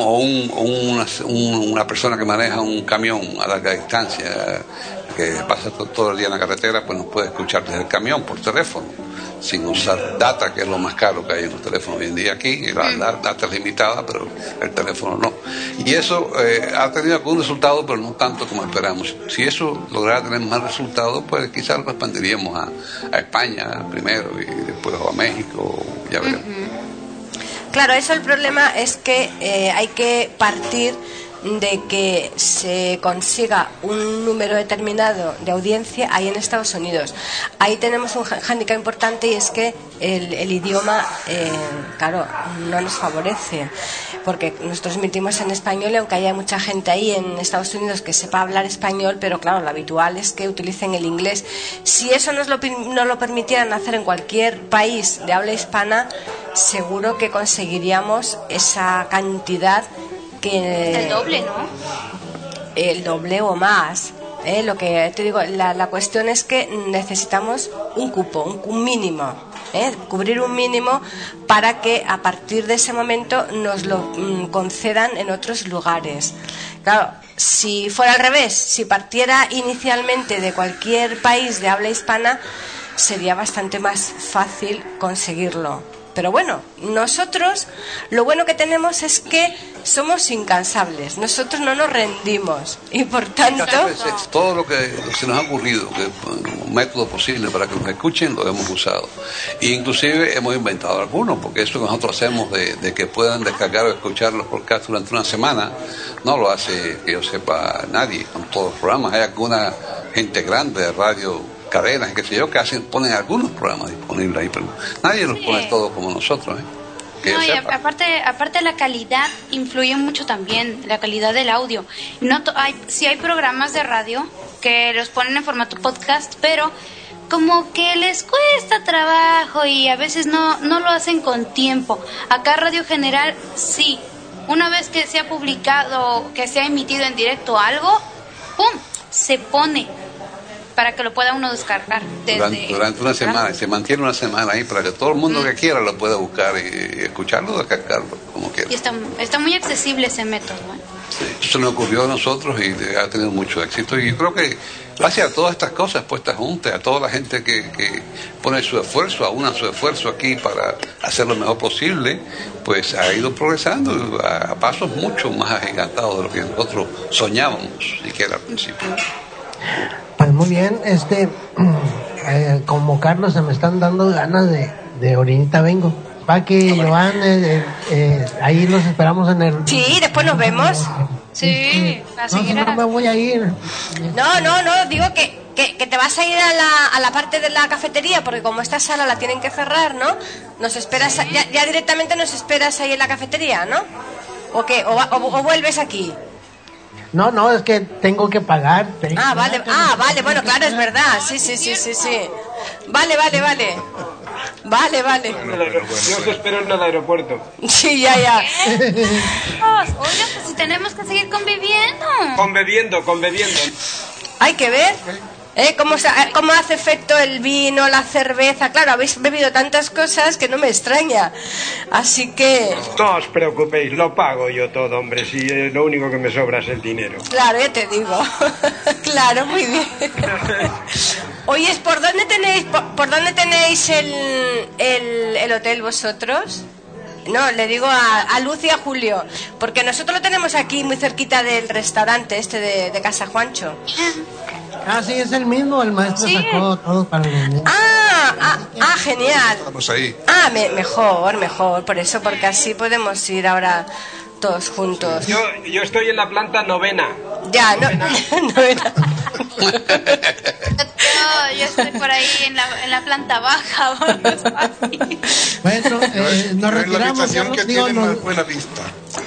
una persona que maneja un camión a larga distancia, que pasa todo el día en la carretera, pues nos puede escuchar desde el camión por teléfono, sin usar data, que es lo más caro que hay en los teléfonos hoy en día aquí. La data es limitada, pero el teléfono no. Y eso ha tenido algún resultado, pero no tanto como esperamos. Si eso lograra tener más resultados, pues quizás lo expandiríamos a España primero y después a México, ya veremos. Claro, eso el problema es que hay que partir de que se consiga un número determinado de audiencia ahí en Estados Unidos. Ahí tenemos un hándicap importante, y es que el idioma, claro, no nos favorece, porque nosotros emitimos en español, y aunque haya mucha gente ahí en Estados Unidos que sepa hablar español, pero claro, lo habitual es que utilicen el inglés. Si eso nos lo permitieran hacer en cualquier país de habla hispana, seguro que conseguiríamos esa cantidad que... El doble, ¿no? El doble o más. Lo que te digo, la cuestión es que necesitamos un cupo, un mínimo, cubrir un mínimo para que a partir de ese momento nos lo concedan en otros lugares. Claro, si fuera al revés, si partiera inicialmente de cualquier país de habla hispana, sería bastante más fácil conseguirlo. Pero bueno, nosotros lo bueno que tenemos es que somos incansables, nosotros no nos rendimos, y por tanto... Todo lo que se nos ha ocurrido, que un método posible para que nos escuchen, lo hemos usado. E inclusive hemos inventado algunos, porque eso que nosotros hacemos de que puedan descargar o escuchar los podcasts durante una semana, no lo hace, que yo sepa, nadie con todos los programas. Hay alguna gente grande de radio, cadenas, qué sé yo, que ponen algunos programas disponibles ahí, pero nadie los pone todos como nosotros, No, y aparte la calidad influye mucho también, la calidad del audio. Sí hay programas de radio que los ponen en formato podcast, pero como que les cuesta trabajo y a veces no lo hacen con tiempo. Acá Radio General sí, una vez que se ha publicado, que se ha emitido en directo algo, ¡pum!, se pone para que lo pueda uno descargar durante una semana, y se mantiene una semana ahí para que todo el mundo que quiera lo pueda buscar y escucharlo, descargarlo como quiera. Y está muy accesible ese método, Sí, eso nos ocurrió a nosotros y ha tenido mucho éxito, y yo creo que gracias a todas estas cosas puestas juntas, a toda la gente que pone su esfuerzo, aúna su esfuerzo aquí para hacer lo mejor posible, pues ha ido progresando a pasos mucho más agigantados de lo que nosotros soñábamos siquiera al principio. Pues muy bien, como Carlos, se me están dando ganas de orinita vengo. Paqui, Joan, ahí los esperamos en el... Sí, después nos vemos. Sí, no me voy a ir. No, digo que te vas a ir a la parte de la cafetería, porque como esta sala la tienen que cerrar, ¿no? Nos esperas, ya directamente nos esperas ahí en la cafetería, ¿no? ¿O qué? ¿O vuelves aquí? No, es que tengo que pagar. Vale, bueno, claro, es verdad. Sí. Vale. Yo os espero en el aeropuerto. Sí, ya. Oiga, pues si tenemos que seguir conviviendo. Conviviendo. Hay que ver cómo hace efecto el vino, la cerveza. Claro, habéis bebido tantas cosas que no me extraña. Así que... No os preocupéis, lo pago yo todo, hombre. Si lo único que me sobra es el dinero. Claro, ya te digo. Claro, muy bien. Oye, ¿por dónde tenéis el hotel vosotros? No, le digo a Luz y a Julio, porque nosotros lo tenemos aquí muy cerquita del restaurante de Casa Juancho. Sí, es el mismo, el maestro sacó todo para el niños. Genial. Vamos ahí. Mejor, por eso, porque así podemos ir ahora todos juntos. Yo estoy en la planta 9ª. Ya, novena. Yo estoy por ahí en la planta baja. Bueno, nos retiramos. En la habitación que tiene más buena vista.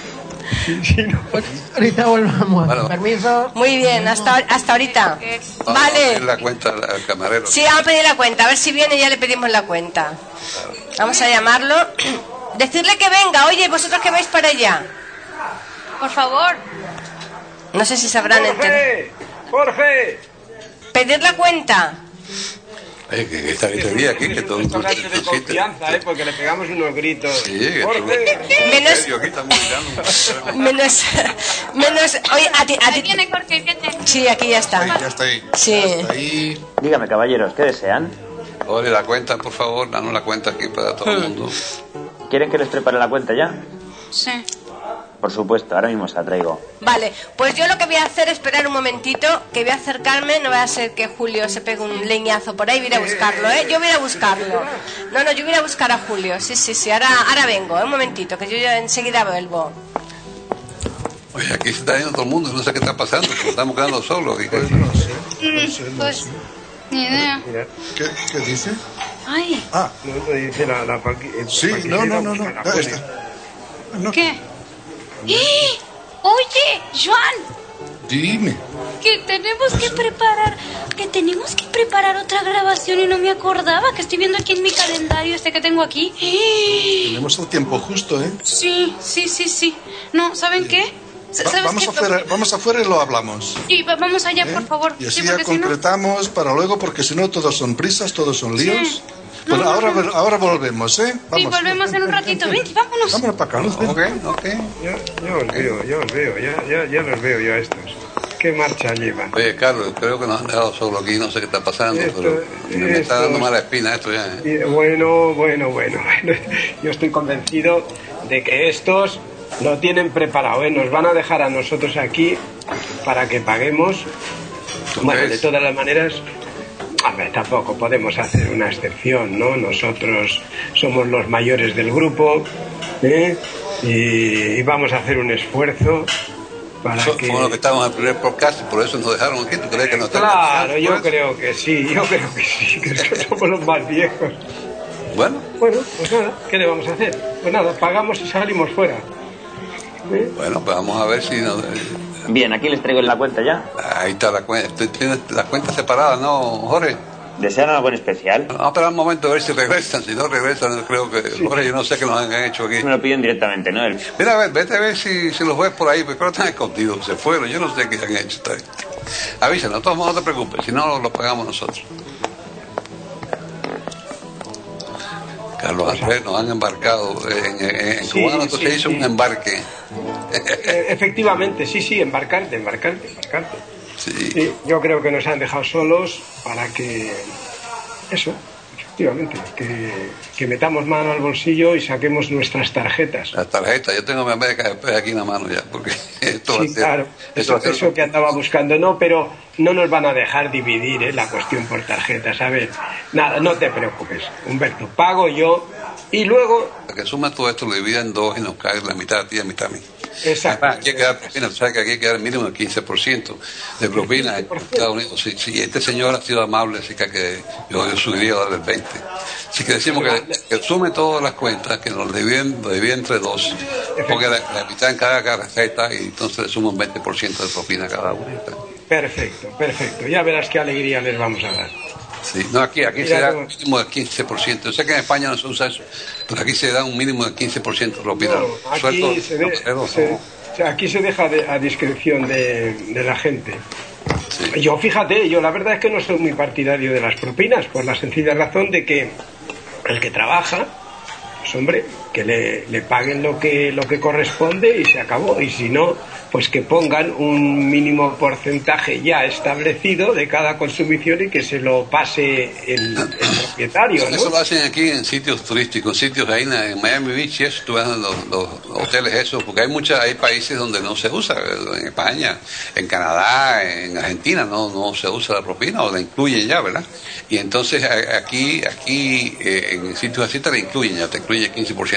Ahorita volvamos. Bueno. Permiso. Muy bien, hasta ahorita. Vamos a Vale. pedir la cuenta al camarero. Sí, vamos a pedir la cuenta. A ver si viene y ya le pedimos la cuenta. Vamos a llamarlo. Decirle que venga. Oye, vosotros que vais para allá. Por favor. No sé si sabrán entender. ¡Jorge! Pedir la cuenta. Oye, que esta gritería aquí, que todo el mundo Restaurante de confianza, porque le pegamos unos gritos. Sí, que Jorge. Menos- serio, aquí estamos mirando. Menos. Oye, a ti. Ahí viene Jorge, viene. Sí, aquí ya está. Ahí, ya está ahí. Sí. Ya está ahí. Dígame, caballeros, ¿qué desean? Oye, la cuenta, por favor, danos la cuenta aquí para todo el mundo. ¿Quieren que les prepare la cuenta ya? Sí. Por supuesto, ahora mismo se la traigo. Vale, pues yo lo que voy a hacer es esperar un momentito, que voy a acercarme, no va a ser que Julio se pegue un leñazo por ahí, voy a ir a buscarlo, ¿eh? Yo voy a ir a buscarlo. No, yo voy a ir a buscar a Julio, sí, ahora vengo, un momentito, que yo ya enseguida vuelvo. Oye, aquí se está yendo todo el mundo, no sé qué está pasando, que estamos quedando solos. Pues no sé. Pues, ni idea. Mira, ¿Qué dice? Ay, Ah, no dice la sí, no. ¿qué? Oye, Joan, Dime. que tenemos que preparar otra grabación y no me acordaba, que estoy viendo aquí en mi calendario este que tengo aquí. Tenemos el tiempo justo, ¿eh? Sí. No, ¿saben qué? ¿Sabes Vamos afuera y lo hablamos. Sí, vamos allá, ¿eh? por favor. Y así Sí, ya porque si no... concretamos para luego, porque si no todos son prisas, todos son líos. Sí. Bueno, No, ahora volvemos, ¿eh? Sí, volvemos en un ratito. Vente, vámonos. Vámonos para acá, ¿no? Ok. Ya os veo, ya los veo yo a estos. ¿Qué marcha llevan? Oye, Carlos, creo que nos han dejado solo aquí, no sé qué está pasando, pero me está dando mala espina esto ya. ¿eh? Bueno. Yo estoy convencido de que estos lo tienen preparado, ¿eh? Nos van a dejar a nosotros aquí para que paguemos. Bueno, de todas las maneras, a ver, tampoco podemos hacer una excepción, ¿no? Nosotros somos los mayores del grupo, ¿eh? Y vamos a hacer un esfuerzo para que... Como lo que estábamos en el primer podcast, por eso nos dejaron aquí. ¿Tú crees que no está? Claro, yo creo que sí, que somos los más viejos. Bueno, pues nada, ¿qué le vamos a hacer? Pues nada, pagamos y salimos fuera. ¿Eh? bueno, pues vamos a ver si nos... Bien, aquí les traigo la cuenta ya. Ahí está la cuenta. Tienes la cuenta separada, ¿no, Jorge? ¿Desean algo en especial? Vamos a esperar un momento a ver si regresan. Si no regresan, creo que... Jorge, yo no sé qué nos han hecho aquí. Me lo piden directamente, ¿no? Mira, a ver, vete a ver si los ves por ahí, porque creo que están escondidos, se fueron, yo no sé qué han hecho. Avísanos, de todos modos no te preocupes, si no lo pagamos nosotros. Carlos Andrés, nos han embarcado en Sí, cubano, entonces sí, hizo sí. un embarque. Efectivamente, sí, embarcarte. Sí. Sí, yo creo que nos han dejado solos para que... Eso, efectivamente, que metamos mano al bolsillo y saquemos nuestras tarjetas. Las tarjetas, yo tengo mi América Express aquí en la mano ya, porque esto va a Sí, ser... claro, eso que andaba buscando, no, pero no nos van a dejar dividir la cuestión por tarjetas, a ver, nada, no te preocupes, Humberto, pago yo y luego... Que suma todo esto, lo divida en dos y nos cae la mitad a ti y la mitad a mí. Exacto. Aquí hay que dar propina, tú sabes que aquí hay que dar mínimo el 15% de propina en Estados Unidos. Si este señor ha sido amable, así que yo subiría a darle el 20%. Así que decimos que sume todas las cuentas, que nos divide entre dos, porque la mitad en cada receta y entonces le suma un 20% de propina a cada uno. Perfecto, ya verás qué alegría les vamos a dar. Sí, no, aquí se da un mínimo del 15%. Yo sé que en España no se usa eso, pero aquí se da un mínimo del 15% de propina. Aquí se deja a discreción de la gente. Sí. Yo, fíjate, la verdad es que no soy muy partidario de las propinas, por la sencilla razón de que el que trabaja, pues hombre, que le paguen lo que corresponde y se acabó. Y si no, pues que pongan un mínimo porcentaje ya establecido de cada consumición y que se lo pase el propietario, ¿no? Eso lo hacen aquí en sitios turísticos, sitios ahí en Miami Beach, eso, tú ves los hoteles esos, porque hay países donde no se usa, en España, en Canadá, en Argentina no se usa la propina o la incluyen ya, ¿verdad? Y entonces aquí en sitios así te la incluyen, ya te incluye el 15%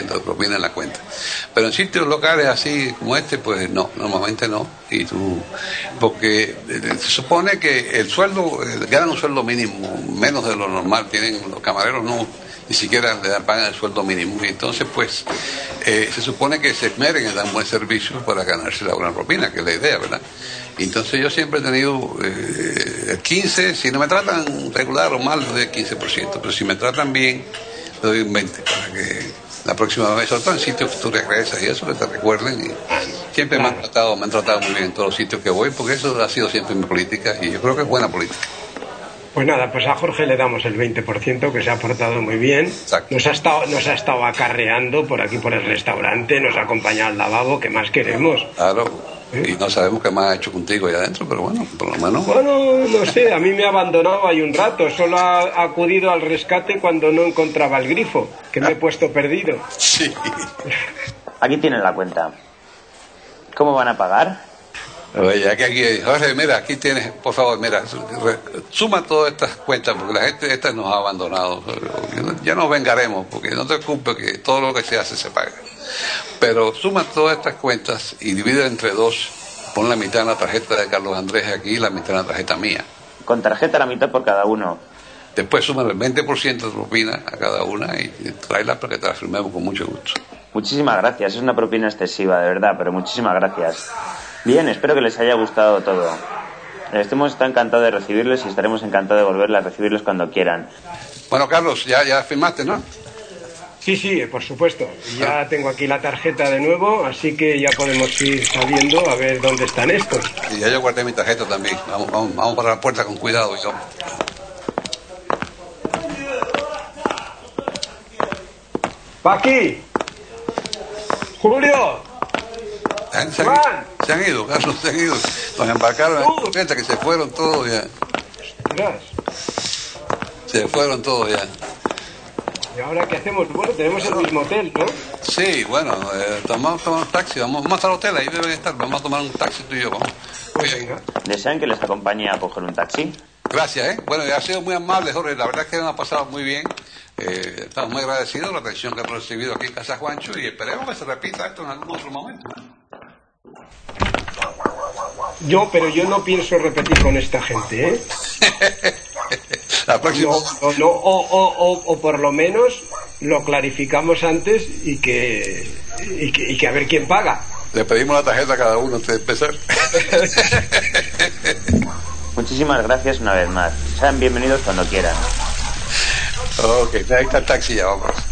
20% de propina en la cuenta. Pero en sitios locales así como este, pues no, normalmente no. Y porque se supone que el sueldo, ganan un sueldo mínimo, menos de lo normal, los camareros ni siquiera le pagan el sueldo mínimo, y entonces pues se supone que se esmeren en dar buen servicio para ganarse la buena propina, que es la idea, ¿verdad? Y entonces yo siempre he tenido el 15%, si no me tratan regular o mal, le doy el 15%, pero si me tratan bien, le doy un 20%, para que la próxima vez, sobre todo en sitios que tú regresas y eso, que te recuerden, y siempre me han tratado muy bien en todos los sitios que voy, porque eso ha sido siempre mi política, y yo creo que es buena política. Pues nada, pues a Jorge le damos el 20%, que se ha portado muy bien. Nos ha estado acarreando por aquí por el restaurante, nos ha acompañado al lavabo, ¿qué más queremos? Claro, y no sabemos qué más ha hecho contigo allá adentro, pero bueno, por lo menos... Bueno, no sé, a mí me ha abandonado ahí un rato, solo ha acudido al rescate cuando no encontraba el grifo, que me he puesto perdido. Sí. Aquí tienen la cuenta. ¿Cómo van a pagar? Oye, aquí, Jorge, mira, aquí tienes, por favor, mira, suma todas estas cuentas, porque la gente esta nos ha abandonado. Ya nos vengaremos, porque no te preocupes que todo lo que se hace se paga. Pero suma todas estas cuentas y divide entre dos. Pon la mitad en la tarjeta de Carlos Andrés aquí y la mitad en la tarjeta mía. Con tarjeta la mitad por cada uno. Después suma el 20% de propina a cada una y tráela para que te la firmemos con mucho gusto. Muchísimas gracias, es una propina excesiva, de verdad, pero muchísimas gracias. Bien, espero que les haya gustado todo. Hemos estado encantados de recibirles y estaremos encantados de volverles a recibirles cuando quieran. Bueno, Carlos, ya firmaste, ¿no? Sí, por supuesto. Ya tengo aquí la tarjeta de nuevo, así que ya podemos ir saliendo a ver dónde están estos. Y ya yo guardé mi tarjeta también. Vamos para la puerta con cuidado. ¡Paqui! ¡Julio! Se han ido, Carlos, se han ido. Nos embarcaron en la que se fueron todos ya. Se fueron todos ya. ¿Y ahora qué hacemos? Bueno, tenemos el mismo hotel, ¿no? Sí, bueno, tomamos un taxi, vamos hasta el hotel, ahí deben estar. Vamos a tomar un taxi tú y yo, vamos. ¿Desean que les acompañe a coger un taxi? Gracias, Bueno, ha sido muy amable, Jorge. La verdad es que nos ha pasado muy bien. Estamos muy agradecidos de la atención que hemos recibido aquí en Casa Juancho y esperemos que se repita esto en algún otro momento. Pero yo no pienso repetir con esta gente, ¿eh? La próxima... No, o por lo menos lo clarificamos antes y que a ver quién paga. Le pedimos la tarjeta a cada uno antes de empezar. Muchísimas gracias una vez más. Sean bienvenidos cuando quieran. Ok, ahí está el taxi, ya vamos.